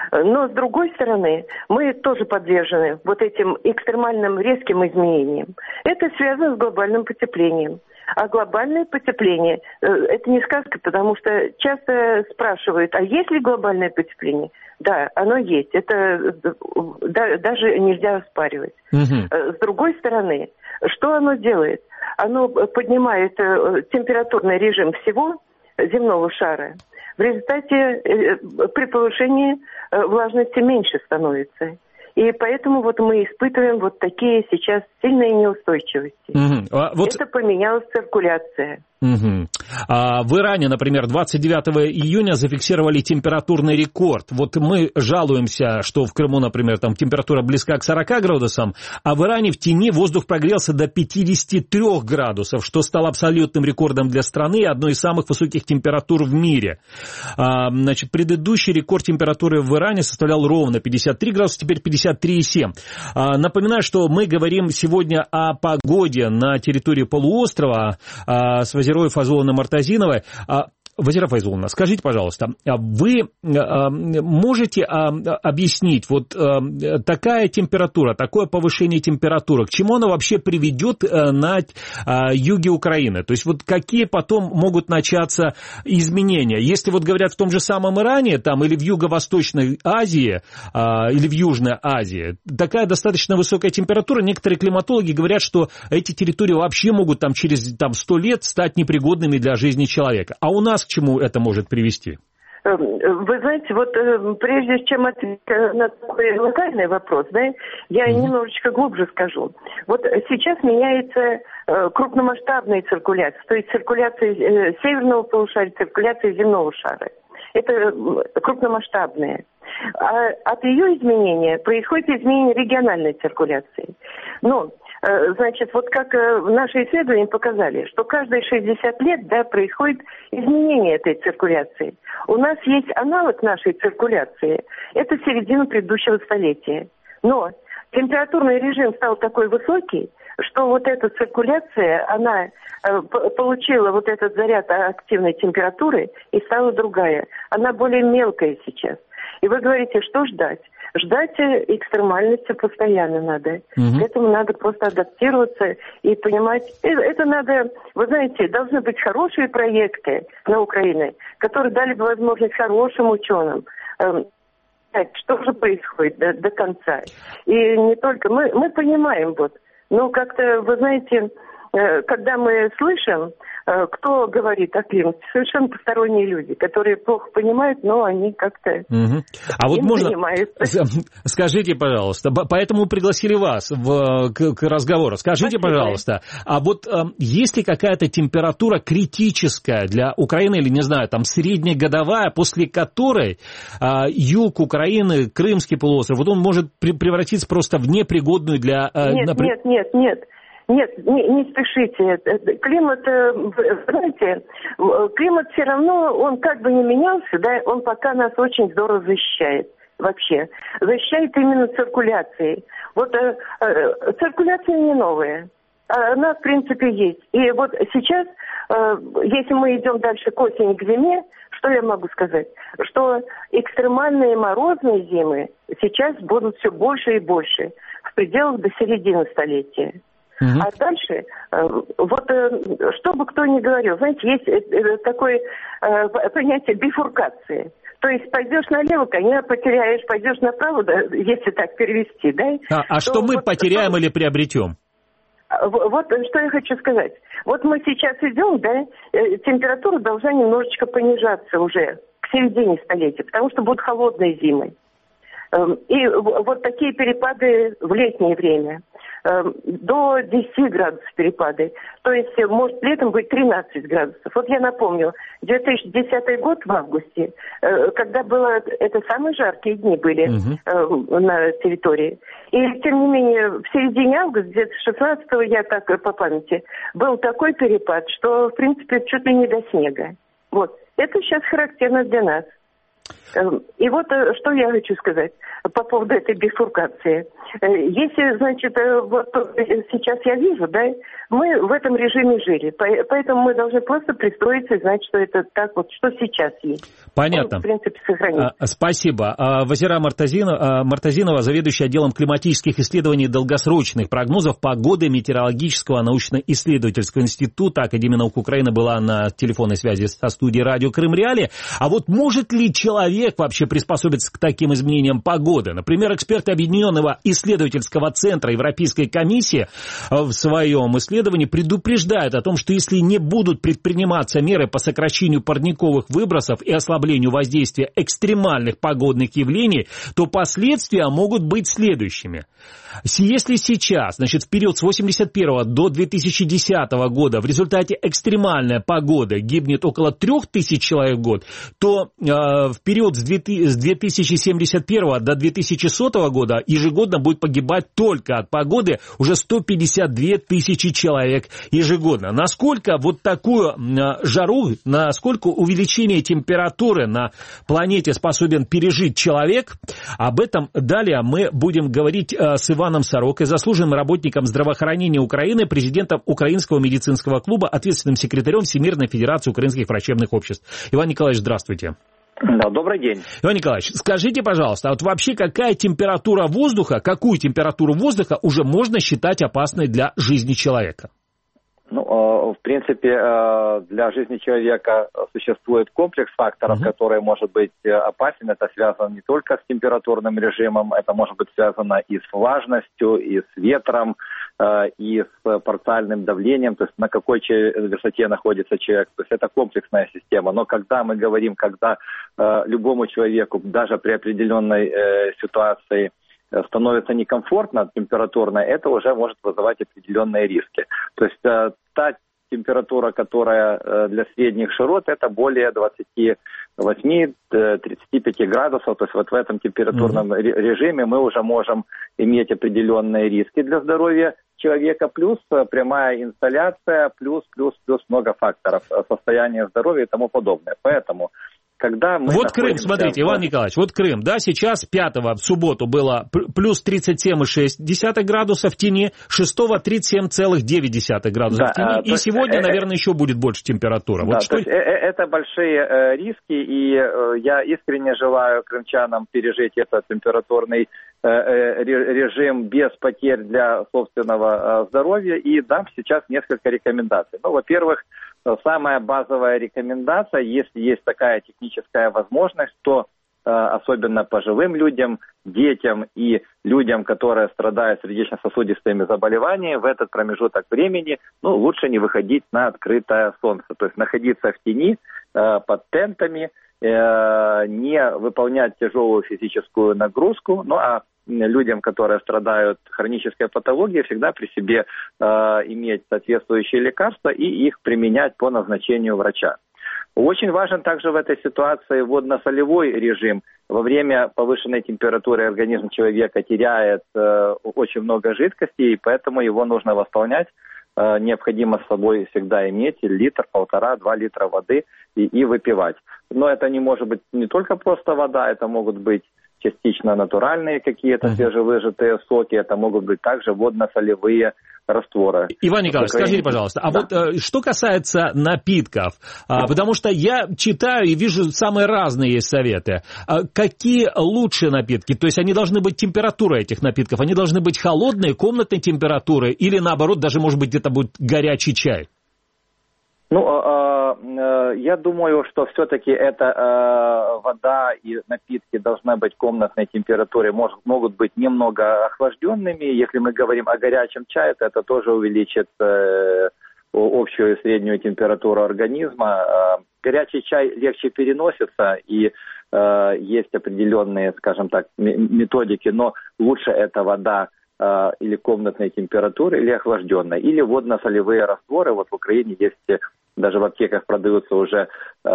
Но, с другой стороны, мы тоже подвержены вот этим экстремальным резким изменениям. Это связано с глобальным потеплением. А глобальное потепление – это не сказка, потому что часто спрашивают, а есть ли глобальное потепление? Да, оно есть. Это да, даже нельзя оспаривать. Угу. С другой стороны, что оно делает? Оно поднимает температурный режим всего земного шара. В результате при повышении влажности меньше становится. И поэтому вот мы испытываем вот такие сейчас сильные неустойчивости. Угу. А вот... Это поменялась циркуляция. Угу. А в Иране, например, двадцать девятого июня зафиксировали температурный рекорд. Вот мы жалуемся, что в Крыму, например, там температура близка к сорока градусам, а в Иране в тени воздух прогрелся до пятидесяти трёх градусов, что стало абсолютным рекордом для страны и одной из самых высоких температур в мире. А, значит, предыдущий рекорд температуры в Иране составлял ровно пятьдесят три градуса, теперь пятьдесят три и семь. А, напоминаю, что мы говорим сегодня о погоде на территории полуострова а, с Вазирой Файзулловной Мартазиновой. Вазира Файзулловна, скажите, пожалуйста, вы можете объяснить, вот такая температура, такое повышение температуры, к чему оно вообще приведет на юге Украины? То есть вот какие потом могут начаться изменения? Если вот говорят в том же самом Иране, там, или в Юго-Восточной Азии, или в Южной Азии, такая достаточно высокая температура, некоторые климатологи говорят, что эти территории вообще могут там через там, сто лет стать непригодными для жизни человека. А у нас к чему это может привести? Вы знаете, вот прежде чем ответить на такой локальный вопрос, да, я mm-hmm. немножечко глубже скажу. Вот сейчас меняется крупномасштабная циркуляция, то есть циркуляция северного полушария, циркуляция земного шара. Это крупномасштабная. А от ее изменения происходит изменение региональной циркуляции. Но значит, вот как наши исследования показали, что каждые шестьдесят лет, да, происходит изменение этой циркуляции. У нас есть аналог нашей циркуляции, это середина предыдущего столетия. Но температурный режим стал такой высокий, что вот эта циркуляция, она э, получила вот этот заряд активной температуры и стала другая. Она более мелкая сейчас. И вы говорите, что ждать? Ждать экстремальности постоянно надо. Угу. К этому надо просто адаптироваться и понимать. Это надо, вы знаете, должны быть хорошие проекты на Украине, которые дали бы возможность хорошим ученым э, что же происходит до, до конца. И не только мы, мы понимаем, вот, но как-то, вы знаете, э, когда мы слышим, э, кто говорит о климате, совершенно посторонние люди, которые плохо понимают, но они как-то угу. А вот можно, занимаются. Скажите, пожалуйста, поэтому пригласили вас в, к, к разговору. Скажите, Спасибо. пожалуйста, а вот э, есть ли какая-то температура критическая для Украины, или, не знаю, там, среднегодовая, после которой э, юг Украины, Крымский полуостров, вот он может при, превратиться просто в непригодную для... Э, нет, например... нет, нет, нет. Нет, не, не спешите. Климат, знаете, климат все равно, он как бы не менялся, да, он пока нас очень здорово защищает вообще. Защищает именно циркуляцией. Вот э, э, циркуляция не новая. Она, в принципе, есть. И вот сейчас, э, если мы идем дальше к осени, к зиме, что я могу сказать? Что экстремальные морозные зимы сейчас будут все больше и больше. В пределах до середины столетия. Uh-huh. А дальше, вот что бы кто ни говорил, знаете, есть такое понятие бифуркации. То есть пойдешь налево, коня потеряешь, пойдешь направо, да, если так перевести, да? А, а что мы вот, потеряем что... или приобретем? Вот что я хочу сказать. Вот мы сейчас идем, да, температура должна немножечко понижаться уже к середине столетия, потому что будут холодные зимы. И вот такие перепады в летнее время. До десяти градусов перепады. То есть может летом быть тринадцать градусов. Вот я напомню, две тысячи десятый год в августе, когда было, это самые жаркие дни были uh-huh. на территории. И тем не менее в середине августа, где-то шестнадцатого, я так по памяти, был такой перепад, что в принципе чуть ли не до снега. Вот. Это сейчас характерно для нас. И вот что я хочу сказать по поводу этой бифуркации. Если, значит, вот сейчас я вижу, да, мы в этом режиме жили, поэтому мы должны просто пристроиться и знать, что это так вот, что сейчас есть. Понятно. Он, в принципе, сохранится. А, спасибо. А, Вазира Мартазинова, Мартазинова, заведующая отделом климатических исследований и долгосрочных прогнозов погоды Метеорологического научно-исследовательского института Академии наук Украины, была на телефонной связи со студией радио Крым-Реалии. А вот может ли человек вообще приспособиться к таким изменениям погоды? Например, эксперты Объединенного исследовательского центра Европейской комиссии в своем исследовании предупреждают о том, что если не будут предприниматься меры по сокращению парниковых выбросов и ослаблению воздействия экстремальных погодных явлений, то последствия могут быть следующими. Если сейчас, значит, в период с восемьдесят первого до две тысячи десятого года в результате экстремальной погоды гибнет около трех тысяч человек в год, то э, в период с две тысячи семьдесят первого до две тысячи сотого года ежегодно будет погибать только от погоды уже сто пятьдесят две тысячи человек ежегодно. Насколько вот такую э, жару, насколько увеличение температуры на планете способен пережить человек, об этом далее мы будем говорить э, с Иваном Сорокой, заслуженным работником здравоохранения Украины, президентом Украинского медицинского клуба, ответственным секретарем Всемирной Федерации украинских врачебных обществ. Иван Николаевич, здравствуйте. Да, добрый день. Иван Николаевич, скажите, пожалуйста, а вот вообще какая температура воздуха, какую температуру воздуха уже можно считать опасной для жизни человека? Ну, в принципе, для жизни человека существует комплекс факторов, uh-huh. который может быть опасен. Это связано не только с температурным режимом, это может быть связано и с влажностью, и с ветром, и с парциальным давлением, то есть на какой высоте находится человек. То есть это комплексная система. Но когда мы говорим, когда любому человеку, даже при определенной ситуации, становится некомфортно температурно, это уже может вызывать определенные риски. То есть э, та температура, которая э, для средних широт, это более двадцать восемь - тридцать пять градусов. То есть вот в этом температурном mm-hmm. режиме мы уже можем иметь определенные риски для здоровья человека, плюс прямая инсоляция, плюс, плюс, плюс много факторов состояния здоровья и тому подобное. Поэтому когда мы вот Крым, смотрите, в... Иван Николаевич, вот Крым, да, сейчас пятого в субботу было плюс тридцать семь и шесть десятых градусов в тени, шестого тридцать семь целых девять десятых градусов да, в тени, и сегодня, есть, наверное, еще будет больше температура. Да, вот что... есть, это большие э, риски, и э, я искренне желаю крымчанам пережить этот температурный э, э, режим без потерь для собственного э, здоровья, и дам сейчас несколько рекомендаций. Ну, во-первых, самая базовая рекомендация, если есть такая техническая возможность, то э, особенно пожилым людям, детям и людям, которые страдают сердечно-сосудистыми заболеваниями, в этот промежуток времени ну, лучше не выходить на открытое солнце. То есть находиться в тени, э, под тентами, э, не выполнять тяжелую физическую нагрузку, ну а людям, которые страдают хронической патологией, всегда при себе э, иметь соответствующие лекарства и их применять по назначению врача. Очень важен также в этой ситуации водно-солевой режим. Во время повышенной температуры организм человека теряет э, очень много жидкости, и поэтому его нужно восполнять. Э, необходимо с собой всегда иметь литр, полтора, два литра воды и, и выпивать. Но это не может быть не только просто вода, это могут быть частично натуральные какие-то uh-huh. свежевыжатые соки, это могут быть также водно-солевые растворы. Иван Николаевич, скажите, пожалуйста, а да. вот э, что касается напитков, а, потому что я читаю и вижу самые разные есть советы. А, какие лучшие напитки? То есть они должны быть, температура этих напитков, они должны быть холодные, комнатной температуры, или наоборот, даже может быть где-то будет горячий чай? Ну, э, э, я думаю, что все-таки это э, вода и напитки должны быть комнатной температуре, может, могут быть немного охлажденными. Если мы говорим о горячем чае, то это тоже увеличит э, общую и среднюю температуру организма. Э, горячий чай легче переносится, и э, есть определенные, скажем так, методики, но лучше это вода э, или комнатной температуры, или охлажденной, или водно-солевые растворы. Вот в Украине есть... Даже в аптеках продаются уже э,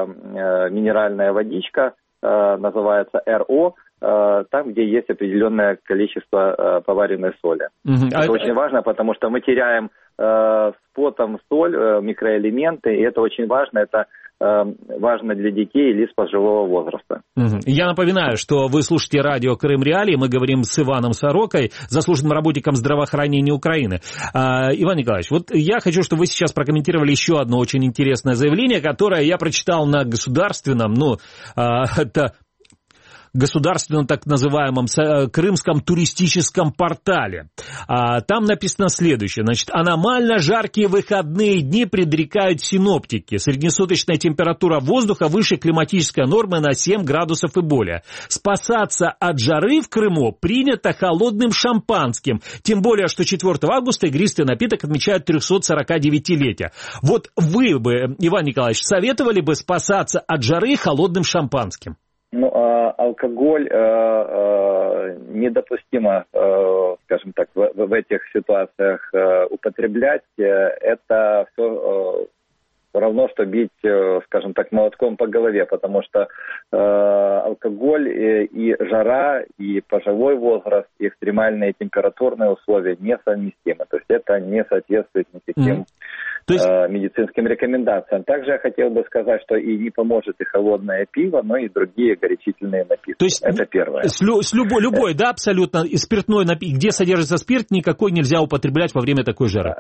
э, минеральная водичка, э, называется эр о, э, там, где есть определенное количество э, поваренной соли. Mm-hmm. Это а очень это... важно, потому что мы теряем э, с потом соль, э, микроэлементы, и это очень важно. Это важно для детей и лиц пожилого возраста. Угу. Я напоминаю, что вы слушаете радио Крым Реалии, мы говорим с Иваном Сорокой, заслуженным работником здравоохранения Украины. А, Иван Николаевич, вот я хочу, чтобы вы сейчас прокомментировали еще одно очень интересное заявление, которое я прочитал на государственном, ну, а, это... государственном так называемом крымском туристическом портале. Там написано следующее. Значит, аномально жаркие выходные дни предрекают синоптики. Среднесуточная температура воздуха выше климатической нормы на семь градусов и более. Спасаться от жары в Крыму принято холодным шампанским. Тем более, что четвёртого августа игристый напиток отмечают трехсотсорокадевятилетие. Вот вы бы, Иван Николаевич, советовали бы спасаться от жары холодным шампанским? Ну, а алкоголь э, э, недопустимо, э, скажем так, в, в этих ситуациях э, употреблять. Это все э, равно, что бить, э, скажем так, молотком по голове, потому что э, алкоголь и, и жара, и пожилой возраст, и экстремальные температурные условия несовместимы. То есть это не соответствует никаким... Mm. То есть... медицинским рекомендациям. Также я хотел бы сказать, что и не поможет и холодное пиво, но и другие горячительные напитки. То есть это первое. С, лю, с любой, любой, да, абсолютно, и спиртной напиток, где содержится спирт, никакой нельзя употреблять во время такой жары.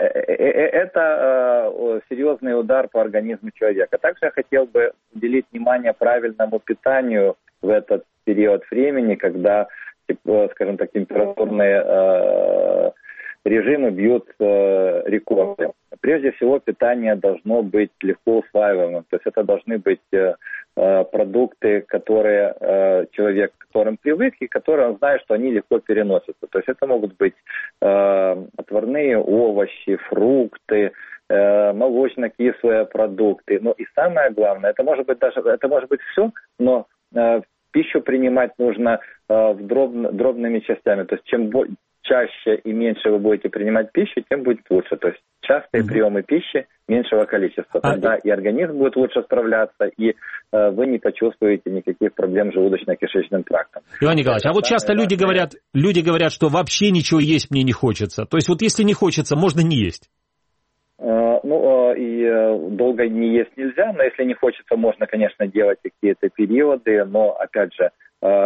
Это серьезный удар по организму человека. Также я хотел бы уделить внимание правильному питанию в этот период времени, когда, скажем так, температурные режимы бьют рекорды. Прежде всего, питание должно быть легко усваиваемым. То есть это должны быть э, продукты, которые э, человек, к которым привык, и которые он знает, что они легко переносятся. То есть это могут быть э, отварные овощи, фрукты, э, молочно-кислые продукты. Но и самое главное, это может быть даже, это может быть все, но э, пищу принимать нужно э, в дроб, дробными частями. То есть чем больше, чаще и меньше вы будете принимать пищу, тем будет лучше. То есть частые mm-hmm. приемы пищи меньшего количества. Тогда а... и организм будет лучше справляться, и э, вы не почувствуете никаких проблем с желудочно-кишечным трактом. Иван Николаевич, Это а вот часто люди говорят, люди говорят, что вообще ничего есть мне не хочется. То есть вот если не хочется, можно не есть. Э, ну, э, и э, долго не есть нельзя, но если не хочется, можно, конечно, делать какие-то периоды, но, опять же,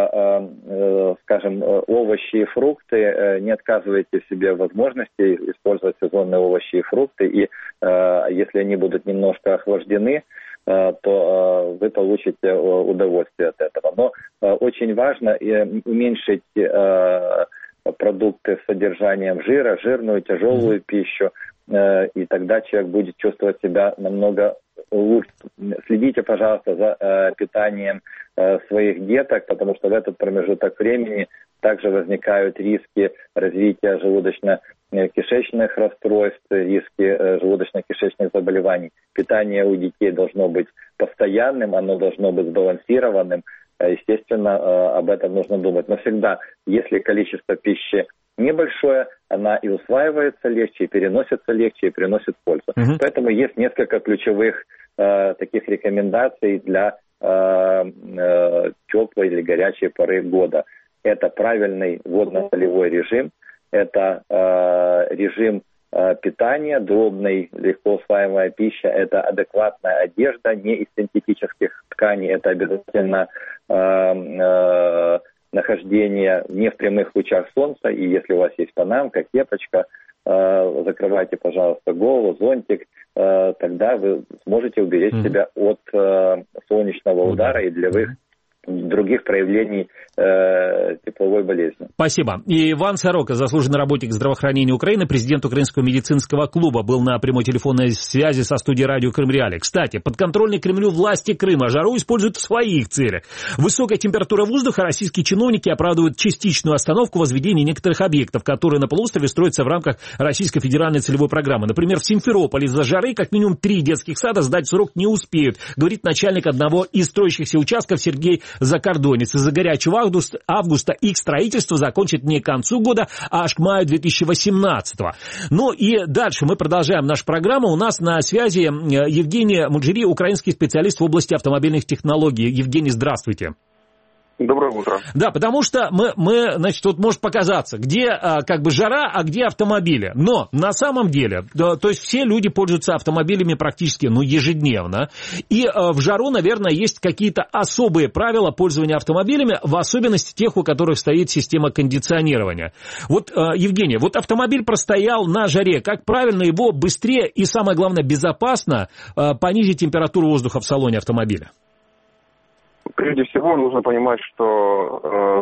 скажем, овощи и фрукты, не отказывайте себе в возможности использовать сезонные овощи и фрукты, и если они будут немножко охлаждены, то вы получите удовольствие от этого. Но очень важно уменьшить продукты с содержанием жира, жирную, тяжелую пищу, и тогда человек будет чувствовать себя намного лучше. Следите, пожалуйста, за питанием своих деток, потому что в этот промежуток времени также возникают риски развития желудочно-кишечных расстройств, риски желудочно-кишечных заболеваний. Питание у детей должно быть постоянным, оно должно быть сбалансированным. Естественно, об этом нужно думать. Но всегда, если количество пищи небольшое, она и усваивается легче, и переносится легче, и приносит пользу. Угу. Поэтому есть несколько ключевых э, таких рекомендаций для э, э, теплой или горячей поры года. Это правильный водно-солевой режим, это э, режим э, питания, дробный, легко усваиваемая пища, это адекватная одежда, не из синтетических тканей, это обязательно э, э, нахождение не в прямых лучах солнца, и если у вас есть панамка, кепочка, э, закрывайте, пожалуйста, голову, зонтик, э, тогда вы сможете уберечь mm-hmm. себя от э, солнечного удара и для вы других проявлений э, тепловой болезни. Спасибо. И Иван Сорока, заслуженный работник здравоохранения Украины, президент Украинского медицинского клуба, был на прямой телефонной связи со студией радио Крым Реалии. Кстати, подконтрольные Кремлю власти Крыма жару используют в своих целях. Высокая температура воздуха, российские чиновники оправдывают частичную остановку возведения некоторых объектов, которые на полуострове строятся в рамках Российской федеральной целевой программы. Например, в Симферополе из-за жары как минимум три детских сада сдать в срок не успеют, говорит начальник одного из строящихся участков Сергей Закордонец. Из-за горячего августа, августа их строительство закончат не к концу года, а аж к маю две тысячи восемнадцатого. Ну и дальше мы продолжаем нашу программу. У нас на связи Евгений Муджири, украинский специалист в области автомобильных технологий. Евгений, здравствуйте. Доброе утро. Да, потому что мы, мы значит, тут может показаться, где а, как бы жара, а где автомобили. Но на самом деле, да, то есть все люди пользуются автомобилями практически, ну, ежедневно. И а, в жару, наверное, есть какие-то особые правила пользования автомобилями, в особенности тех, у которых стоит система кондиционирования. Вот, а, Евгений, вот автомобиль простоял на жаре. Как правильно его быстрее и, самое главное, безопасно а, понизить температуру воздуха в салоне автомобиля? Прежде всего нужно понимать, что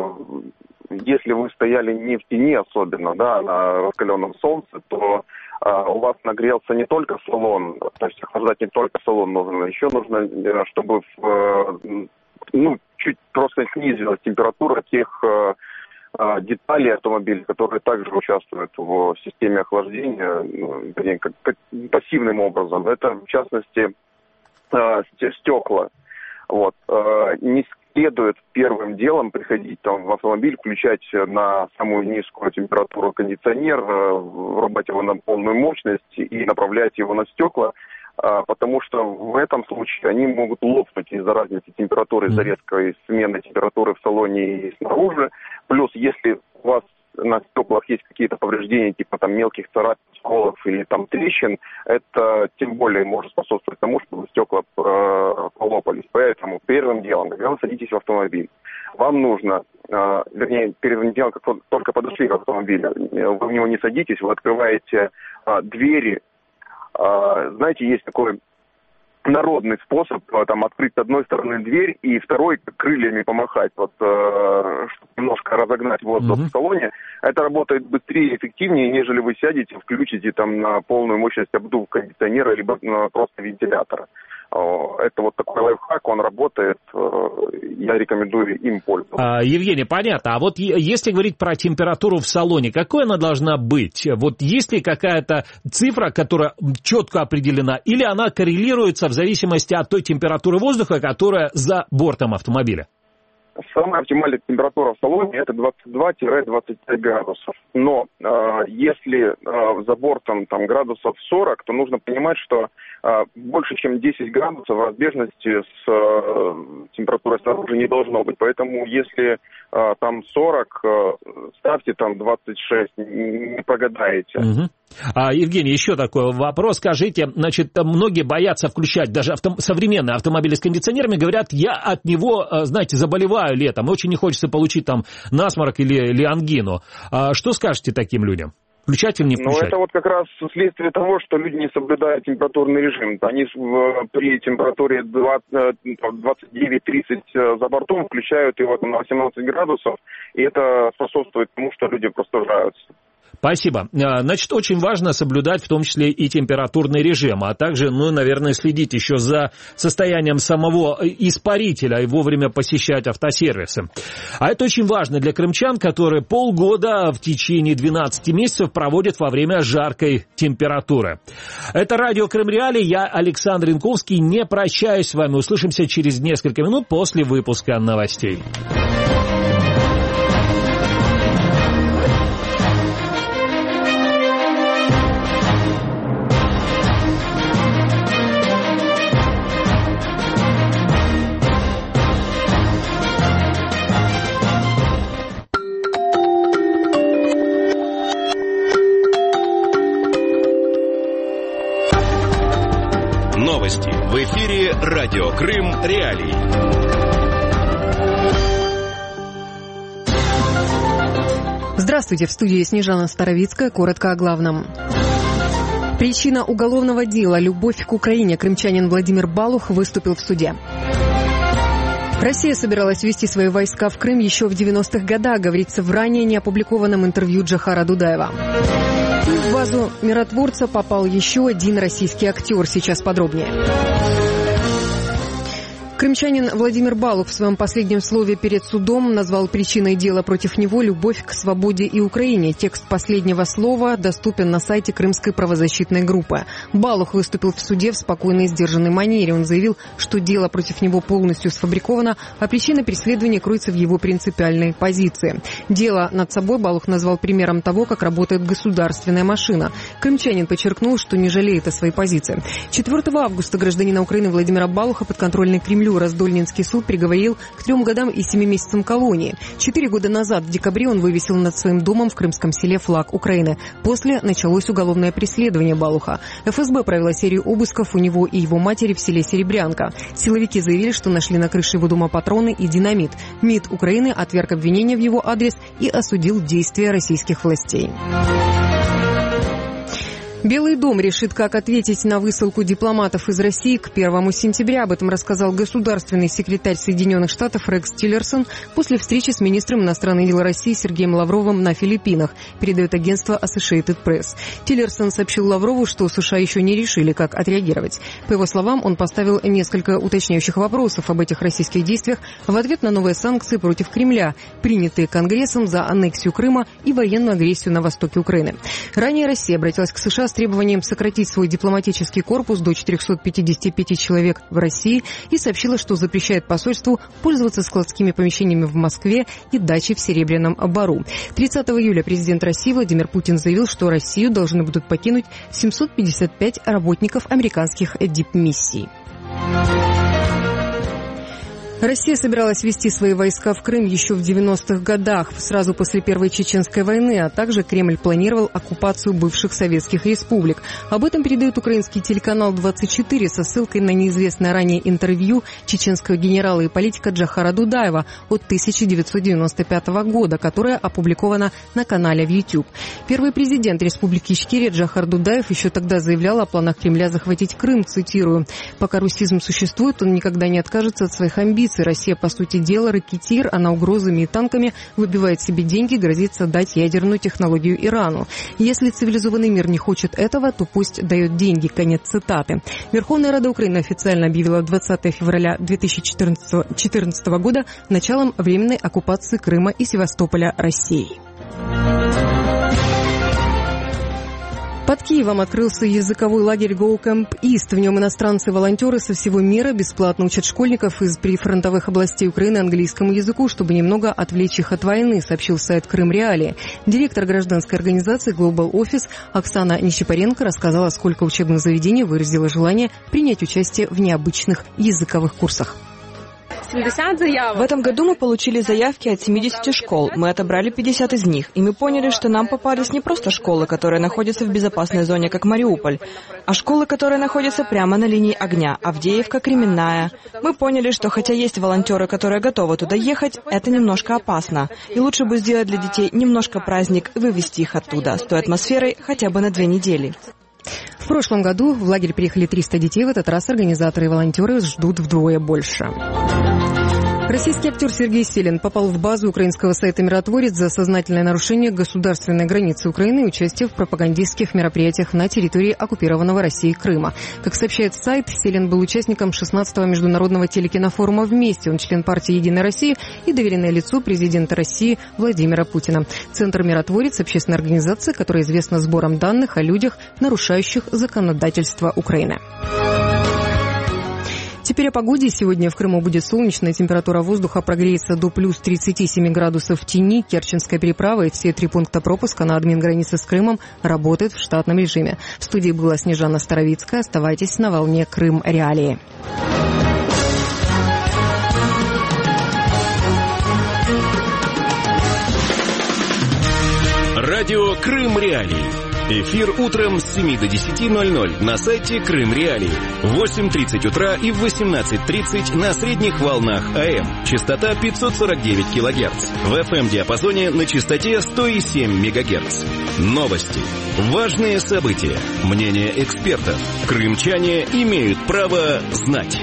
э, если вы стояли не в тени особенно, да, на раскаленном солнце, то э, у вас нагрелся не только салон, то есть охлаждать не только салон нужно, еще нужно, чтобы в, э, ну, чуть просто снизилась температура тех э, деталей автомобиля, которые также участвуют в системе охлаждения, ну, как, как пассивным образом. Это, в частности, э, стекла. Вот. Не следует первым делом приходить там, в автомобиль, включать на самую низкую температуру кондиционер, врубать его на полную мощность и направлять его на стекла, потому что в этом случае они могут лопнуть из-за разницы температуры, из-за резкой смены температуры в салоне и снаружи. Плюс, если у вас на стеклах есть какие-то повреждения, типа там мелких царапин, сколов или там трещин, это тем более может способствовать тому, чтобы стекла э, полопались. Поэтому первым делом, когда вы садитесь в автомобиль, вам нужно, э, вернее, первым делом, как вы только подошли к автомобилю, вы в него не садитесь, вы открываете э, двери. Э, знаете, есть такой народный способ там открыть с одной стороны дверь и второй крыльями помахать, вот, э, чтобы немножко разогнать воздух mm-hmm. в салоне. Это работает быстрее и эффективнее, нежели вы сядете, включите там на полную мощность обдув кондиционера либо на просто вентилятора. Это вот такой лайфхак, он работает, я рекомендую им пользоваться. А, Евгений, понятно. А вот если говорить про температуру в салоне, какой она должна быть? Вот есть ли какая-то цифра, которая четко определена, или она коррелируется в зависимости от той температуры воздуха, которая за бортом автомобиля? Самая оптимальная температура в салоне это двадцать два - двадцать пять градусов. Но э, если э, за бортом там, градусов сорок, то нужно понимать, что э, больше чем десять градусов разбежности с э, температурой снаружи не должно быть. Поэтому если э, там сорок, э, ставьте там двадцать шесть, не прогадаете. Угу. А, Евгений, еще такой вопрос. Скажите, значит, многие боятся включать даже авто... современные автомобили с кондиционерами, говорят, я от него, знаете, заболеваю летом, очень не хочется получить там насморк или, или ангину. А что скажете таким людям? Включать или не включать? Ну, это вот как раз следствие того, что люди не соблюдают температурный режим. Они в, при температуре двадцать девять - тридцать за бортом включают его на восемнадцать градусов, и это способствует тому, что люди простужаются. Спасибо. Значит, очень важно соблюдать в том числе и температурный режим, а также, ну, наверное, следить еще за состоянием самого испарителя и вовремя посещать автосервисы. А это очень важно для крымчан, которые полгода в течение двенадцати месяцев проводят во время жаркой температуры. Это радио Крым Реалии, я Александр Янковский, не прощаюсь с вами, услышимся через несколько минут после выпуска новостей. Новости. В эфире радио Крым Реалии. Здравствуйте, в студии Снежана Старовицкая. Коротко о главном. Причина уголовного дела «Любовь к Украине». Крымчанин Владимир Балух выступил в суде. Россия собиралась ввести свои войска в Крым еще в девяностых годах, говорится в ранее не опубликованном интервью Джохара Дудаева. В базу миротворца попал еще один российский актер. Сейчас подробнее. Крымчанин Владимир Балух в своем последнем слове перед судом назвал причиной дела против него любовь к свободе и Украине. Текст последнего слова доступен на сайте Крымской правозащитной группы. Балух выступил в суде в спокойной и сдержанной манере. Он заявил, что дело против него полностью сфабриковано, а причина преследования кроется в его принципиальной позиции. Дело над собой Балух назвал примером того, как работает государственная машина. Крымчанин подчеркнул, что не жалеет о своей позиции. четвёртого августа гражданина Украины Владимира Балуха, подконтрольный Кремлю Кремлю Раздольнинский суд приговорил к трем годам и семи месяцам колонии. Четыре года назад, в декабре, он вывесил над своим домом в крымском селе флаг Украины. После началось уголовное преследование Балуха. эф эс бэ провела серию обысков у него и его матери в селе Серебрянка. Силовики заявили, что нашли на крыше его дома патроны и динамит. МИД Украины отверг обвинения в его адрес и осудил действия российских властей. Белый дом решит, как ответить на высылку дипломатов из России к первому сентября. Об этом рассказал государственный секретарь Соединенных Штатов Рекс Тиллерсон после встречи с министром иностранных дел России Сергеем Лавровым на Филиппинах, передает агентство Associated Press. Тиллерсон сообщил Лаврову, что США еще не решили, как отреагировать. По его словам, он поставил несколько уточняющих вопросов об этих российских действиях в ответ на новые санкции против Кремля, принятые Конгрессом за аннексию Крыма и военную агрессию на востоке Украины. Ранее Россия обратилась к США с требованием сократить свой дипломатический корпус до четырехсот пятидесяти пяти человек в России и сообщила, что запрещает посольству пользоваться складскими помещениями в Москве и дачей в Серебряном Бору. тридцатого июля президент России Владимир Путин заявил, что Россию должны будут покинуть семьсот пятьдесят пять работников американских дипмиссий. Россия собиралась ввести свои войска в Крым еще в девяностых годах, сразу после Первой Чеченской войны, а также Кремль планировал оккупацию бывших советских республик. Об этом передает украинский телеканал двадцать четыре со ссылкой на неизвестное ранее интервью чеченского генерала и политика Джохара Дудаева от тысяча девятьсот девяносто пятого года, которое опубликовано на канале в YouTube. Первый президент Республики Ичкерия Джохар Дудаев еще тогда заявлял о планах Кремля захватить Крым, цитирую: «Пока русизм существует, он никогда не откажется от своих амбиций. Россия, по сути дела, ракетир, она угрозами и танками выбивает себе деньги, грозится дать ядерную технологию Ирану. Если цивилизованный мир не хочет этого, то пусть дает деньги». Конец цитаты. Верховная Рада Украины официально объявила двадцатого февраля две тысячи четырнадцатого года началом временной оккупации Крыма и Севастополя Россией. Под Киевом открылся языковой лагерь Go Camp East. В нем иностранцы-волонтеры со всего мира бесплатно учат школьников из прифронтовых областей Украины английскому языку, чтобы немного отвлечь их от войны, сообщил сайт Крым Реалии. Директор гражданской организации Global Office Оксана Нечипаренко рассказала, сколько учебных заведений выразило желание принять участие в необычных языковых курсах. В этом году мы получили заявки от семидесяти школ. Мы отобрали пятьдесят из них. И мы поняли, что нам попались не просто школы, которые находятся в безопасной зоне, как Мариуполь, а школы, которые находятся прямо на линии огня. Авдеевка, Кременная. Мы поняли, что хотя есть волонтеры, которые готовы туда ехать, это немножко опасно. И лучше бы сделать для детей немножко праздник и вывести их оттуда с той атмосферой хотя бы на две недели. В прошлом году в лагерь приехали триста детей. В этот раз организаторы и волонтеры ждут вдвое больше. Российский актер Сергей Селин попал в базу украинского сайта «Миротворец» за сознательное нарушение государственной границы Украины и участие в пропагандистских мероприятиях на территории оккупированного Россией Крыма. Как сообщает сайт, Селин был участником шестнадцатого международного телекинофорума «Вместе». Он член партии «Единая Россия» и доверенное лицо президента России Владимира Путина. Центр «Миротворец» – общественная организация, которая известна сбором данных о людях, нарушающих законодательство Украины. Теперь о погоде. Сегодня в Крыму будет солнечно, температура воздуха прогреется до плюс тридцати семи градусов в тени. Керченская переправа и все три пункта пропуска на админ-границе с Крымом работают в штатном режиме. В студии была Снежана Старовицкая. Оставайтесь на волне Крым Реалии. Радио Крым Реалии. Эфир утром с семи до десяти ноль-ноль на сайте Крым Реалии. В восемь тридцать утра и в восемнадцать тридцать на средних волнах АМ. Частота пятьсот сорок девять килогерц. В эф эм-диапазоне на частоте сто семь мегагерц. Новости. Важные события. Мнения экспертов. Крымчане имеют право знать.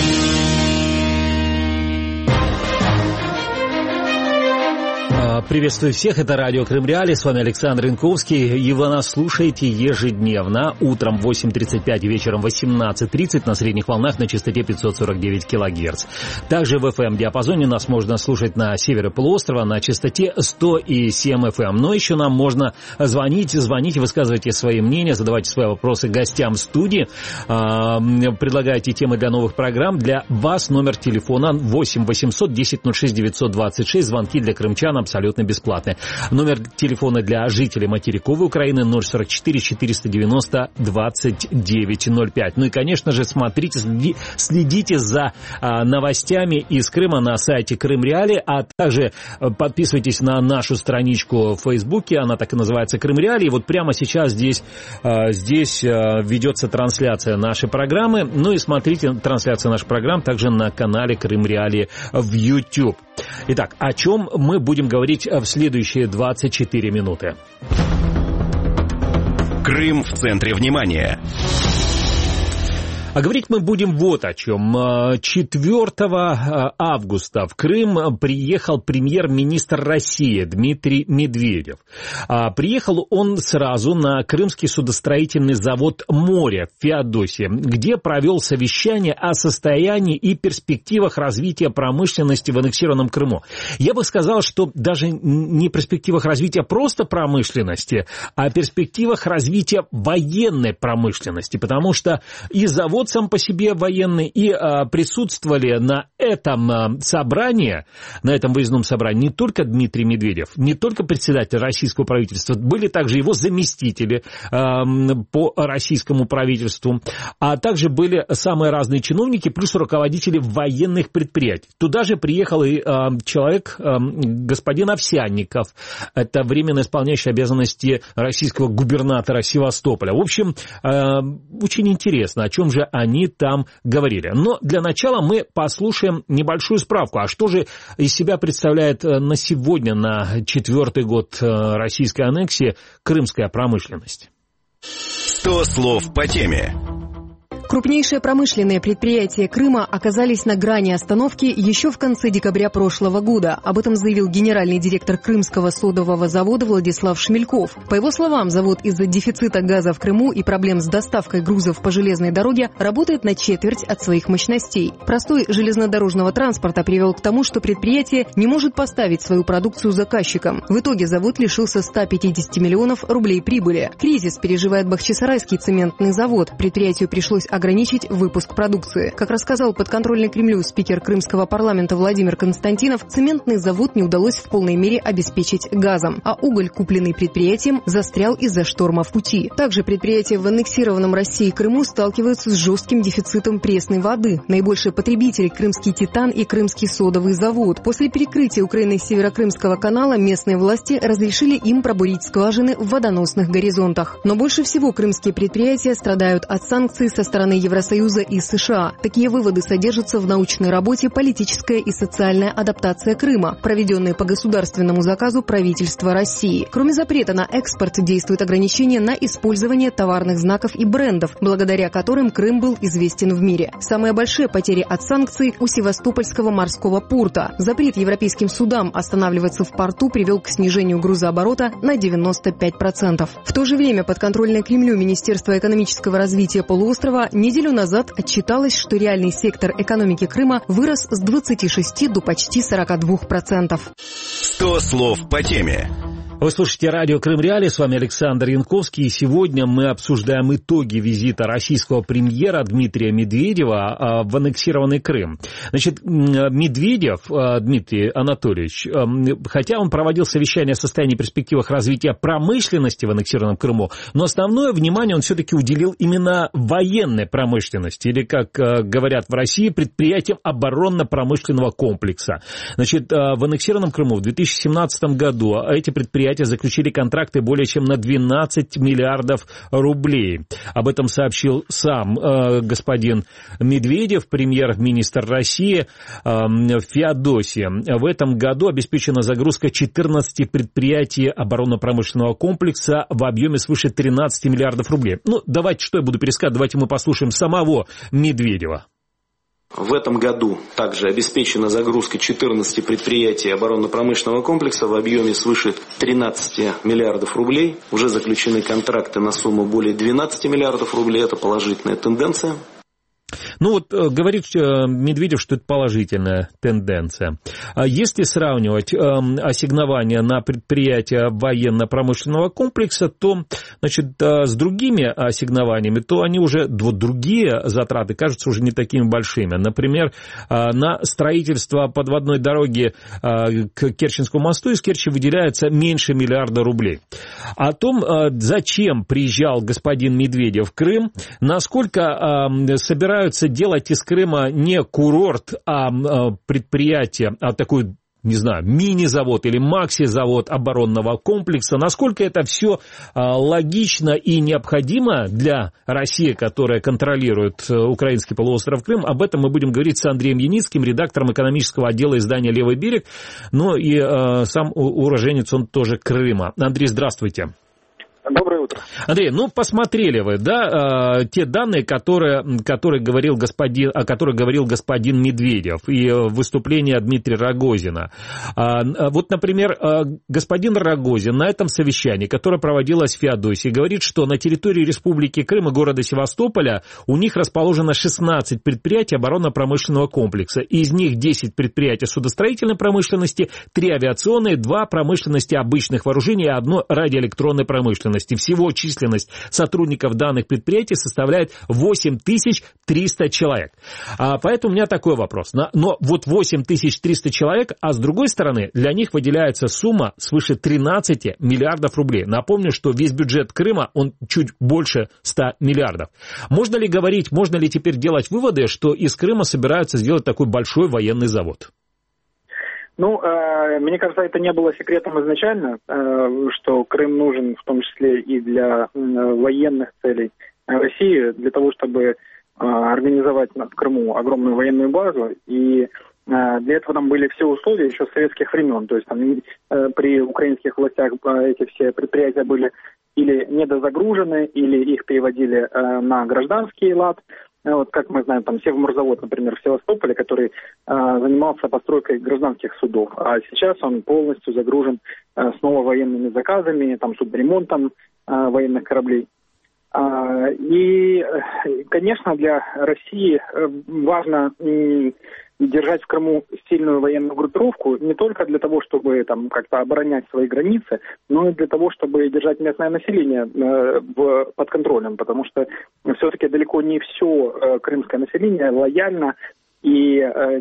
Приветствую всех, это радио Крым Реалии, с вами Александр Янковский, и вы нас слушаете ежедневно, утром в восемь тридцать пять, вечером в восемнадцать тридцать на средних волнах на частоте пятьсот сорок девять килогерц. Также в эф эм-диапазоне нас можно слушать на севере полуострова на частоте сто семь эф эм. Но еще нам можно звонить, звоните, высказывайте свои мнения, задавайте свои вопросы гостям студии, предлагайте темы для новых программ. Для вас номер телефона восемь восемьсот десять ноль шесть девятьсот двадцать шесть, звонки для крымчан абсолютно абсолютно бесплатные. Номер телефона для жителей материковой Украины ноль сорок четыре четыреста девяносто двадцать девять ноль пять. Ну и, конечно же, смотрите, следите за а, новостями из Крыма на сайте Крым Реалии, а также подписывайтесь на нашу страничку в Фейсбуке, она так и называется Крым Реалии. Вот прямо сейчас здесь, а, здесь а, ведется трансляция нашей программы. Ну и смотрите трансляцию нашей программы также на канале Крым Реалии в YouTube. Итак, о чем мы будем говорить в следующие двадцать четыре минуты? Крым в центре внимания. А говорить мы будем вот о чем. четвёртого августа в Крым приехал премьер-министр России Дмитрий Медведев. Приехал он сразу на Крымский судостроительный завод «Море» в Феодосии, где провел совещание о состоянии и перспективах развития промышленности в аннексированном Крыму. Я бы сказал, что даже не перспективах развития просто промышленности, а перспективах развития военной промышленности, потому что и завод сам по себе военный, и а, присутствовали на этом а, собрании, на этом выездном собрании не только Дмитрий Медведев, не только председатель российского правительства, были также его заместители а, по российскому правительству, а также были самые разные чиновники, плюс руководители военных предприятий. Туда же приехал и а, человек, а, господин Овсянников, это временно исполняющий обязанности российского губернатора Севастополя. В общем, а, очень интересно, о чем же они там говорили. Но для начала мы послушаем небольшую справку. А что же из себя представляет на сегодня, на четвертый год российской аннексии, крымская промышленность? Сто слов по теме. Крупнейшие промышленные предприятия Крыма оказались на грани остановки еще в конце декабря прошлого года. Об этом заявил генеральный директор Крымского содового завода Владислав Шмельков. По его словам, завод из-за дефицита газа в Крыму и проблем с доставкой грузов по железной дороге работает на четверть от своих мощностей. Простой железнодорожного транспорта привел к тому, что предприятие не может поставить свою продукцию заказчикам. В итоге завод лишился ста пятидесяти миллионов рублей прибыли. Кризис переживает Бахчисарайский цементный завод. Предприятию пришлось ограничить выпуск продукции. Как рассказал подконтрольный Кремлю спикер Крымского парламента Владимир Константинов, цементный завод не удалось в полной мере обеспечить газом, а уголь, купленный предприятием, застрял из-за шторма в пути. Также предприятия в аннексированном России Крыму сталкиваются с жестким дефицитом пресной воды. Наибольшие потребители – Крымский Титан и Крымский содовый завод. После перекрытия Украины Северокрымского канала местные власти разрешили им пробурить скважины в водоносных горизонтах. Но больше всего крымские предприятия страдают от санкций со стороны Евросоюза и США. Такие выводы содержатся в научной работе «Политическая и социальная адаптация Крыма», проведенной по государственному заказу правительства России. Кроме запрета на экспорт, действует ограничение на использование товарных знаков и брендов, благодаря которым Крым был известен в мире. Самые большие потери от санкций у Севастопольского морского порта. Запрет европейским судам останавливаться в порту привел к снижению грузооборота на девяносто пять процентов. В то же время подконтрольное Кремлю Министерство экономического развития полуострова неделю назад отчиталось, что реальный сектор экономики Крыма вырос с двадцати шести до почти сорока двух процентов. Сто слов по теме. Вы слушаете радио Крым Реалии, с вами Александр Янковский, и сегодня мы обсуждаем итоги визита российского премьера Дмитрия Медведева в аннексированный Крым. Значит, Медведев Дмитрий Анатольевич, хотя он проводил совещание о состоянии и перспективах развития промышленности в аннексированном Крыму, но основное внимание он все-таки уделил именно военной промышленности, или, как говорят в России, предприятиям оборонно-промышленного комплекса. Значит, в аннексированном Крыму в две тысячи семнадцатом году эти предприятия заключили контракты более чем на двенадцать миллиардов рублей. Об этом сообщил сам э, господин Медведев, премьер-министр России, э, в Феодосии. В этом году обеспечена загрузка четырнадцати предприятий оборонно-промышленного комплекса в объеме свыше тринадцати миллиардов рублей. Ну, давайте, что я буду пересказывать, давайте мы послушаем самого Медведева. В этом году также обеспечена загрузка четырнадцати предприятий оборонно-промышленного комплекса в объеме свыше тринадцати миллиардов рублей. Уже заключены контракты на сумму более двенадцати миллиардов рублей. Это положительная тенденция. Ну вот говорит Медведев, что это положительная тенденция. Если сравнивать ассигнования на предприятия военно-промышленного комплекса, то, значит, с другими ассигнованиями, то они уже, вот другие затраты кажутся уже не такими большими. Например, на строительство подводной дороги к Керченскому мосту из Керчи выделяется меньше миллиарда рублей. О том, зачем приезжал господин Медведев в Крым, насколько собираются делать из Крыма не курорт, а предприятие, а такой, не знаю, мини-завод или макси-завод оборонного комплекса. Насколько это все логично и необходимо для России, которая контролирует украинский полуостров Крым, об этом мы будем говорить с Андреем Яницким, редактором экономического отдела издания «Левый берег». Ну и сам уроженец он тоже Крыма. Андрей, здравствуйте. Доброе утро. Андрей, ну посмотрели вы, да, те данные, которые, которые говорил господин, о которых говорил господин Медведев и выступление Дмитрия Рогозина. Вот, например, господин Рогозин на этом совещании, которое проводилось в Феодосии, говорит, что на территории Республики Крым и города Севастополя у них расположено шестнадцать предприятий оборонно-промышленного комплекса. Из них десять предприятий судостроительной промышленности, три авиационные, два промышленности обычных вооружений и одно радиоэлектронной промышленности. Всего численность сотрудников данных предприятий составляет восемь тысяч триста человек. А, поэтому у меня такой вопрос. Но, но вот восемь тысяч триста человек, а с другой стороны, для них выделяется сумма свыше тринадцати миллиардов рублей. Напомню, что весь бюджет Крыма, он чуть больше ста миллиардов. Можно ли говорить, можно ли теперь делать выводы, что из Крыма собираются сделать такой большой военный завод? Ну, э, мне кажется, это не было секретом изначально, э, что Крым нужен в том числе и для э, военных целей России, для того, чтобы э, организовать в Крыму огромную военную базу. И э, для этого там были все условия еще с советских времен. То есть там, э, при украинских властях э, эти все предприятия были или недозагружены, или их переводили э, на гражданский лад. Вот, как мы знаем, там Севморзавод, например, в Севастополе, который э, занимался постройкой гражданских судов, а сейчас он полностью загружен э, снова военными заказами, там, субремонтом э, военных кораблей. А, и, конечно, для России важно э, держать в Крыму сильную военную группировку не только для того, чтобы там как-то оборонять свои границы, но и для того, чтобы держать местное население э, в, под контролем, потому что все-таки далеко не все э, крымское население лояльно и э,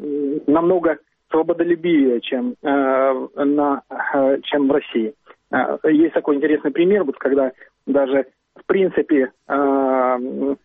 намного свободолюбивее, чем, э, на, э, чем в России. Э, есть такой интересный пример, вот когда даже в принципе э,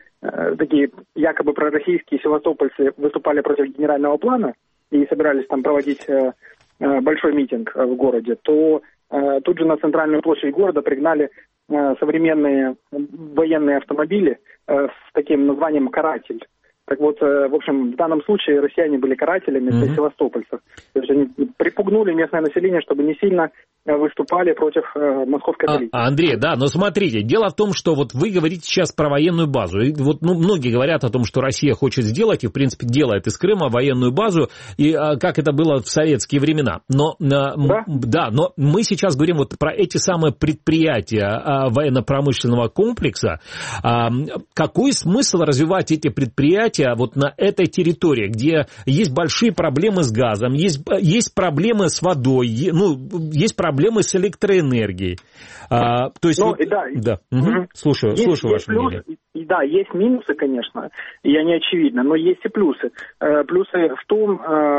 такие якобы пророссийские севастопольцы выступали против генерального плана и собирались там проводить э, большой митинг в городе, то э, тут же на центральную площадь города пригнали э, современные военные автомобили э, с таким названием «Каратель». Так вот, э, в общем, в данном случае россияне были карателями для mm-hmm. севастопольцев. То есть они припугнули местное население, чтобы не сильно выступали против э, московской политики. А, Андрей, да, но смотрите, дело в том, что вот вы говорите сейчас про военную базу. И вот ну, многие говорят о том, что Россия хочет сделать, и в принципе делает из Крыма военную базу, и а, как это было в советские времена. Но, а, да? М, да, но мы сейчас говорим вот про эти самые предприятия а, военно-промышленного комплекса. А, какой смысл развивать эти предприятия вот на этой территории, где есть большие проблемы с газом, есть, есть проблемы с водой, ну, есть проблемы проблемы с электроэнергией. А, то есть, ну, вот, да, да. Угу. Слушаю, есть, слушаю есть ваше плюс, мнение. Да, есть минусы, конечно, и они очевидны, но есть и плюсы. Плюсы в том,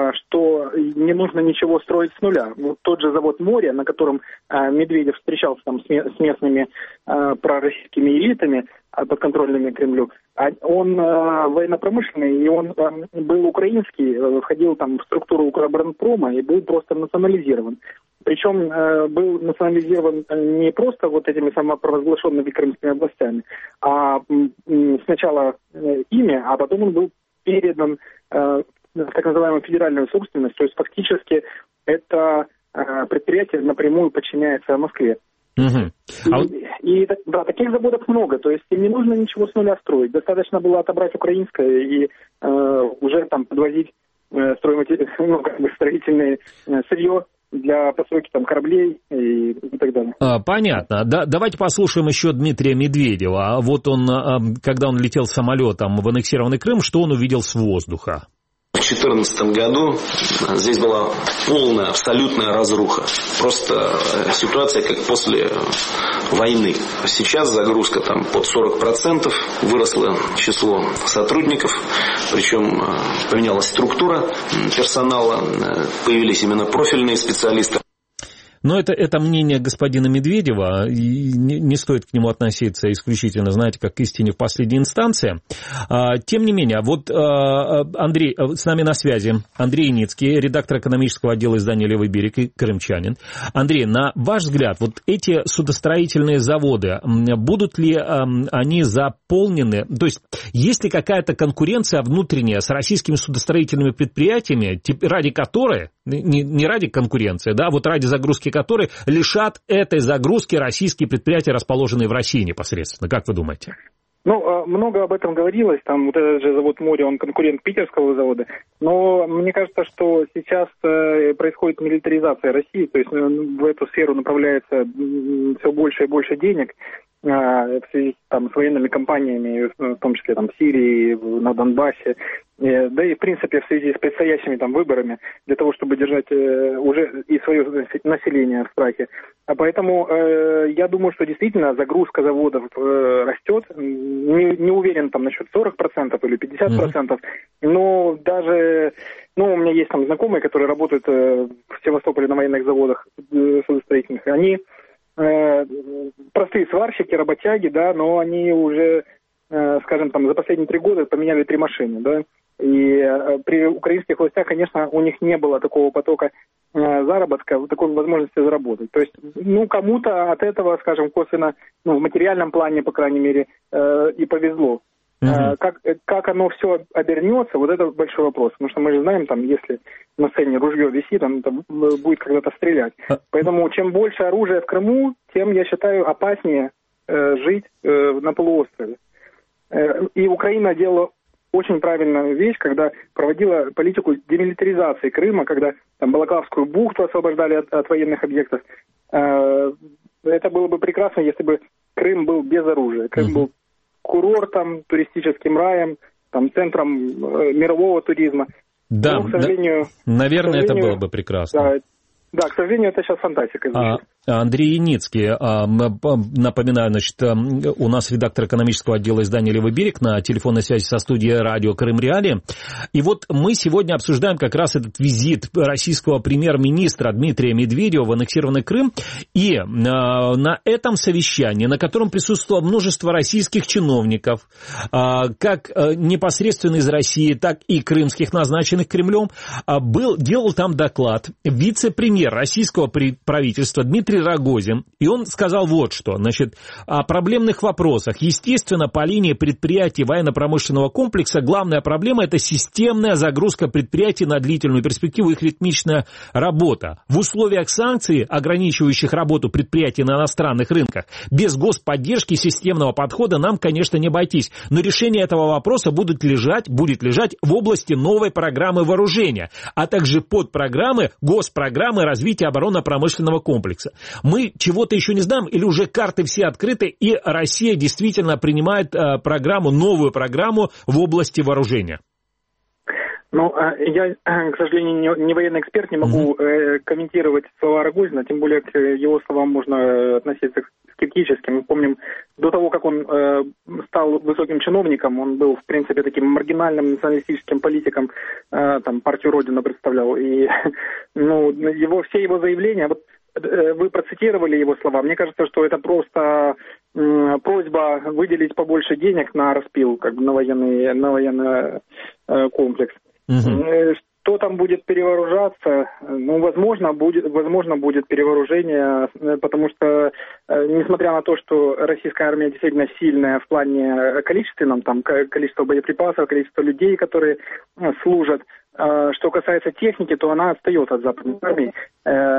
что не нужно ничего строить с нуля. Вот тот же завод «Море», на котором Медведев встречался там с местными пророссийскими элитами, подконтрольными Кремлю, он военно-промышленный, и он был украинский, входил там в структуру Укроборонпрома и был просто национализирован. Причем э, был национализирован не просто вот этими самопровозглашенными крымскими областями, а м, сначала э, ими, а потом он был передан э, в так называемую федеральную собственность. То есть фактически это э, предприятие напрямую подчиняется Москве. Угу. А... И, и да, таких заводов много, то есть им не нужно ничего с нуля строить. Достаточно было отобрать украинское и э, уже там подвозить э, стройматери... ну, как бы строительное э, сырье для постройки там кораблей и, и так далее. Понятно. Да, давайте послушаем еще Дмитрия Медведева. Вот он, когда он летел самолетом в аннексированный Крым, что он увидел с воздуха? В две тысячи четырнадцатом году здесь была полная, абсолютная разруха. Просто ситуация как после войны. Сейчас загрузка там под сорок процентов, выросло число сотрудников, причем поменялась структура персонала, появились именно профильные специалисты. Но это, это мнение господина Медведева, и не, не стоит к нему относиться исключительно, знаете, как к истине в последней инстанции. А, тем не менее, вот а, Андрей, с нами на связи Андрей Яницкий, редактор экономического отдела издания «Левый берег» и крымчанин. Андрей, на ваш взгляд, вот эти судостроительные заводы, будут ли а, они заполнены, то есть есть ли какая-то конкуренция внутренняя с российскими судостроительными предприятиями, ради которой, не, не ради конкуренции, да, вот ради загрузки которые лишат этой загрузки российские предприятия, расположенные в России непосредственно. Как вы думаете? Ну, много об этом говорилось. Там вот этот же завод «Море», он конкурент питерского завода. Но мне кажется, что сейчас происходит милитаризация России. То есть в эту сферу направляется все больше и больше денег в связи там, с военными кампаниями, в том числе там, в Сирии, на Донбассе. Да и, в принципе, в связи с предстоящими там выборами, для того, чтобы держать э, уже и свое население в страхе. А поэтому э, я думаю, что действительно загрузка заводов э, растет. Не, не уверен там насчет сорок процентов или пятьдесят процентов, mm-hmm. но даже, ну, у меня есть там знакомые, которые работают э, в Севастополе на военных заводах э, судостроительных. Они э, простые сварщики, работяги, да, но они уже, э, скажем, там за последние три года поменяли три машины, да. И э, при украинских властях, конечно, у них не было такого потока э, заработка, такой возможности заработать. То есть, ну, кому-то от этого, скажем, косвенно, ну, в материальном плане, по крайней мере, э, и повезло. Uh-huh. Э, как, как оно все обернется, вот это большой вопрос. Потому что мы же знаем, там, если на сцене ружье висит, оно там будет когда-то стрелять. Uh-huh. Поэтому чем больше оружия в Крыму, тем, я считаю, опаснее э, жить э, на полуострове. Э, и Украина делала очень правильная вещь, когда проводила политику демилитаризации Крыма, когда там Балаклавскую бухту освобождали от, от военных объектов. Э, это было бы прекрасно, если бы Крым был без оружия. Крым uh-huh. был курортом, туристическим раем, там, центром э, мирового туризма. Да, Но, к сожалению, да, наверное, к сожалению, это было бы прекрасно. Да, Да, к сожалению, это сейчас фантастика. А, Андрей Яницкий, напоминаю, значит, у нас редактор экономического отдела издания «Левый берег» на телефонной связи со студией радио Крым Реалии. И вот мы сегодня обсуждаем как раз этот визит российского премьер-министра Дмитрия Медведева в аннексированный Крым. И на этом совещании, на котором присутствовало множество российских чиновников, как непосредственно из России, так и крымских, назначенных Кремлем, был, делал там доклад вице-премьер российского правительства Дмитрий Рогозин, и он сказал вот что, значит, о проблемных вопросах. Естественно, по линии предприятий военно-промышленного комплекса главная проблема – это системная загрузка предприятий на длительную перспективу, их ритмичная работа. В условиях санкций, ограничивающих работу предприятий на иностранных рынках, без господдержки системного подхода нам, конечно, не обойтись. Но решение этого вопроса будет лежать, будет лежать в области новой программы вооружения, а также подпрограммы, госпрограммы развития оборонно-промышленного комплекса. Мы чего-то еще не знаем или уже карты все открыты, и Россия действительно принимает э, программу, новую программу в области вооружения? Ну, я, к сожалению, не военный эксперт, не могу mm-hmm. комментировать слова Рогозина, тем более к его словам можно относиться скептически. Мы помним, до того, как он стал высоким чиновником, он был, в принципе, таким маргинальным националистическим политиком, там, партию Родина представлял. И, ну, его, все его заявления, вот вы процитировали его слова, мне кажется, что это просто просьба выделить побольше денег на распил, как бы на военный, на военный комплекс. Uh-huh. Что там будет перевооружаться? Ну, возможно, будет, возможно, будет перевооружение, потому что, несмотря на то, что российская армия действительно сильная в плане количественном, там, количество боеприпасов, количество людей, которые служат, что касается техники, то она отстает от западной армии.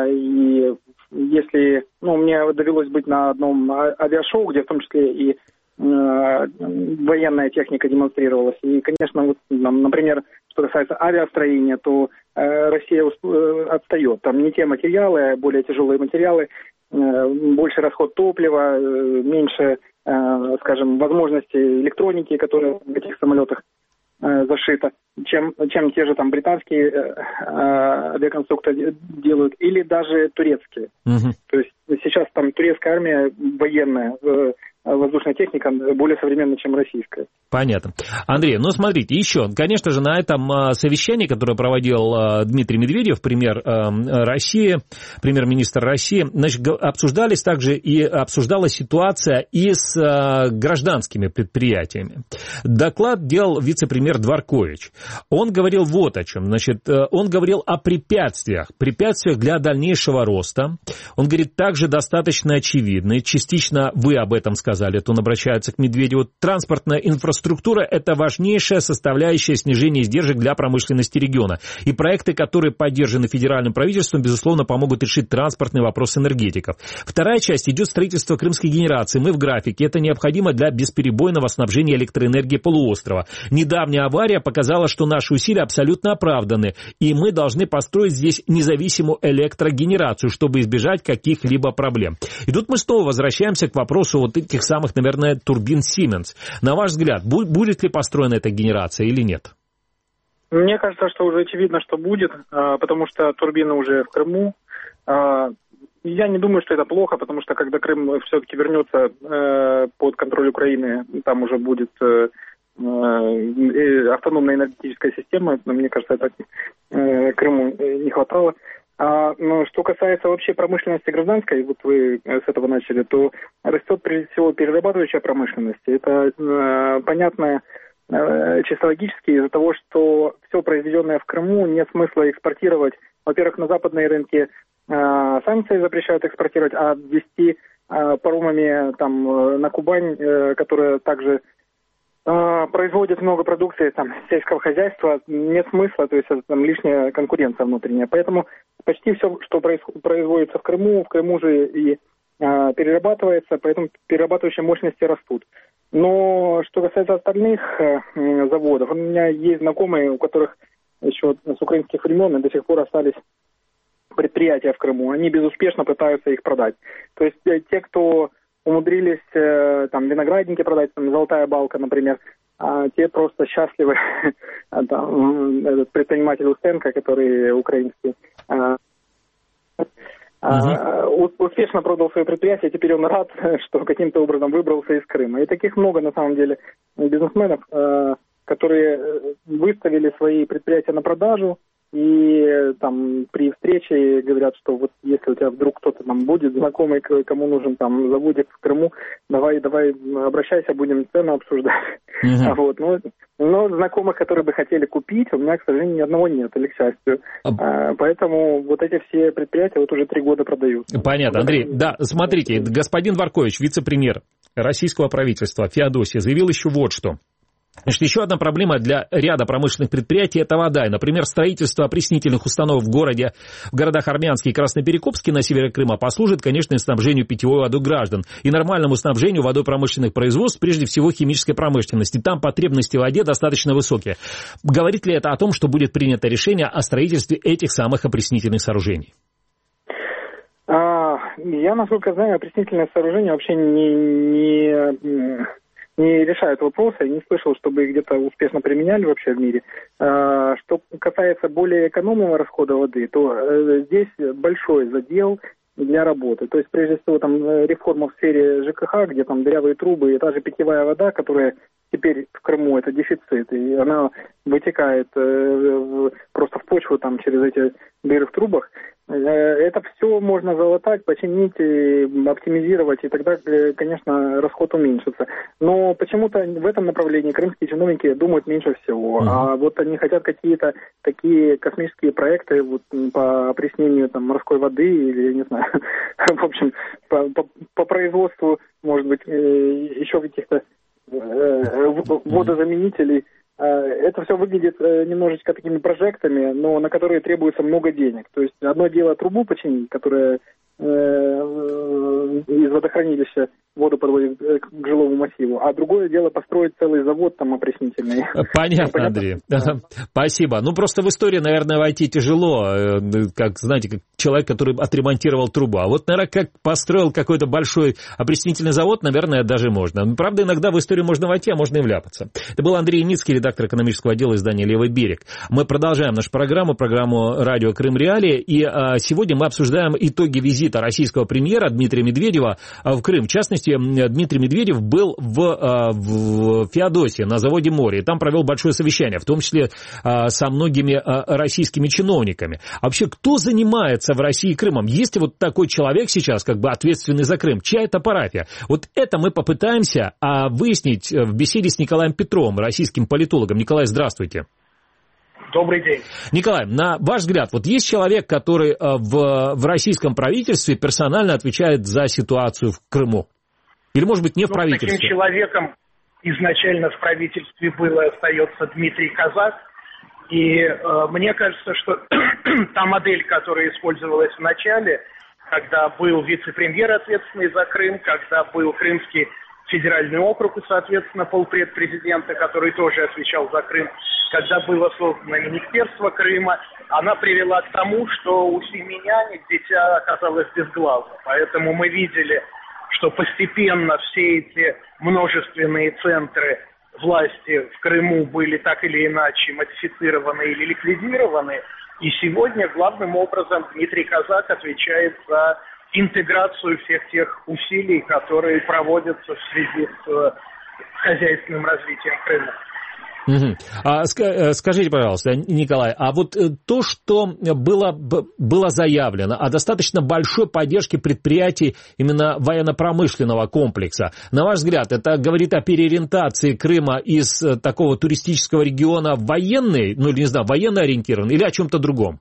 И если, ну, мне довелось быть на одном авиашоу, где в том числе и военная техника демонстрировалась. И, конечно, вот, например, что касается авиастроения, то Россия отстает. Там не те материалы, а более тяжелые материалы, больше расход топлива, меньше, скажем, возможности электроники, которые в этих самолетах зашита, чем, чем те же там британские э, авиаконструкторы делают, или даже турецкие. Угу. То есть сейчас там турецкая армия военная, э, воздушная техника более современная, чем российская. Понятно. Андрей, ну смотрите, еще, конечно же, на этом совещании, которое проводил Дмитрий Медведев, премьер России, премьер-министр России, значит, обсуждались также и обсуждалась ситуация и с гражданскими предприятиями. Доклад делал вице-премьер Дворкович. Он говорил вот о чем. Значит, он говорил о препятствиях, препятствиях для дальнейшего роста. Он говорит, также достаточно очевидны, частично вы об этом сказали, это он обращается к Медведеву. Транспортная инфраструктура – это важнейшая составляющая снижения издержек для промышленности региона. И проекты, которые поддержаны федеральным правительством, безусловно, помогут решить транспортный вопрос энергетиков. Вторая часть идет строительство крымской генерации. Мы в графике. Это необходимо для бесперебойного снабжения электроэнергии полуострова. Недавняя авария показала, что наши усилия абсолютно оправданы. И мы должны построить здесь независимую электрогенерацию, чтобы избежать каких-либо проблем. И тут мы снова возвращаемся к вопросу вот этих самых, наверное, турбин Siemens. На ваш взгляд, будет ли построена эта генерация или нет? Мне кажется, что уже очевидно, что будет, потому что турбины уже в Крыму. Я не думаю, что это плохо, потому что когда Крым все-таки вернется под контроль Украины, там уже будет автономная энергетическая система. Мне кажется, это Крыму не хватало. А, ну, что касается вообще промышленности гражданской, вот вы с этого начали, то растет прежде всего перерабатывающая промышленность. Это э, понятно э, чисто логически из-за того, что все произведенное в Крыму нет смысла экспортировать. Во-первых, на западные рынки э, санкции запрещают экспортировать, а ввести э, паромами там, на Кубань, э, которая также производит много продукции там, сельского хозяйства, нет смысла, то есть это там лишняя конкуренция внутренняя. Поэтому почти все, что производится в Крыму, в Крыму же и а, перерабатывается, поэтому перерабатывающие мощности растут. Но что касается остальных а, заводов, у меня есть знакомые, у которых еще с украинских времен до сих пор остались предприятия в Крыму, они безуспешно пытаются их продать. То есть те, кто умудрились э, там виноградники продать, там, Золотая Балка, например, а те просто счастливы. Там, этот предприниматель Устенко, который украинский, а, а, успешно продал свое предприятие, теперь он рад, что каким-то образом выбрался из Крыма. И таких много, на самом деле, бизнесменов, э, которые выставили свои предприятия на продажу, и там при встрече говорят, что вот если у тебя вдруг кто-то там будет знакомый, кому нужен там заводик в Крыму, давай, давай обращайся, будем цену обсуждать. Uh-huh. А вот, но, но знакомых, которые бы хотели купить, у меня, к сожалению, ни одного нет, или к счастью. Uh-huh. А, поэтому вот эти все предприятия вот уже три года продаются. Понятно, Андрей. Да, смотрите, господин Дворкович, вице-премьер российского правительства Феодосия, заявил еще вот что. Значит, еще одна проблема для ряда промышленных предприятий – это вода. И, например, строительство опреснительных установок в городе, в городах Армянске и Красноперекопске на севере Крыма послужит, конечно, снабжению питьевой водой граждан и нормальному снабжению водой промышленных производств, прежде всего химической промышленности. Там потребности в воде достаточно высокие. Говорит ли это о том, что будет принято решение о строительстве этих самых опреснительных сооружений? А, я, насколько знаю, опреснительные сооружения вообще не... не... не решают вопросы, я не слышал, чтобы их где-то успешно применяли вообще в мире. Что касается более экономного расхода воды, то здесь большой задел для работы. То есть, прежде всего, там реформа в сфере ЖКХ, где там дырявые трубы и та же питьевая вода, которая теперь в Крыму это дефицит, и она вытекает просто в почву там через эти дыры в трубах. Это все можно залатать, починить, оптимизировать, и тогда, конечно, расход уменьшится. Но почему-то в этом направлении крымские чиновники думают меньше всего. Uh-huh. А вот они хотят какие-то такие космические проекты вот, по опреснению там, морской воды или, я не знаю, в общем, по, по, по производству, может быть, еще каких-то водозаменителей. Это все выглядит немножечко такими прожектами, но на которые требуется много денег. То есть одно дело трубу починить, которая из водохранилища воду подводит к жилому массиву, а другое дело построить целый завод там опреснительный. Понятно, Понятно? Андрей. Да. Спасибо. Ну, просто в историю, наверное, войти тяжело, как, знаете, как человек, который отремонтировал трубу. А вот, наверное, как построил какой-то большой опреснительный завод, наверное, даже можно. Правда, иногда в историю можно войти, а можно и вляпаться. Это был Андрей Яницкий, редактор экономического отдела издания «Левый берег». Мы продолжаем нашу программу, программу «Радио Крым Реалии», и а, сегодня мы обсуждаем итоги визита российского премьера Дмитрия Медведева в Крым. В частности, Дмитрий Медведев был в, в Феодосии на заводе «Море», и там провел большое совещание, в том числе со многими российскими чиновниками. А вообще, кто занимается в России Крымом? Есть ли вот такой человек сейчас, как бы ответственный за Крым? Чья это парафия? Вот это мы попытаемся выяснить в беседе с Николаем Петровым, российским политологом. Николай, здравствуйте. Добрый день. Николай, на ваш взгляд, вот есть человек, который в, в российском правительстве персонально отвечает за ситуацию в Крыму? Или, может быть, не в ну, правительстве? Таким человеком изначально в правительстве был и остается Дмитрий Казак. И э, мне кажется, что та модель, которая использовалась в начале, когда был вице-премьер, ответственный за Крым, когда был Крымский федеральный округ и, соответственно, полпред президента, который тоже отвечал за Крым, когда было создано Министерство Крыма, она привела к тому, что у семи нянек дитя оказалось без глаза. Поэтому мы видели, что постепенно все эти множественные центры власти в Крыму были так или иначе модифицированы или ликвидированы. И сегодня главным образом Дмитрий Казак отвечает за интеграцию всех тех усилий, которые проводятся в связи с хозяйственным развитием Крыма. Угу. А, скажите, пожалуйста, Николай, а вот то, что было, было заявлено о достаточно большой поддержке предприятий именно военно-промышленного комплекса, на ваш взгляд, это говорит о переориентации Крыма из такого туристического региона в военный, ну, не знаю, военно ориентированный или о чем-то другом?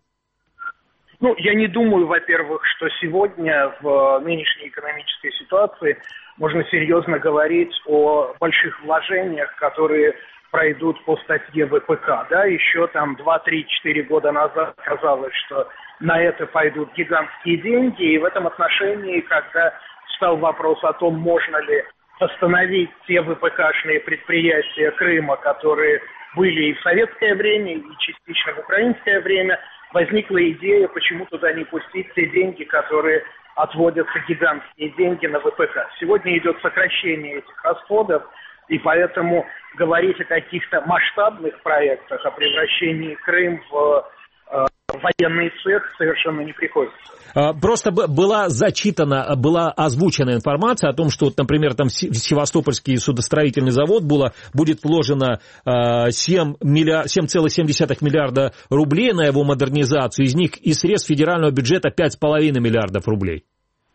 Ну, я не думаю, во-первых, что сегодня в нынешней экономической ситуации можно серьезно говорить о больших вложениях, которые пройдут по статье ВПК, да, еще там два-три-четыре года назад казалось, что на это пойдут гигантские деньги, и в этом отношении, когда встал вопрос о том, можно ли остановить те ВПКшные предприятия Крыма, которые были и в советское время, и частично в украинское время, возникла идея, почему туда не пустить те деньги, которые отводятся, гигантские деньги на ВПК. Сегодня идет сокращение этих расходов, и поэтому говорить о каких-то масштабных проектах, о превращении Крым в э, военный цех совершенно не приходится. Просто была зачитана, была озвучена информация о том, что, вот, например, там Севастопольский судостроительный завод было, будет вложено семь целых семь десятых миллиарда рублей на его модернизацию, из них из средств федерального бюджета пять целых пять десятых миллиардов рублей.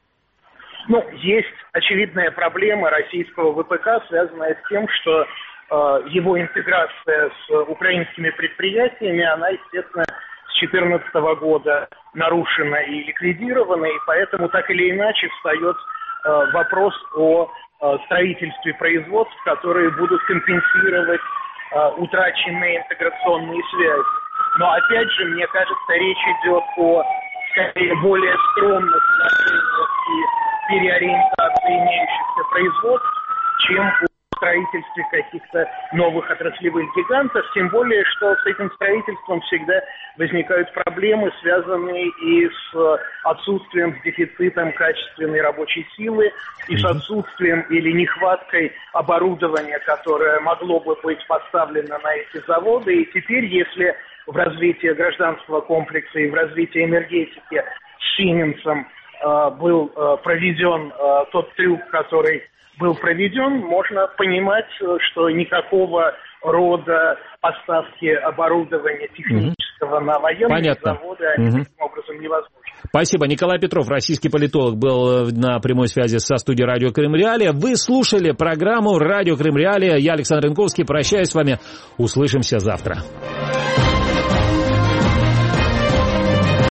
Ну, есть очевидная проблема российского ВПК, связанная с тем, что э, его интеграция с украинскими предприятиями, она, естественно, с две тысячи четырнадцатого года нарушена и ликвидирована, и поэтому так или иначе встает э, вопрос о э, строительстве производств, которые будут компенсировать э, утраченные интеграционные связи. Но опять же, мне кажется, речь идет о скорее более скромных вложениях и переориентации имеющихся производств, чем о строительстве каких-то новых отраслевых гигантов, тем более, что с этим строительством всегда возникают проблемы, связанные и с отсутствием, с дефицитом качественной рабочей силы, и с отсутствием или нехваткой оборудования, которое могло бы быть поставлено на эти заводы. И теперь, если в развитии гражданского комплекса и в развитии энергетики с Сименсом э, был э, проведен э, тот трюк, который был проведен, можно понимать, что никакого рода поставки оборудования технического mm-hmm. на военные Понятно. заводы они mm-hmm. таким образом невозможны. Спасибо. Николай Петров, российский политолог, был на прямой связи со студией «Радио Крым Реалия». Вы слушали программу «Радио Крым Реалия». Я, Александр Янковский, прощаюсь с вами. Услышимся завтра.